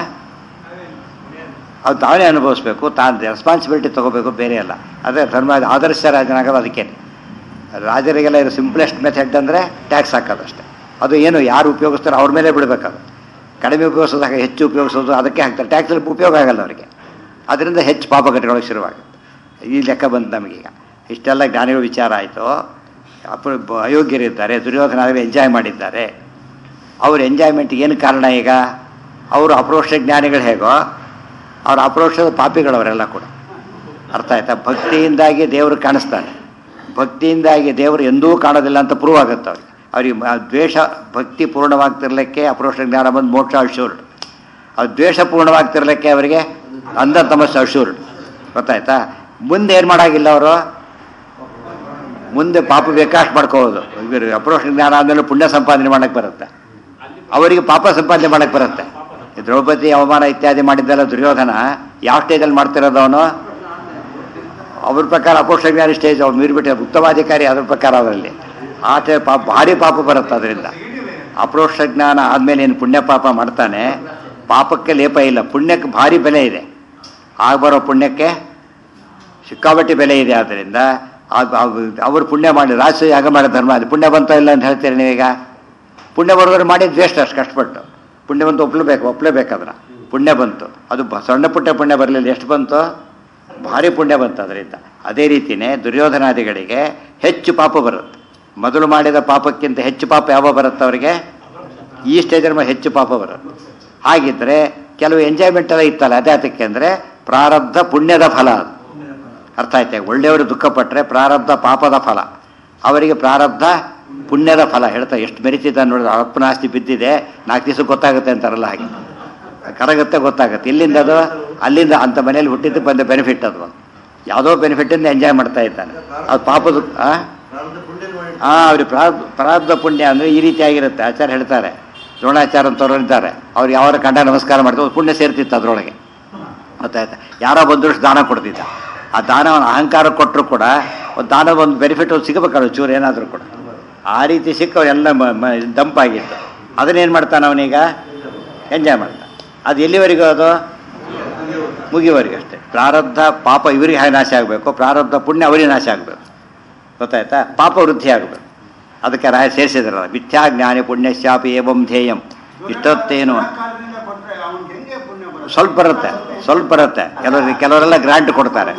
Speaker 1: ಅದು ತಾವೇ ಅನುಭವಿಸ್ಬೇಕು, ತಾನು ರೆಸ್ಪಾನ್ಸಿಬಿಲಿಟಿ ತೊಗೋಬೇಕು, ಬೇರೆ ಅಲ್ಲ. ಅದೇ ಧರ್ಮ ಆದರ್ಶ ರಾಜನಾಗೋದು ಅದಕ್ಕೆ. ರಾಜರಿಗೆಲ್ಲ ಇರೋ ಸಿಂಪ್ಲೆಸ್ಟ್ ಮೆಥಡ್ ಅಂದರೆ ಟ್ಯಾಕ್ಸ್ ಹಾಕೋದಷ್ಟೇ. ಅದು ಏನು ಯಾರು ಉಪಯೋಗಿಸ್ತಾರೋ ಅವ್ರ ಮೇಲೆ ಬಿಡಬೇಕದು. ಕಡಿಮೆ ಉಪಯೋಗಿಸೋದಾಗ ಹೆಚ್ಚು ಉಪಯೋಗಿಸೋದು ಅದಕ್ಕೆ ಹಾಕ್ತಾರೆ. ಟ್ಯಾಕ್ಸಲ್ಲಿ ಉಪಯೋಗ ಆಗಲ್ಲ ಅವರಿಗೆ, ಅದರಿಂದ ಹೆಚ್ಚು ಪಾಪ ಕಟ್ಕೊಳ್ಳೋಕೆ ಶುರುವಾಗುತ್ತೆ. ಈ ಲೆಕ್ಕ ಬಂತು ನಮಗೀಗ. ಇಷ್ಟೆಲ್ಲ ಜ್ಞಾನಿಗಳ ವಿಚಾರ ಆಯಿತು. ಅಪ ಅಯೋಗ್ಯರಿದ್ದಾರೆ, ದುರ್ಯೋಧನಾಗಲಿ ಎಂಜಾಯ್ ಮಾಡಿದ್ದಾರೆ. ಅವ್ರ ಎಂಜಾಯ್ಮೆಂಟ್ಗೆ ಏನು ಕಾರಣ? ಈಗ ಅವರು ಅಪರೋಕ್ಷ ಜ್ಞಾನಿಗಳು ಹೇಗೋ ಅವ್ರ ಅಪರೋಕ್ಷದ ಪಾಪಿಗಳವರೆಲ್ಲ ಕೂಡ. ಅರ್ಥ ಆಯ್ತಾ? ಭಕ್ತಿಯಿಂದಾಗಿ ದೇವರು ಕಾಣಿಸ್ತಾನೆ, ಭಕ್ತಿಯಿಂದಾಗಿ ದೇವರು ಎಂದೂ ಕಾಣೋದಿಲ್ಲ ಅಂತ ಪ್ರೂವ್ ಆಗುತ್ತೆ ಅವ್ರಿಗೆ. ಅವ್ರಿಗೆ ದ್ವೇಷ ಭಕ್ತಿ ಪೂರ್ಣವಾಗ್ತಿರ್ಲಿಕ್ಕೆ ಅಪರೋಕ್ಷ ಜ್ಞಾನ ಬಂದು ಮೋಕ್ಷ ಅಶೂರ್ಡ್. ಅದು ದ್ವೇಷ ಪೂರ್ಣವಾಗ್ತಿರ್ಲಿಕ್ಕೆ ಅವರಿಗೆ ಅಂಧ ತಮಸ್ಸು ಅಶೂರ್ಡ್. ಗೊತ್ತಾಯ್ತಾ? ಮುಂದೆ ಏನು ಮಾಡೋಂಗಿಲ್ಲ ಅವರು, ಮುಂದೆ ಪಾಪ ಬೇಕಾಷ್ಟು ಮಾಡ್ಕೋಬೋದು. ಇವರು ಅಪರೋಕ್ಷ ಜ್ಞಾನ ಆದಮೇಲೆ ಪುಣ್ಯ ಸಂಪಾದನೆ ಮಾಡೋಕ್ಕೆ ಬರುತ್ತೆ, ಅವರಿಗೆ ಪಾಪ ಸಂಪಾದನೆ ಮಾಡೋಕ್ಕೆ ಬರುತ್ತೆ. ದ್ರೌಪದಿ ಅವಮಾನ ಇತ್ಯಾದಿ ಮಾಡಿದ್ದೆಲ್ಲ ದುರ್ಯೋಧನ ಯಾವ ಸ್ಟೇಜಲ್ಲಿ ಮಾಡ್ತಿರೋದು ಅವನು? ಅವ್ರ ಪ್ರಕಾರ ಅಪರೋಕ್ಷ ಜ್ಞಾನಿ ಸ್ಟೇಜ್ ಅವ್ರು ಮೀರಿಬಿಟ್ಟು ಉತ್ತಮಾಧಿಕಾರಿ ಅದ್ರ ಪ್ರಕಾರ ಅವರಲ್ಲಿ ಆಟ ಪಾಪ ಭಾರಿ ಪಾಪ ಬರುತ್ತೆ. ಅದರಿಂದ ಅಪರೋಕ್ಷ ಜ್ಞಾನ ಆದಮೇಲೆ ಏನು ಪುಣ್ಯ ಪಾಪ ಮಾಡ್ತಾನೆ, ಪಾಪಕ್ಕೆ ಲೇಪ ಇಲ್ಲ, ಪುಣ್ಯಕ್ಕೆ ಭಾರಿ ಬೆಲೆ ಇದೆ. ಆಗ ಬರೋ ಪುಣ್ಯಕ್ಕೆ ಸಿಕ್ಕಾಬಟ್ಟಿ ಬೆಲೆ ಇದೆ. ಆದ್ದರಿಂದ ಅವರು ಪುಣ್ಯ ಮಾಡಿ ರಾಜ ಯಾಗ ಮಾಡೋ ಧರ್ಮ ಅದು ಪುಣ್ಯ ಬಂತ ಇಲ್ಲ ಅಂತ ಹೇಳ್ತೀರಿ ನೀವೀಗ. ಪುಣ್ಯ ಬರೋದ್ರೆ ಮಾಡಿದ್ದು ವೇಸ್ಟ್ ಅಷ್ಟು ಕಷ್ಟಪಟ್ಟು. ಪುಣ್ಯ ಬಂತು ಒಪ್ಲೇಬೇಕು ಒಪ್ಲೇಬೇಕಾದ್ರೆ ಪುಣ್ಯ ಬಂತು. ಅದು ಬ ಸಣ್ಣ ಪುಟ್ಟ ಪುಣ್ಯ ಬರಲಿಲ್ಲ, ಎಷ್ಟು ಬಂತು? ಭಾರಿ ಪುಣ್ಯ ಬಂತು ಅದರಿಂದ. ಅದೇ ರೀತಿಯೇ ದುರ್ಯೋಧನಾದಿಗಳಿಗೆ ಹೆಚ್ಚು ಪಾಪ ಬರುತ್ತೆ. ಮೊದಲು ಮಾಡಿದ ಪಾಪಕ್ಕಿಂತ ಹೆಚ್ಚು ಪಾಪ ಯಾವ ಬರುತ್ತೆ ಅವರಿಗೆ? ಈ ಸ್ಟೇಜಲ್ಲಿ ಹೆಚ್ಚು ಪಾಪ ಬರುತ್ತೆ. ಹಾಗಿದ್ರೆ ಕೆಲವು ಎಂಜಾಯ್ಮೆಂಟ್ ಎಲ್ಲ ಇತ್ತಲ್ಲ, ಅದೇ ಅದಕ್ಕೆ ಅಂದರೆ ಪ್ರಾರಬ್ಧ ಪುಣ್ಯದ ಫಲ ಅದು. ಅರ್ಥ ಆಯ್ತಾ? ಒಳ್ಳೆಯವರು ದುಃಖಪಟ್ಟರೆ ಪ್ರಾರಬ್ಧ ಪಾಪದ ಫಲ, ಅವರಿಗೆ ಪ್ರಾರಬ್ಧ ಪುಣ್ಯದ ಫಲ. ಹೇಳ್ತಾ ಎಷ್ಟು ಮೆರಿತಿದ್ದ ನೋಡಿದ್ರೆ, ಅಪ್ಪನ ಆಸ್ತಿ ಬಿದ್ದಿದೆ ನಾಲ್ಕು ದಿವಸ ಗೊತ್ತಾಗುತ್ತೆ ಅಂತಾರಲ್ಲ, ಹಾಗೆ ಕರಗುತ್ತೆ ಗೊತ್ತಾಗುತ್ತೆ. ಇಲ್ಲಿಂದ ಅದು ಅಲ್ಲಿಂದ ಅಂಥ ಮನೇಲಿ ಹುಟ್ಟಿದ್ದು ಬಂದ ಬೆನಿಫಿಟ್ ಅದು. ಯಾವುದೋ ಬೆನಿಫಿಟ್ಟಿಂದ ಎಂಜಾಯ್ ಮಾಡ್ತಾ ಇದ್ದಾನೆ. ಅದು ಪಾಪದ ಹಾಂ ಅವ್ರಿಗೆ ಪ್ರಾರಬ್ಧ ಪ್ರಾರಬ್ಧ ಪುಣ್ಯ ಅಂದರೆ ಈ ರೀತಿಯಾಗಿರುತ್ತೆ. ಆಚಾರ್ಯ ಹೇಳ್ತಾರೆ, ದ್ರೋಣಾಚಾರ್ಯ ಅಂತವ್ರು ಇದ್ದಾರೆ, ಅವ್ರು ಯಾವ ಕಂಡ ನಮಸ್ಕಾರ ಮಾಡ್ತಾರೆ, ಪುಣ್ಯ ಸೇರ್ತಿತ್ತು ಅದರೊಳಗೆ. ಗೊತ್ತಾಯ್ತಾ? ಯಾರೋ ಬಂದರೂ ದಾನ ಕೊಡ್ತಿದ್ದ, ಆ ದಾನವನ್ನು ಅಹಂಕಾರ ಕೊಟ್ಟರು ಕೂಡ ಒಂದು ದಾನ ಒಂದು ಬೆನಿಫಿಟ್ ಒಂದು ಸಿಗಬೇಕಲ್ಲ ಚೂರು ಏನಾದರೂ ಕೂಡ. ಆ ರೀತಿ ಸಿಕ್ಕವರೆಲ್ಲ ದಂಪಾಗಿತ್ತು. ಅದನ್ನೇನು ಮಾಡ್ತಾನೆ ಅವನೀಗ? ಎಂಜಾಯ್ ಮಾಡ್ತಾನೆ. ಅದು ಎಲ್ಲಿವರೆಗೂ? ಅದು ಮುಗಿಯವರೆಗೂ ಅಷ್ಟೇ. ಪ್ರಾರಬ್ಧ ಪಾಪ ಇವರಿಗೆ ಹಾಗೆ ನಾಶ ಆಗಬೇಕು, ಪ್ರಾರಬ್ಧ ಪುಣ್ಯ ಅವರಿಗೆ ನಾಶ ಆಗಬೇಕು. ಗೊತ್ತಾಯ್ತಾ? ಪಾಪ ವೃದ್ಧಿ ಆಗಬೇಕು. ಅದಕ್ಕೆ ರಾಯ ಸೇರಿಸಿದ್ರಲ್ಲ, ಮಿಥ್ಯಾಜ್ಞಾನಿ ಪುಣ್ಯಶ್ಯಾಪಿ ಏವಂ ಧ್ಯೇಯಂ. ಇಷ್ಟೊತ್ತೇನು ಸ್ವಲ್ಪ ಬರುತ್ತೆ, ಸ್ವಲ್ಪ ಬರುತ್ತೆ. ಕೆಲವರು ಕೆಲವರೆಲ್ಲ ಗ್ರಾಂಟ್ ಕೊಡ್ತಾರೆ.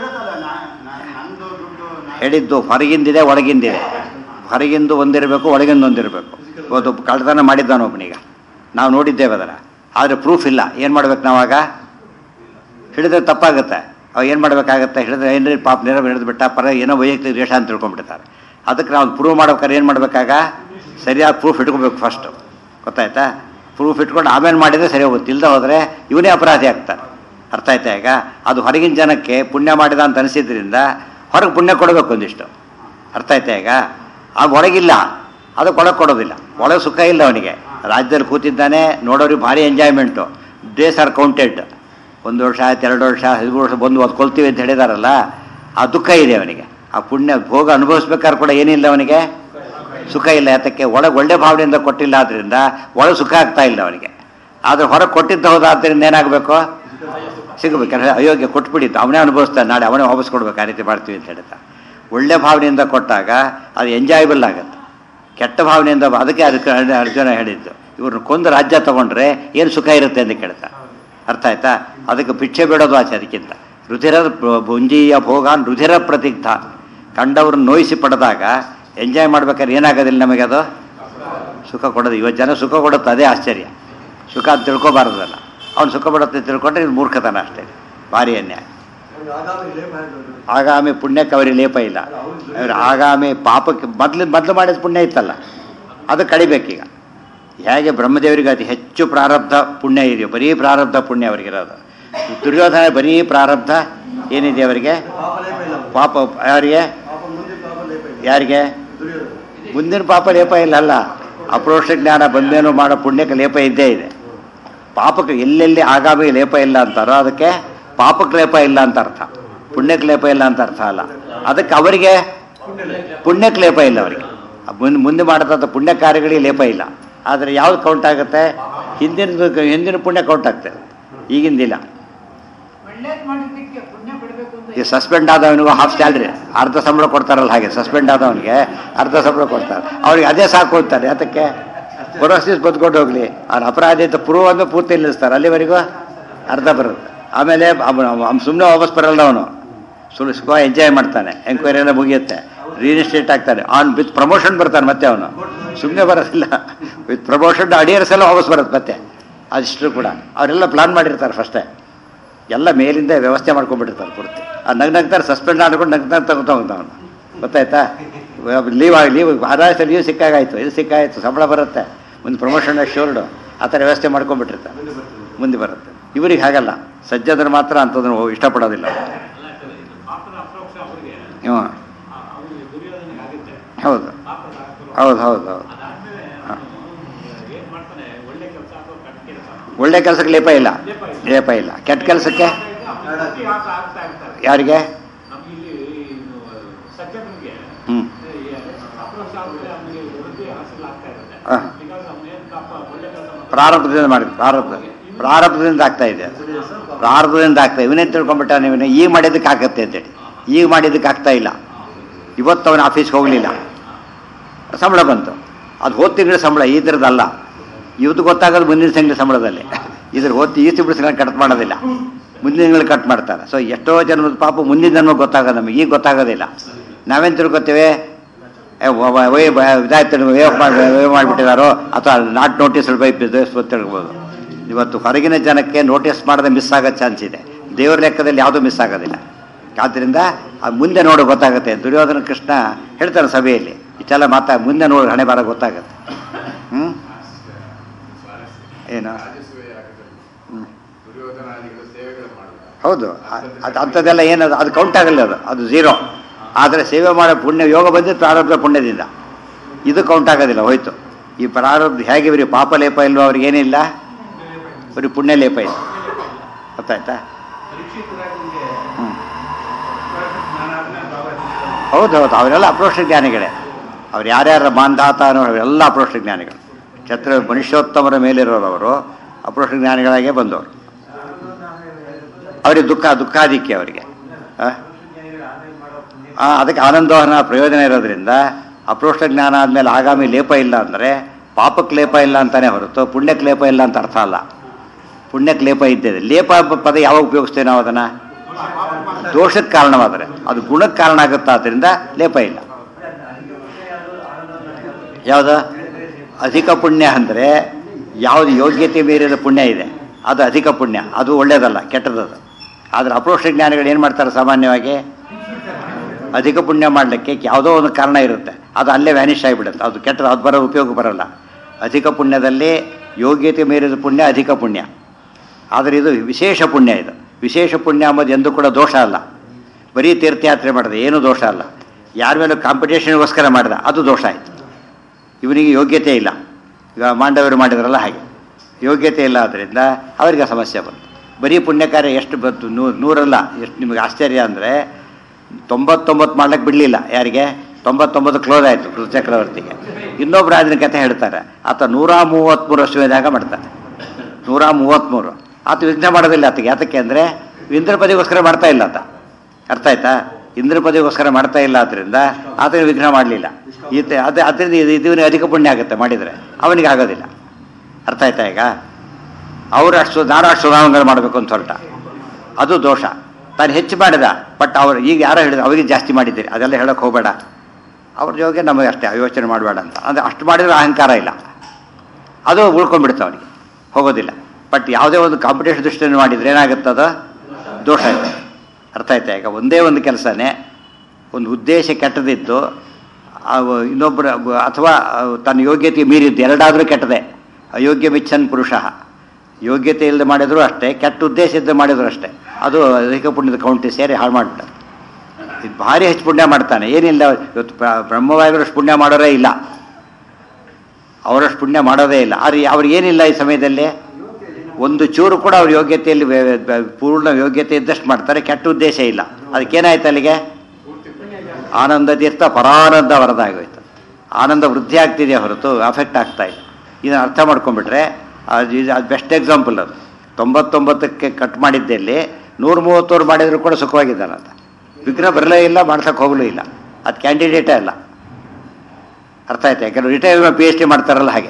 Speaker 1: ಹೇಳಿದ್ದು ಹೊರಗಿಂದಿದೆ ಒಳಗಿಂದಿದೆ. ಹೊರಗಿಂದು ಒಂದಿರಬೇಕು, ಒಳಗಿಂದ ಒಂದಿರಬೇಕು. ಇವತ್ತು ಕಳ್ತನ ಮಾಡಿದ್ದಾನೆ ಒಬ್ಬನೀಗ, ನಾವು ನೋಡಿದ್ದೇವೆ ಅದರ. ಆದರೆ ಪ್ರೂಫ್ ಇಲ್ಲ. ಏನು ಮಾಡ್ಬೇಕು ನಾವಾಗ? ಹಿಡಿದ್ರೆ ತಪ್ಪಾಗುತ್ತೆ. ಅವಾಗ ಏನು ಮಾಡಬೇಕಾಗತ್ತೆ? ಹಿಡಿದ್ರೆ ಏನ್ರಿ ಪಾಪ ನೀರವ ಹಿಡಿದು ಬಿಟ್ಟ ಪರ ಏನೋ ವೈಯಕ್ತಿಕ ದ್ವೇಷ ಅಂತ ತಿಳ್ಕೊಂಡ್ಬಿಡ್ತಾರೆ. ಅದಕ್ಕೆ ನಾವು ಪ್ರೂವ್ ಮಾಡ್ಬೇಕಾದ್ರೆ ಏನು ಮಾಡಬೇಕಾಗ? ಸರಿಯಾದ ಪ್ರೂಫ್ ಇಟ್ಕೋಬೇಕು ಫಸ್ಟು. ಗೊತ್ತಾಯ್ತಾ? ಪ್ರೂಫ್ ಇಟ್ಕೊಂಡು ಆಮೇಲೆ ಮಾಡಿದರೆ ಸರಿ ಹೋಗುತ್ತೆ. ಇಲ್ಲದೆ ಹೋದರೆ ಇವನೇ ಅಪರಾಧಿ ಆಗ್ತಾನೆ. ಅರ್ಥ ಆಯ್ತಾ? ಈಗ ಅದು ಹೊರಗಿನ ಜನಕ್ಕೆ ಪುಣ್ಯ ಮಾಡಿದ ಅಂತ ಅನಿಸಿದ್ರಿಂದ ಹೊರಗೆ ಪುಣ್ಯ ಕೊಡಬೇಕು ಒಂದಿಷ್ಟು. ಅರ್ಥ ಆಯ್ತಾ? ಈಗ ಆಗ ಹೊರಗಿಲ್ಲ, ಅದು ಒಳಗೆ ಕೊಡೋದಿಲ್ಲ. ಒಳಗೆ ಸುಖ ಇಲ್ಲ ಅವನಿಗೆ. ರಾಜ್ಯದಲ್ಲಿ ಕೂತಿದ್ದಾನೆ, ನೋಡೋರಿಗೆ ಭಾರಿ ಎಂಜಾಯ್ಮೆಂಟು. Days R counted. ಒಂದು ವರ್ಷ ಆಯ್ತು, ಎರಡು ವರ್ಷ, ಹದಿಮೂರು ವರ್ಷ ಬಂದು ಅದು ಕೊಲ್ತೀವಿ ಅಂತ ಹೇಳಿದಾರಲ್ಲ, ಆ ದುಃಖ ಇದೆ ಅವನಿಗೆ. ಆ ಪುಣ್ಯ ಭೋಗ ಅನುಭವಿಸ್ಬೇಕಾದ್ರೆ ಕೂಡ ಏನಿಲ್ಲ ಅವನಿಗೆ, ಸುಖ ಇಲ್ಲ. ಯಾತಕ್ಕೆ? ಒಳಗೆ ಒಳ್ಳೆ ಭಾವನೆಯಿಂದ ಕೊಟ್ಟಿಲ್ಲ, ಆದ್ದರಿಂದ ಒಳಗೆ ಸುಖ ಆಗ್ತಾ ಇಲ್ಲ ಅವನಿಗೆ. ಆದರೆ ಹೊರಗೆ ಕೊಟ್ಟಿದ್ದ ಹೋದಾದ್ದರಿಂದ ಏನಾಗಬೇಕು? ಸಿಗಬೇಕು. ಅಯೋಗ್ಯ ಕೊಟ್ಬಿಟ್ಟಿತ್ತು, ಅವನೇ ಅನುಭವಿಸ್ತಾನೆ, ನಾಳೆ ಅವನೇ ವಾಪಸ್ ಕೊಡ್ಬೇಕು. ಆ ರೀತಿ ಮಾಡ್ತೀವಿ ಅಂತ ಹೇಳ್ತಾ. ಒಳ್ಳೆ ಭಾವನೆಯಿಂದ ಕೊಟ್ಟಾಗ ಅದು ಎಂಜಾಯಬಲ್ ಆಗುತ್ತೆ. ಕೆಟ್ಟ ಭಾವನೆಯಿಂದ, ಅದಕ್ಕೆ ಅದಕ್ಕೆ ಅರ್ಜುನ ಹೇಳಿದ್ದು, ಇವ್ರನ್ನ ಕೊಂದು ರಾಜ್ಯ ತಗೊಂಡ್ರೆ ಏನು ಸುಖ ಇರುತ್ತೆ ಅಂತ ಕೇಳ್ತಾ. ಅರ್ಥ ಆಯ್ತಾ? ಅದಕ್ಕೆ ಭಿಕ್ಷೆ ಬಿಡೋದು ಆಚೆ. ಅದಕ್ಕಿಂತ ರುಧಿರ ಭುಂಜೀಯ ಭೋಗಾನ್ ರುಧಿರ ಪ್ರತಿಗ್ಧ. ಕಂಡವ್ರನ್ನ ನೋಯಿಸಿ ಪಡೆದಾಗ ಎಂಜಾಯ್ ಮಾಡ್ಬೇಕಾದ್ರೆ ಏನಾಗೋದಿಲ್ಲ ನಮಗೆ, ಅದು ಸುಖ ಕೊಡೋದು. ಇವತ್ತು ಜನ ಸುಖ ಕೊಡುತ್ತೆ, ಅದೇ ಆಶ್ಚರ್ಯ. ಸುಖ ಅಂತ ತಿಳ್ಕೊಬಾರ್ದಲ್ಲ. ಅವ್ನು ಸುಖ ಪಡುತ್ತೆ ತಿಳ್ಕೊಂಡ್ರೆ ಇದು ಮೂರ್ಖತನ ಅಷ್ಟೇ, ಭಾರಿ ಅನ್ಯಾಯ. ಆಗಾಮಿ ಪುಣ್ಯಕ್ಕೆ ಅವರಿಗೆ ಲೇಪ ಇಲ್ಲ. ಅವ್ರು ಆಗಾಮಿ ಪಾಪಕ್ಕೆ ಮೊದಲು ಮೊದಲು ಮಾಡಿದ ಪುಣ್ಯ ಇತ್ತಲ್ಲ, ಅದು ಕಡಿಬೇಕೀಗ. ಹೇಗೆ ಬ್ರಹ್ಮದೇವರಿಗೆ ಅತಿ ಹೆಚ್ಚು ಪ್ರಾರಬ್ಧ ಪುಣ್ಯ ಇದೆಯೋ, ಬರೀ ಪ್ರಾರಬ್ಧ ಪುಣ್ಯ ಅವರಿಗಿರೋದು. ದುರ್ಯೋಧನ ಬರೀ ಪ್ರಾರಬ್ಧ ಏನಿದೆ ಅವರಿಗೆ, ಪಾಪ. ಯಾರಿಗೆ? ಯಾರಿಗೆ? ಮುಂದಿನ ಪಾಪ ಲೇಪ ಇಲ್ಲ ಅಲ್ಲ. ಅಪ್ರೋಕ್ಷ ಜ್ಞಾನ ಬಂದೇನೋ ಮಾಡೋ ಪುಣ್ಯಕ್ಕೆ ಲೇಪ ಇದ್ದೇ ಇದೆ. ಪಾಪಕ್ಕೆ ಎಲ್ಲೆಲ್ಲಿ ಆಗಾಮಿ ಲೇಪ ಇಲ್ಲ ಅಂತಾರೋ ಅದಕ್ಕೆ ಪಾಪಕ್ಕೆ ಲೇಪ ಇಲ್ಲ ಅಂತ ಅರ್ಥ, ಪುಣ್ಯಕ್ಕೆ ಲೇಪ ಇಲ್ಲ ಅಂತ ಅರ್ಥ ಅಲ್ಲ. ಅದಕ್ಕೆ ಅವರಿಗೆ ಪುಣ್ಯಕ್ಕೆ ಲೇಪ ಇಲ್ಲ. ಅವರಿಗೆ ಮುಂದೆ ಮುಂದೆ ಮಾಡದಂಥ ಪುಣ್ಯ ಕಾರ್ಯಗಳಿಗೆ ಲೇಪ ಇಲ್ಲ. ಆದರೆ ಯಾವ್ದು ಕೌಂಟ್ ಆಗುತ್ತೆ? ಹಿಂದಿನ ಹಿಂದಿನ ಪುಣ್ಯ ಕೌಂಟ್ ಆಗ್ತದೆ, ಈಗಿಂದಿಲ್ಲ. ಈ ಸಸ್ಪೆಂಡ್ ಆದವನಿಗೂ ಹಾಫ್ ಸ್ಯಾಲ್ರಿ, ಅರ್ಧ ಸಂಬಳ ಕೊಡ್ತಾರಲ್ಲ, ಹಾಗೆ ಸಸ್ಪೆಂಡ್ ಆದವನಿಗೆ ಅರ್ಧ ಸಂಬಳ ಕೊಡ್ತಾರೆ. ಅವ್ರಿಗೆ ಅದೇ ಸಾಕು ಹೋಗ್ತಾರೆ. ಅದಕ್ಕೆ ಬರೋ ದಿವಸ ಬದ್ಕೊಂಡು ಹೋಗ್ಲಿ, ಅವ್ರ ಅಪರಾಧ ಅಂತ ಪ್ರೂವ್ ಅಂದ್ರೆ ಪೂರ್ತಿ ನಿಲ್ಲಿಸ್ತಾರೆ, ಅಲ್ಲಿವರೆಗೂ ಅರ್ಧ ಬರುತ್ತೆ. ಆಮೇಲೆ ಅವ್ನು ಸುಮ್ಮನೆ ವಾಪಸ್ ಬರಲ್ಲ, ಅವನು ಸುಳ್ಳು ಸುಖ ಎಂಜಾಯ್ ಮಾಡ್ತಾನೆ. ಎಂಕ್ವೈರಿ ಎಲ್ಲ ಮುಗಿಯುತ್ತೆ, ರಿಜಿಸ್ಟ್ರೇಟ್ ಆಗ್ತಾನೆ, ಅವ್ನು ವಿತ್ ಪ್ರಮೋಷನ್ ಬರ್ತಾನೆ. ಮತ್ತೆ ಅವನು ಸುಮ್ಮನೆ ಬರೋದಿಲ್ಲ, ವಿತ್ ಪ್ರಮೋಷನ್ ಅಡಿಯರ್ಸ್ ಎಲ್ಲ ವಾಪಸ್ ಬರುತ್ತೆ ಮತ್ತೆ. ಅದಿಷ್ಟು ಕೂಡ ಅವರೆಲ್ಲ ಪ್ಲಾನ್ ಮಾಡಿರ್ತಾರೆ ಫಸ್ಟೇ, ಎಲ್ಲ ಮೇಲಿಂದ ವ್ಯವಸ್ಥೆ ಮಾಡ್ಕೊಂಡ್ಬಿಟ್ಟಿರ್ತಾರೆ ಪೂರ್ತಿ. ಆ ನಗ್ ನಗ್ತಾರೆ, ಸಸ್ಪೆಂಡ್ ಮಾಡ್ಕೊಂಡು ನಗ್ತಾರೆ ತಗೋತ ಹೋಗ್ತಾವನು. ಗೊತ್ತಾಯ್ತಾ? ಲೀವ್ ಆಗಿ ಲೀವ್ ಆದಾಯ ಲೀವ್ ಸಿಕ್ಕಾಗಾಯ್ತು, ಇದು ಸಿಕ್ಕಾಯ್ತು, ಸಂಬಳ ಬರುತ್ತೆ, ಮುಂದೆ ಪ್ರಮೋಷನ್ ಶೋರ್ಡು, ಆ ಥರ ವ್ಯವಸ್ಥೆ ಮಾಡ್ಕೊಂಡ್ಬಿಟ್ಟಿರ್ತಾರೆ, ಮುಂದೆ ಬರುತ್ತೆ. ಇವರಿಗೆ ಹಾಗಲ್ಲ, ಸಜ್ಜನರು ಮಾತ್ರ ಅಂಥದ್ದನ್ನು ಇಷ್ಟಪಡೋದಿಲ್ಲ. ಹ್ಞೂ ಹೌದು ಹೌದು ಹೌದು ಹೌದು ಹಾಂ. ಒಳ್ಳೆ ಕೆಲಸಕ್ಕೆ ಲೇಪ ಇಲ್ಲ, ಲೇಪ ಇಲ್ಲ. ಕೆಟ್ಟ ಕೆಲಸಕ್ಕೆ ಯಾರಿಗೆ? ಹ್ಞೂ ಹಾಂ, ಪ್ರಾರಬ್ಧದಿಂದ ಮಾಡಿ ಪ್ರಾರಬ್ಧ ಪ್ರಾರಬ್ಧದಿಂದ ಆಗ್ತಾ ಇದೆ, ಪ್ರಾರಬ್ಧದಿಂದ ಆಗ್ತಾ. ಇವನೇನು ತಿಳ್ಕೊಂಡ್ಬಿಟ್ಟ, ನೀವೇ ಈಗ ಮಾಡಿದ್ದಕ್ಕೆ ಆಗತ್ತೆ ಅಂತೇಳಿ. ಈಗ ಮಾಡಿದ್ದಕ್ಕೆ ಆಗ್ತಾ ಇಲ್ಲ. ಇವತ್ತು ಅವನ ಆಫೀಸ್ಗೆ ಹೋಗಲಿಲ್ಲ, ಸಂಬಳ ಬಂತು, ಅದು ಹೋದ ತಿಂಗಳ ಸಂಬಳ, ಈ ಥರದ್ದಲ್ಲ. ಇವತ್ತು ಗೊತ್ತಾಗೋದು ಮುಂದಿನ ತಿಂಗಳ ಸಂಬಳದಲ್ಲಿ. ಇದ್ರ ಹೊತ್ತು ಈ ತಿಂಗಳು ಕಟ್ ಮಾಡೋದಿಲ್ಲ, ಮುಂದಿನ ತಿಂಗಳು ಕಟ್ ಮಾಡ್ತಾರೆ. ಸೊ ಎಷ್ಟೋ ಜನ್ಮದ ಪಾಪ ಮುಂದಿನ ಜನ್ಮ ಗೊತ್ತಾಗೋದು, ನಮಗೆ ಈಗ ಗೊತ್ತಾಗೋದಿಲ್ಲ. ನಾವೇನು ತಿಳ್ಕೊತೇವೆ, ಇದಾಯ್ತು ವೇವ್ ಮಾಡಿ ವೇವ್ ಮಾಡಿಬಿಟ್ಟಿದಾರೋ ಅಥವಾ ನಾಟ್ ನೋಟಿಸ್ ಬೈ ತಿಳ್ಕೊಬೋದು. ಇವತ್ತು ಹೊರಗಿನ ಜನಕ್ಕೆ ನೋಟಿಸ್ ಮಾಡದೆ ಮಿಸ್ ಆಗೋ ಚಾನ್ಸ್ ಇದೆ, ದೇವ್ರ ಲೆಕ್ಕದಲ್ಲಿ ಯಾವುದೂ ಮಿಸ್ ಆಗೋದಿಲ್ಲ. ಆದ್ದರಿಂದ ಅದು ಮುಂದೆ ನೋಡು ಗೊತ್ತಾಗುತ್ತೆ. ದುರ್ಯೋಧನ ಕೃಷ್ಣ ಹೇಳ್ತಾರೆ ಸಭೆಯಲ್ಲಿ, ಇಷ್ಟೆಲ್ಲ ಮಾತಾ ಮುಂದೆ ನೋಡಿ ಹಣೆ ಬಾರ ಗೊತ್ತಾಗುತ್ತೆ. ಹ್ಞೂ ಏನು ಹ್ಞೂ ಹೌದು, ಅದು ಅಂಥದ್ದೆಲ್ಲ ಏನದು ಅದು ಕೌಂಟ್ ಆಗಲ್ಲ, ಅದು ಅದು ಝೀರೋ. ಆದರೆ ಸೇವೆ ಮಾಡೋ ಪುಣ್ಯ ಯೋಗ ಬಂದಿದ್ದು ಪ್ರಾರಬ್ಧ ಪುಣ್ಯದಿಂದ, ಇದು ಕೌಂಟ್ ಆಗೋದಿಲ್ಲ, ಹೋಯ್ತು. ಈ ಪ್ರಾರಬ್ಧ ಹೇಗೆ ಬರೀ ಪಾಪ ಲೇಪ ಇಲ್ವೋ ಅವ್ರಿಗೇನಿಲ್ಲ, ಬರೀ ಪುಣ್ಯ ಲೇಪ ಇಲ್ಲ. ಗೊತ್ತಾಯ್ತಾ? ಹ್ಞೂ ಹೌದು ಹೌದು, ಅವರೆಲ್ಲ ಅಪ್ರೋಷ್ಟ ಜ್ಞಾನಿಗಳೇ. ಅವ್ರು ಯಾರ್ಯಾರ ಮಾಂಧಾತ ಅನ್ನೋ ಅವರೆಲ್ಲ ಅಪ್ರೋಷ್ಟ ಜ್ಞಾನಿಗಳು. ಛತ್ರ ಮನುಷ್ಯೋತ್ತಮರ ಮೇಲಿರೋರವರು ಅಪ್ರೋಷ್ಟ ಜ್ಞಾನಿಗಳಾಗೇ ಬಂದವರು. ಅವರಿಗೆ ದುಃಖ ದುಃಖಾಧಿಕ್ಯ ಅವರಿಗೆ. ಹಾಂ, ಅದಕ್ಕೆ ಆನಂದೋಹನ ಪ್ರಯೋಜನ ಇರೋದ್ರಿಂದ ಅಪ್ರೋಷ್ಟ ಜ್ಞಾನ ಆದಮೇಲೆ ಆಗಾಮಿ ಲೇಪ ಇಲ್ಲ ಅಂದರೆ ಪಾಪಕ್ಕೆ ಲೇಪ ಇಲ್ಲ ಅಂತಾನೆ ಹೊರತು ಪುಣ್ಯಕ್ಕೆ ಲೇಪ ಇಲ್ಲ ಅಂತ ಅರ್ಥ ಅಲ್ಲ. ಪುಣ್ಯಕ್ಕೆ ಲೇಪ ಇದ್ದಿದೆ. ಲೇಪ ಪದ ಯಾವಾಗ ಉಪಯೋಗಿಸ್ತೇವೆ ನಾವು ಅದನ್ನು? ದೋಷಕ್ಕೆ ಕಾರಣವಾದರೆ, ಅದು ಗುಣಕ್ಕೆ ಕಾರಣ ಆಗುತ್ತೆ. ಆದ್ದರಿಂದ ಲೇಪ ಇಲ್ಲ. ಯಾವುದು ಅಧಿಕ ಪುಣ್ಯ ಅಂದರೆ ಯಾವುದು ಯೋಗ್ಯತೆ ಮೀರಿದ ಪುಣ್ಯ ಇದೆ ಅದು ಅಧಿಕ ಪುಣ್ಯ, ಅದು ಒಳ್ಳೆಯದಲ್ಲ, ಕೆಟ್ಟದದು. ಆದರೆ ಅಪ್ರೋಷ್ಟ ಜ್ಞಾನಿಗಳು ಏನು ಮಾಡ್ತಾರೆ, ಸಾಮಾನ್ಯವಾಗಿ ಅಧಿಕ ಪುಣ್ಯ ಮಾಡಲಿಕ್ಕೆ ಯಾವುದೋ ಒಂದು ಕಾರಣ ಇರುತ್ತೆ, ಅದು ಅಲ್ಲೇ ವ್ಯಾನಿಷ್ ಆಗಿಬಿಡುತ್ತೆ, ಅದು ಕೆಟ್ಟದ್ದು, ಅದು ಬರೋ ಉಪಯೋಗ ಬರೋಲ್ಲ. ಅಧಿಕ ಪುಣ್ಯದಲ್ಲಿ ಯೋಗ್ಯತೆ ಮೀರಿದ ಪುಣ್ಯ ಅಧಿಕ ಪುಣ್ಯ. ಆದರೆ ಇದು ವಿಶೇಷ ಪುಣ್ಯ. ಇದು ವಿಶೇಷ ಪುಣ್ಯ ಅಂಬೋದು ಎಂದೂ ಕೂಡ ದೋಷ ಅಲ್ಲ. ಬರೀ ತೀರ್ಥಯಾತ್ರೆ ಮಾಡಿದೆ ಏನೂ ದೋಷ ಅಲ್ಲ. ಯಾರ ಮೇಲೂ ಕಾಂಪಿಟೇಷನ್ಗೋಸ್ಕರ ಮಾಡಿದ ಅದು ದೋಷ ಆಯಿತು. ಇವನಿಗೆ ಯೋಗ್ಯತೆ ಇಲ್ಲ. ಈಗ ಮಾಂಡವರು ಮಾಡಿದ್ರಲ್ಲ ಹಾಗೆ ಯೋಗ್ಯತೆ ಇಲ್ಲ, ಆದ್ದರಿಂದ ಅವರಿಗೆ ಸಮಸ್ಯೆ ಬಂತು. ಬರೀ ಪುಣ್ಯ ಕಾರ್ಯ ಎಷ್ಟು ಬಂತು? ನೂರು ನೂರಲ್ಲ, ಎಷ್ಟು ನಿಮಗೆ ಆಶ್ಚರ್ಯ ಅಂದರೆ ತೊಂಬತ್ತೊಂಬತ್ತು ಮಾಡ್ಲಿಕ್ಕೆ ಬಿಡಲಿಲ್ಲ. ಯಾರಿಗೆ? ತೊಂಬತ್ತೊಂಬತ್ತು ಕ್ಲೋಸ್ ಆಯಿತು ಪೃಥ್ವಿ ಚಕ್ರವರ್ತಿಗೆ. ಇನ್ನೊಬ್ಬರು ಅದನ್ನ ಕತೆ ಹೇಳ್ತಾರೆ, ಆತ ನೂರ ಮೂವತ್ತ್ಮೂರು ವರ್ಷದಾಗ ಮಾಡ್ತಾನೆ. ನೂರ ಮೂವತ್ತ್ಮೂರು ಆತ ವಿಘ್ನ ಮಾಡೋದಿಲ್ಲ ಆತಗೆ. ಯಾತಕ್ಕೆ ಅಂದರೆ ಇಂದ್ರ ಪದವಿಗೋಸ್ಕರ ಮಾಡ್ತಾ ಇಲ್ಲ ಆತ. ಅರ್ಥ ಆಯ್ತಾ? ಇಂದ್ರ ಪದವಿಗೋಸ್ಕರ ಮಾಡ್ತಾ ಇಲ್ಲ, ಆದ್ದರಿಂದ ಆತನ ವಿಘ್ನ ಮಾಡಲಿಲ್ಲ. ಈತ ಅದು ಅದರಿಂದ ಇದವನಿಗೆ ಅಧಿಕ ಪುಣ್ಯ ಆಗುತ್ತೆ ಮಾಡಿದರೆ, ಅವನಿಗೆ ಆಗೋದಿಲ್ಲ. ಅರ್ಥ ಆಯ್ತಾ? ಈಗ ಅವರು ಅಷ್ಟು ನಾನು ಅಷ್ಟು ಸುಧಾರಣೆ ಮಾಡಬೇಕು ಅಂತ ಹೊರಟ, ಅದು ದೋಷ. ತಾನು ಹೆಚ್ಚು ಮಾಡಿದ, ಬಟ್ ಅವ್ರು ಈಗ ಯಾರೋ ಹೇಳಿದ್ರು ಅವರಿಗೆ ಜಾಸ್ತಿ ಮಾಡಿದ್ದೀರಿ, ಅದೆಲ್ಲ ಹೇಳೋಕೆ ಹೋಗಬೇಡ, ಅವ್ರ ಜೋಗೆ ನಮಗೆ ಅಷ್ಟೇ ಯೋಚನೆ ಮಾಡಬೇಡ ಅಂತ. ಅಂದರೆ ಅಷ್ಟು ಮಾಡಿದ್ರೆ ಅಹಂಕಾರ ಇಲ್ಲ, ಅದು ಉಳ್ಕೊಂಡ್ಬಿಡುತ್ತೆ ಅವನಿಗೆ, ಹೋಗೋದಿಲ್ಲ. ಬಟ್ ಯಾವುದೇ ಒಂದು ಕಾಂಪಿಟೇಷನ್ ದೃಷ್ಟಿಯನ್ನು ಮಾಡಿದರೆ ಏನಾಗುತ್ತದ ದೋಷ ಇದೆ. ಅರ್ಥ ಆಯ್ತಾ? ಈಗ ಒಂದೇ ಒಂದು ಕೆಲಸನೇ ಒಂದು ಉದ್ದೇಶ ಕೆಟ್ಟದಿದ್ದು ಇನ್ನೊಬ್ಬರ ಅಥವಾ ತನ್ನ ಯೋಗ್ಯತೆ ಮೀರಿದ್ದು ಎರಡಾದರೂ ಕೆಟ್ಟದೆ. ಅಯೋಗ್ಯ ಮಿಚ್ಚನ್ ಪುರುಷ, ಯೋಗ್ಯತೆ ಇಲ್ಲದೆ ಮಾಡಿದ್ರು ಅಷ್ಟೇ, ಕೆಟ್ಟ ಉದ್ದೇಶ ಇದ್ದ ಮಾಡಿದ್ರು ಅಷ್ಟೇ, ಅದು ಅಧಿಕ ಪುಣ್ಯದ ಕೌಂಟಿ ಸೇರಿ ಹಾಳು ಮಾಡಿಬಿಟ್ಟಾರೆ. ಇದು ಭಾರಿ ಹೆಚ್ಚು ಪುಣ್ಯ ಮಾಡ್ತಾನೆ, ಏನಿಲ್ಲ. ಇವತ್ತು ಬ್ರಹ್ಮವಾಯುಗಳಷ್ಟು ಪುಣ್ಯ ಮಾಡೋರೇ ಇಲ್ಲ, ಅವರಷ್ಟು ಪುಣ್ಯ ಮಾಡೋದೇ ಇಲ್ಲ. ಆದರೆ ಅವ್ರಿಗೇನಿಲ್ಲ ಈ ಸಮಯದಲ್ಲಿ, ಒಂದು ಚೂರು ಕೂಡ ಅವ್ರ ಯೋಗ್ಯತೆಯಲ್ಲಿ ಪೂರ್ಣ ಯೋಗ್ಯತೆ ಇದ್ದಷ್ಟು ಮಾಡ್ತಾರೆ, ಕೆಟ್ಟ ಉದ್ದೇಶ ಇಲ್ಲ. ಅದಕ್ಕೇನಾಯ್ತು ಅಲ್ಲಿಗೆ? ಆನಂದ ತೀರ್ಥ ಪರಾನಂದ ವರದಾಗೋಯ್ತು. ಆನಂದ ವೃದ್ಧಿ ಆಗ್ತಿದೆಯಾ ಹೊರತು ಅಫೆಕ್ಟ್ ಆಗ್ತಾ ಇಲ್ಲ. ಇದನ್ನು ಅರ್ಥ ಮಾಡ್ಕೊಂಡ್ಬಿಟ್ರೆ ಅದು ಅದು ಬೆಸ್ಟ್ ಎಕ್ಸಾಂಪಲ್. ಅದು ತೊಂಬತ್ತೊಂಬತ್ತಕ್ಕೆ ಕಟ್ ಮಾಡಿದ್ದಲ್ಲಿ ನೂರ ಮೂವತ್ತೋರು ಮಾಡಿದರೂ ಕೂಡ ಸುಖವಾಗಿದ್ದಾನಂತ. ವಿಘ್ನ ಬರಲೇ ಇಲ್ಲ, ಮಾಡ್ಸೋಕ್ಕೆ ಹೋಗಲೂ ಇಲ್ಲ. ಅದು ಕ್ಯಾಂಡಿಡೇಟೇ ಅಲ್ಲ. ಅರ್ಥ ಆಯ್ತಾ? ಯಾಕಂದ್ರೆ ರಿಟೈರ್ ಪಿ ಎಚ್ ಡಿ ಮಾಡ್ತಾರಲ್ಲ ಹಾಗೆ.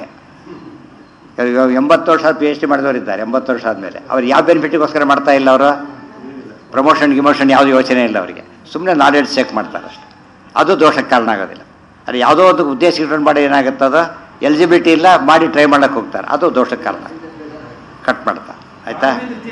Speaker 1: ಇವಾಗ ಎಂಬತ್ತು ವರ್ಷ ಪಿ ಎಚ್ ಡಿ ಮಾಡಿದವರು ಇದ್ದಾರೆ. ಎಂಬತ್ತು ವರ್ಷ ಆದಮೇಲೆ ಅವ್ರು ಯಾವ ಬೆನಿಫಿಟ್ಗೋಸ್ಕರ ಮಾಡ್ತಾ ಇಲ್ಲ, ಅವರು ಪ್ರಮೋಷನ್ ಗಿಮೋಷನ್ ಯಾವುದು ಯೋಚನೆ ಇಲ್ಲ ಅವರಿಗೆ, ಸುಮ್ಮನೆ ನಾಲೆಡ್ಜ್ ಚೆಕ್ ಮಾಡ್ತಾರೆ ಅಷ್ಟೆ. ಅದು ದೋಷಕ್ಕೆ ಕಾರಣ ಆಗೋದಿಲ್ಲ. ಅದು ಯಾವುದೋ ಒಂದು ಉದ್ದೇಶ ಇಟ್ಕೊಂಡು ಮಾಡಿ ಏನಾಗುತ್ತದ, ಎಲಿಜಿಬಿಲಿಟಿ ಇಲ್ಲ ಮಾಡಿ ಟ್ರೈ ಮಾಡೋಕ್ಕೆ ಹೋಗ್ತಾರೆ, ಅದು ದೋಷಕ್ಕೆ ಕಾರಣ. ಕಟ್ ಮಾಡ್ತಾರೆ. ಆಯಿತಾ?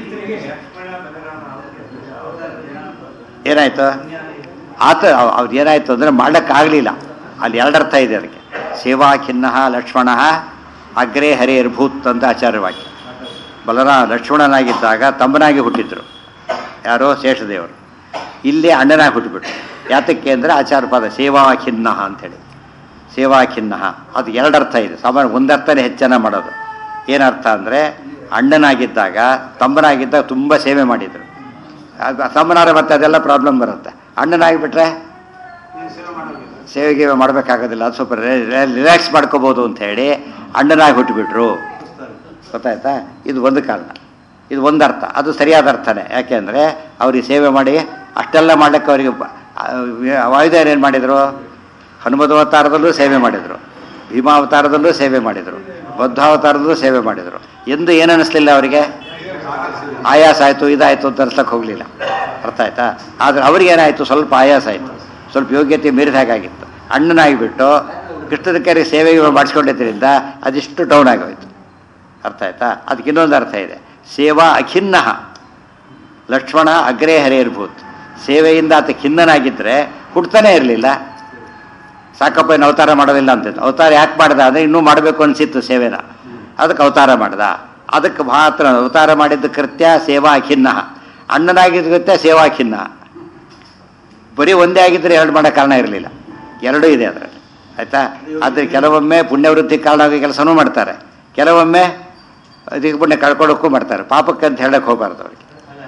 Speaker 1: ಏನಾಯಿತು ಆತ ಅವ್ರು ಏನಾಯಿತು ಅಂದರೆ ಮಾಡೋಕ್ಕಾಗಲಿಲ್ಲ. ಅಲ್ಲಿ ಎರಡರ್ಥ ಇದೆ ಅದಕ್ಕೆ. ಸೇವಾ ಖಿನ್ನ ಲಕ್ಷ್ಮಣ ಅಗ್ರೇ ಹರೇರ್ಭೂತ್ ಅಂತ ಆಚಾರ್ಯವಾಕ್ಯ. ಬಲರ ಲಕ್ಷ್ಮಣನಾಗಿದ್ದಾಗ ತಮ್ಮನಾಗಿ ಹುಟ್ಟಿದ್ರು ಯಾರೋ ಶೇಷದೇವರು, ಇಲ್ಲಿ ಅಣ್ಣನಾಗಿ ಹುಟ್ಟುಬಿಟ್ರು. ಯಾತಕ್ಕೆ ಅಂದರೆ ಆಚಾರ ಪದ ಸೇವಾ ಖಿನ್ನ ಅಂಥೇಳಿ. ಸೇವಾ ಖಿನ್ನ ಅದು ಎರಡರ್ಥ ಇದೆ. ಸಾಮಾನ್ಯ ಒಂದರ್ಥನೇ ಹೆಚ್ಚನ ಮಾಡೋದು. ಏನರ್ಥ ಅಂದರೆ ಅಣ್ಣನಾಗಿದ್ದಾಗ ತಮ್ಮನಾಗಿದ್ದಾಗ ತುಂಬ ಸೇವೆ ಮಾಡಿದರು. ತಮ್ಮನಾರ ಮತ್ತೆ ಅದೆಲ್ಲ ಪ್ರಾಬ್ಲಮ್ ಬರುತ್ತೆ. ಅಣ್ಣನಾಗಿಬಿಟ್ರೆ ಸೇವೆಗೆ ಮಾಡಬೇಕಾಗೋದಿಲ್ಲ, ಅದು ಸ್ವಲ್ಪ ರಿಲ್ಯಾಕ್ಸ್ ಮಾಡ್ಕೋಬೋದು ಅಂಥೇಳಿ ಅಣ್ಣನಾಗಿ ಹುಟ್ಟುಬಿಟ್ರು. ಗೊತ್ತಾಯ್ತಾ? ಇದು ಒಂದು ಕಾರಣ, ಇದು ಒಂದು ಅರ್ಥ. ಅದು ಸರಿಯಾದ ಅರ್ಥನೇ. ಯಾಕೆಂದರೆ ಅವ್ರಿಗೆ ಸೇವೆ ಮಾಡಿ ಅಷ್ಟೆಲ್ಲ ಮಾಡಲಿಕ್ಕೆ ಅವರಿಗೆ ವಾಯುದೇವರು ಏನು ಮಾಡಿದರು? ಹನುಮದವತಾರದಲ್ಲೂ ಸೇವೆ ಮಾಡಿದರು, ಭೀಮಾವತಾರದಲ್ಲೂ ಸೇವೆ ಮಾಡಿದರು, ಬದ್ಧಾವತಾರದಲ್ಲೂ ಸೇವೆ ಮಾಡಿದರು. ಎಂದು ಏನು ಅನ್ನಿಸ್ಲಿಲ್ಲ ಅವರಿಗೆ, ಆಯಾಸ ಆಯಿತು ಇದಾಯಿತು ಅಂತ ಅನ್ಸಕ್ಕೆ ಹೋಗಲಿಲ್ಲ. ಅರ್ಥ ಆಯ್ತಾ? ಆದರೆ ಅವ್ರಿಗೇನಾಯಿತು, ಸ್ವಲ್ಪ ಆಯಾಸ ಆಯಿತು, ಸ್ವಲ್ಪ ಯೋಗ್ಯತೆ ಮೀರಿದ ಹಾಗಾಗಿತ್ತು. ಅಣ್ಣನಾಗಿಬಿಟ್ಟು ಕೃಷ್ಣದ ಕರೆ ಸೇವೆ ಮಾಡಿಸ್ಕೊಂಡಿದ್ದರಿಂದ ಅದಿಷ್ಟು ಡೌನ್ ಆಗೋಯ್ತು. ಅರ್ಥ ಆಯ್ತಾ? ಅದಕ್ಕೆ ಇನ್ನೊಂದು ಅರ್ಥ ಇದೆ, ಸೇವಾ ಅಖಿನ್ನ ಲಕ್ಷ್ಮಣ ಅಗ್ರೇ ಹರೇರ್ಭೂತ್. ಸೇವೆಯಿಂದ ಆತ ಖಿನ್ನನಾಗಿದ್ದರೆ ಹುಡ್ತಾನೇ ಇರಲಿಲ್ಲ. ಸಾಕಪ್ಪ ಏನು ಅವತಾರ ಮಾಡೋದಿಲ್ಲ ಅಂತಿದ್ದು. ಅವತಾರ ಯಾಕೆ ಮಾಡ್ದ ಅಂದರೆ ಇನ್ನೂ ಮಾಡಬೇಕು ಅನಿಸಿತ್ತು ಸೇವೆನ, ಅದಕ್ಕೆ ಅವತಾರ ಮಾಡ್ದ. ಅದಕ್ಕೆ ಮಾತ್ರ ಅವತಾರ ಮಾಡಿದ್ದ ಕೃತ್ಯ ಸೇವಾ ಖಿನ್ನ, ಅಣ್ಣನಾಗಿದ್ದ ಕೃತ್ಯ ಸೇವಾ ಖಿನ್ನ. ಬರೀ ಒಂದೇ ಆಗಿದ್ದರೆ ಎರಡು ಮಾಡೋ ಕಾರಣ ಇರಲಿಲ್ಲ, ಎರಡೂ ಇದೆ ಅದರಲ್ಲಿ. ಆಯಿತಾ? ಆದರೆ ಕೆಲವೊಮ್ಮೆ ಪುಣ್ಯವೃದ್ಧಿ ಕಾರಣವಾಗಿ ಕೆಲಸನೂ ಮಾಡ್ತಾರೆ, ಕೆಲವೊಮ್ಮೆ ಅದಕ್ಕೆ ಪುಣ್ಯ ಕಳ್ಕೊಳ್ಳೋಕ್ಕೂ ಮಾಡ್ತಾರೆ. ಪಾಪಕ್ಕೆ ಅಂತ ಹೇಳಕ್ಕೆ ಹೋಗಬಾರ್ದು ಅವ್ರಿಗೆ.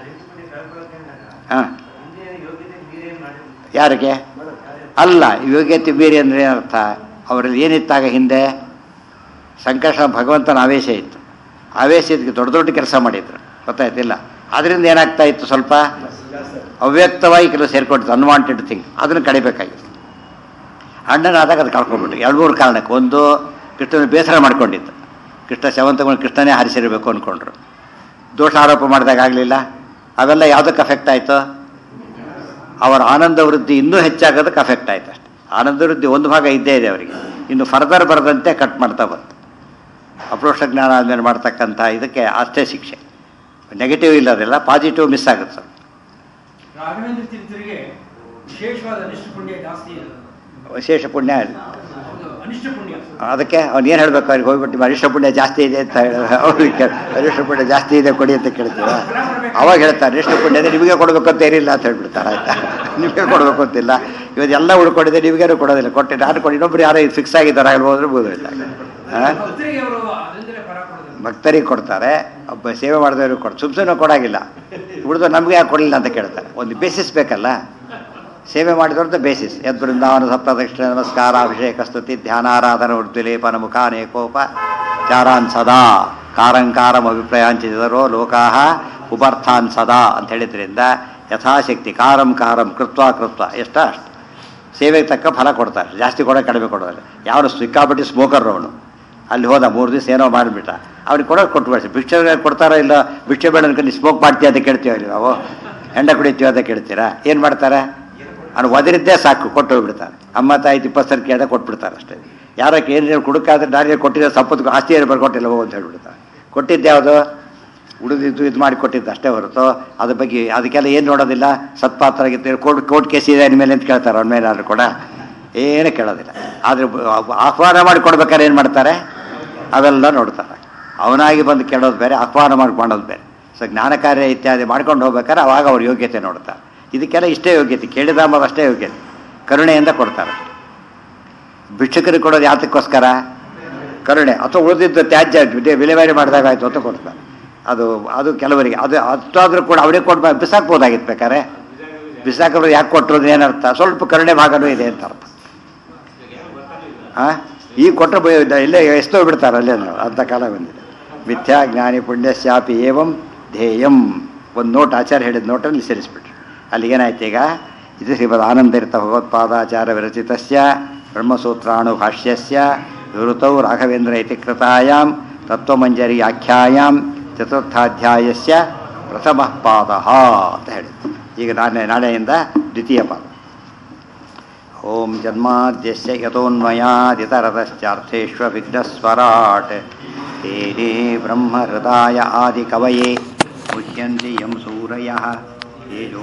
Speaker 1: ಹಾಂ, ಯಾರಿಗೆ ಅಲ್ಲ ಯೋಗ್ಯತೆ ಮೀರಿ ಅಂದರೆ ಏನರ್ಥ, ಅವರಲ್ಲಿ ಏನಿತ್ತಾಗ ಹಿಂದೆ ಸಂಕಷ್ಟ ಭಗವಂತನ ಆವೇಶ ಇತ್ತು. ಆವೇಶ ಇದಕ್ಕೆ ದೊಡ್ಡ ದೊಡ್ಡ ಕೆಲಸ ಮಾಡಿದ್ರು, ಗೊತ್ತಾಯ್ತಿಲ್ಲ. ಅದರಿಂದ ಏನಾಗ್ತಾ ಇತ್ತು, ಸ್ವಲ್ಪ ಅವ್ಯಕ್ತವಾಗಿ ಕೆಲವು ಸೇರ್ಕೊಟ್ಟಿತ್ತು, ಅನ್ವಾಂಟೆಡ್ ಥಿಂಗ್, ಅದನ್ನು ಕಡಿಬೇಕಾಗಿತ್ತು. ಅಣ್ಣನಾದಾಗ ಅದು ಕಳ್ಕೊಂಡ್ಬಿಟ್ರು ಎರಡು ಮೂರು ಕಾರಣಕ್ಕೆ. ಒಂದು, ಕೃಷ್ಣನ ಬೇಸರ ಮಾಡ್ಕೊಂಡಿತ್ತು, ಕೃಷ್ಣ ಶವಂತಗಳು ಕೃಷ್ಣನೇ ಹರಿಸಿರಬೇಕು ಅಂದ್ಕೊಂಡ್ರು. ದೋಷ ಆರೋಪ ಮಾಡಿದಾಗ ಆಗಲಿಲ್ಲ. ಅವೆಲ್ಲ ಯಾವುದಕ್ಕೆ ಅಫೆಕ್ಟ್ ಆಯಿತು, ಅವರ ಆನಂದ ವೃದ್ಧಿ ಇನ್ನೂ ಹೆಚ್ಚಾಗೋದಕ್ಕೆ ಅಫೆಕ್ಟ್ ಆಯ್ತು ಅಷ್ಟೆ. ಆನಂದ ವೃದ್ಧಿ ಒಂದು ಭಾಗ ಇದ್ದೇ ಇದೆ ಅವರಿಗೆ, ಇನ್ನು ಫರ್ದರ್ ಬರದಂತೆ ಕಟ್ ಮಾಡ್ತಾ ಬಂತು. ಅಪ್ರೋಕ್ಷ ಜ್ಞಾನ ಆದಮೇಲೆ ಮಾಡ್ತಕ್ಕಂಥ ಇದಕ್ಕೆ ಅಷ್ಟೇ ಶಿಕ್ಷೆ. ನೆಗೆಟಿವ್ ಇಲ್ಲದೆಲ್ಲ ಪಾಸಿಟಿವ್ ಮಿಸ್ ಆಗುತ್ತೆ ಸರ್.
Speaker 2: ರಾಘವೇಂದ್ರ ತೀರ್ಥರಿಗೆ ವಿಶೇಷವಾದ ಅನಿಷ್ಟ ಪುಣ್ಯ ಜಾಸ್ತಿ ಇದೆ.
Speaker 1: ವಿಶೇಷ ಪುಣ್ಯ
Speaker 2: ಅನಿಷ್ಟ ಪುಣ್ಯ,
Speaker 1: ಅದಕ್ಕೆ ಅವ್ನು ಏನು ಹೇಳಬೇಕು, ಅವ್ರಿಗೆ ಹೋಗ್ಬಿಟ್ಟು ಅರಿಷ್ಟ ಪುಣ್ಯ ಜಾಸ್ತಿ ಇದೆ ಅಂತ ಹೇಳ, ಅವ್ರಿಗೆ ಅರಿಷ್ಟ ಪುಣ್ಯ ಜಾಸ್ತಿ ಇದೆ ಕೊಡಿ ಅಂತ ಕೇಳ್ತೀವ. ಅವಾಗ ಹೇಳ್ತಾರೆ ಅರಿಷ್ಟ ಪುಣ್ಯ ಇದೆ ನಿಮಗೆ ಕೊಡಬೇಕು ಅಂತ ಏನಿಲ್ಲ ಅಂತ ಹೇಳ್ಬಿಡ್ತಾರೆ. ಆಯ್ತಾ? ನಿಮಗೆ ಕೊಡಬೇಕು ಅಂತಿಲ್ಲ, ಇವತ್ತೆಲ್ಲ ಉಳ್ಕೊಂಡಿದೆ ನಿಮಗೇನು ಕೊಡೋದಿಲ್ಲ. ಕೊಟ್ಟೆ ನಾನು ಕೊಡಿ, ಇನ್ನೊಬ್ರು ಯಾರೋ ಫಿಕ್ಸ್ ಆಗಿದ್ದಾರೆ ಹೋದ್ರೆ ಬೋದಿಲ್ಲ. ಭಕ್ತರಿಗೆ ಕೊಡ್ತಾರೆ, ಒಬ್ಬ ಸೇವೆ ಮಾಡಿದವ್ರಿಗೆ ಕೊಡ್ತಾರೆ, ಸುಮ್ ಸುಮ್ಮನೆ ಕೊಡಾಗಿಲ್ಲ. ಉಳಿದು ನಮಗೆ ಯಾಕೆ ಕೊಡಲಿಲ್ಲ ಅಂತ ಕೇಳ್ತಾರೆ. ಒಂದು ಬೇಸಿಸ್ ಬೇಕಲ್ಲ, ಸೇವೆ ಮಾಡಿದವ್ರದ್ದು ಬೇಸಿಸ್. ಯದ್ ಬೃಂದಾವನ ಸಪ್ತದಕ್ಷಿಣ ನಮಸ್ಕಾರ ಅಭಿಷೇಕ ಸ್ತುತಿ ಧ್ಯಾನಾರಾಧನ ಉರ್ದ್ವಿಲೇಪನ ಮುಖಾನೇಕೋಪ ಚಾರಾನ್ ಸದಾ ಕಾರಂಕಾರಂ ಅಭಿಪ್ರಾಯಾಂಚಿತರೋ ಲೋಕಾಹ ಉಪರ್ಥಾನ್ ಸದಾ ಅಂತ ಹೇಳಿದ್ರಿಂದ ಯಥಾಶಕ್ತಿ ಕಾರಂ ಕಾರಂ ಕೃತ್ವ ಕೃತ್ವ ಎಷ್ಟ ಅಷ್ಟು ಸೇವೆಗೆ ತಕ್ಕ ಫಲ ಕೊಡ್ತಾರೆ. ಜಾಸ್ತಿ ಕೊಡೋ ಕಡಿಮೆ ಕೊಡೋದಿಲ್ಲ. ಯಾರು ಸಿಕ್ಕಾಬಿಟ್ಟು ಸ್ಮೋಕರ್ ಅವನು ಅಲ್ಲಿ ಹೋದ ಮೂರು ದಿವಸ ಏನೋ ಮಾಡಿಬಿಟ್ಟ, ಅವ್ರಿಗೆ ಕೊಡೋದು ಕೊಟ್ಟು ಬಿಡಿಸಿ. ಭಿಕ್ಷೆ ಕೊಡ್ತಾರೋ ಇಲ್ಲ, ಭಿಕ್ಷೆ ಬೇಡ ಅನ್ಕೊಂಡು ಸ್ಮೋಕ್ ಮಾಡ್ತೀಯ ಅಂತ ಕೇಳ್ತೀವಿ ಅಲ್ಲಿ ನಾವು, ಹೆಂಡ ಕುಡಿತೀವಿ ಅಂತ ಕೇಳ್ತೀರಾ, ಏನು ಮಾಡ್ತಾರೆ, ಅವ್ನು ಒದರಿದ್ದೇ ಸಾಕು ಕೊಟ್ಟು ಹೋಗ್ಬಿಡ್ತಾರೆ. ಅಮ್ಮ ತಾಯಿ ಇಪ್ಪತ್ತು ಸರಿ ಕೇಳಿದ ಕೊಟ್ಬಿಡ್ತಾರೆ ಅಷ್ಟೇ. ಯಾರಕ್ಕೆ ಏನು ಕುಡುಕಾದ್ರೆ ದಾರಿ ಕೊಟ್ಟಿದ್ದ ಸಪ್ಪತ್ತು ಆಸ್ತಿ ಏನು ಬರ್ಕೊಟ್ಟಿಲ್ಲ ಹೋಗು ಅಂತ ಹೇಳ್ಬಿಡ್ತಾರೆ. ಕೊಟ್ಟಿದ್ದು ಯಾವುದು, ಉಳಿದಿದ್ದು ಇದು ಮಾಡಿ ಕೊಟ್ಟಿದ್ದು ಅಷ್ಟೇ ಹೊರತು ಅದ್ರ ಬಗ್ಗೆ ಅದಕ್ಕೆಲ್ಲ ಏನು ನೋಡೋದಿಲ್ಲ. ಸತ್ಪಾತ್ರ ಆಗಿತ್ತು, ಕೋರ್ಟ್ ಕೋರ್ಟ್ ಕೇಸ್ ಇದೆ ಮೇಲೆ ಅಂತ ಕೇಳ್ತಾರೆ, ಅವ್ನ ಮೇಲೆ ಆದರೂ ಕೂಡ ಏನೂ ಕೇಳೋದಿಲ್ಲ. ಆದರೆ ಆಹ್ವಾನ ಮಾಡಿ ಕೊಡ್ಬೇಕಾದ್ರೆ ಏನು ಮಾಡ್ತಾರೆ, ಅವೆಲ್ಲ ನೋಡ್ತಾರೆ. ಅವನಾಗಿ ಬಂದು ಕೇಳೋದು ಬೇರೆ, ಆಹ್ವಾನ ಮಾಡಿ ಮಾಡೋದು ಬೇರೆ. ಸೊ ಜ್ಞಾನ ಕಾರ್ಯ ಇತ್ಯಾದಿ ಮಾಡ್ಕೊಂಡು ಹೋಗ್ಬೇಕಾದ್ರೆ ಅವಾಗ ಅವ್ರ ಯೋಗ್ಯತೆ ನೋಡ್ತಾರೆ. ಇದಕ್ಕೆಲ್ಲ ಇಷ್ಟೇ ಯೋಗ್ಯತೆ, ಕೇಳಿದ ಅಷ್ಟೇ ಯೋಗ್ಯತೆ, ಕರುಣೆಯಿಂದ ಕೊಡ್ತಾರೆ. ಭಿಕ್ಷುಕರಿಗೆ ಕೊಡೋದು ಯಾತಕ್ಕೋಸ್ಕರ, ಕರುಣೆ. ಅಥವಾ ಉಳಿದಿದ್ದು ತ್ಯಾಜ್ಯ ವಿಲೇವಾರಿ ಮಾಡಿದಾಗ ಆಯಿತು ಅಂತ ಕೊಡ್ತಾರೆ. ಅದು ಅದು ಕೆಲವರಿಗೆ ಅದು ಅಷ್ಟಾದರೂ ಕೂಡ ಅವರಿಗೆ ಕೊಟ್ಟು ಬಿಸಾಕ್ಬೋದಾಗಿತ್ತು ಬೇಕಾರೆ. ಬಿಸಾಕೋದು ಯಾಕೆ ಕೊಟ್ಟರು ಏನರ್ಥ, ಸ್ವಲ್ಪ ಕರುಣೆ ಭಾಗನೂ ಇದೆ ಅಂತ ಅರ್ಥ. ಹಾಂ, ಈಗ ಕೊಟ್ಟರೆ ಇಲ್ಲೇ ಎಷ್ಟೋ ಬಿಡ್ತಾರೆ ಅಲ್ಲೇ ನಾವು, ಅಂಥ ಕಾಲ ಬಂದಿದೆ. ಮಿಥ್ಯಾ ಜ್ಞಾನಿ ಪುಣ್ಯಶ್ಯಾಪಿ ಏವಂ ಧ್ಯೇಯಂ ಒಂದು ನೋಟ್ ಆಚಾರ್ಯ ಹೇಳಿದ ನೋಟಲ್ಲಿ ಸೇರಿಸ್ಬಿಟ್ರು. ಅಲ್ಲಿಗೇನಾಯ್ತು ಈಗ, ಇದು ಶ್ರೀಮದ್ ಆನಂದರಿತ ಭಗವತ್ಪಾದಾಚಾರ್ಯ ವಿರಚಿತಸ್ಯ ಬ್ರಹ್ಮಸೂತ್ರಾಣು ಭಾಷ್ಯಸ್ಯ ವಿವೃತೌ ರಾಘವೇಂದ್ರ ಇತಿ ಕೃತಾಯಾಂ ತತ್ವಮಂಜರಿ ಆಖ್ಯಾಯಾಂ ಚತುರ್ಥಾಧ್ಯಾಯಸ್ಯ ಪ್ರಥಮ ಪಾದ ಅಂತ ಹೇಳಿದ್ರು. ಈಗ ನಾಳೆ ನಾಳೆಯಿಂದ ದ್ವಿತೀಯ ಪಾದ. ಓಂ ಜನ್ಮಾದ್ಯಸ್ಯ ಯತೋನ್ಮಯಾದಿತರತಶ್ಚಾರ್ಥೇಷ್ವವಿಘ್ನಸ್ವರಾಟ್ ತೇನೇ ಬ್ರಹ್ಮ ಹೃದಯ ಆದಿ ಕವಯೇ ಮುಹ್ಯಂತಿ ಯಂ ಸೂರಯಃ.